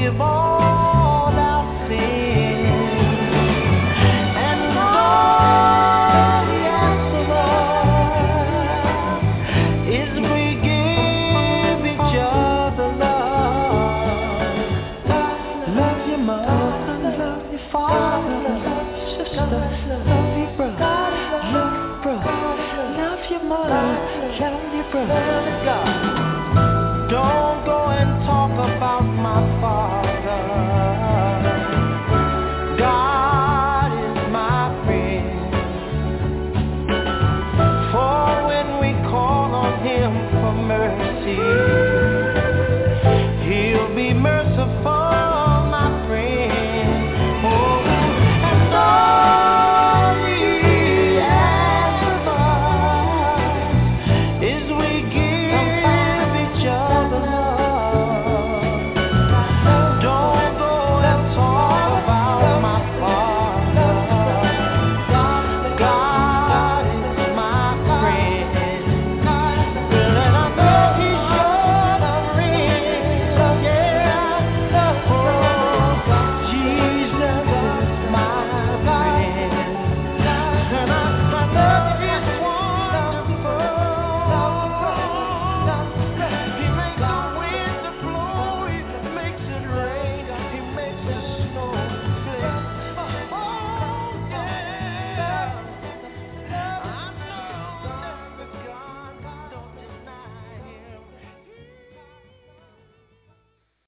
S18: forgive all our sins. And all we ask of us is we give each other love. Love your mother, love your father, love your sister, love your brother, love your brother, love your mother, love your brother. Don't go and talk about my father. God is my friend. For when we call on him for mercy, he'll be merciful.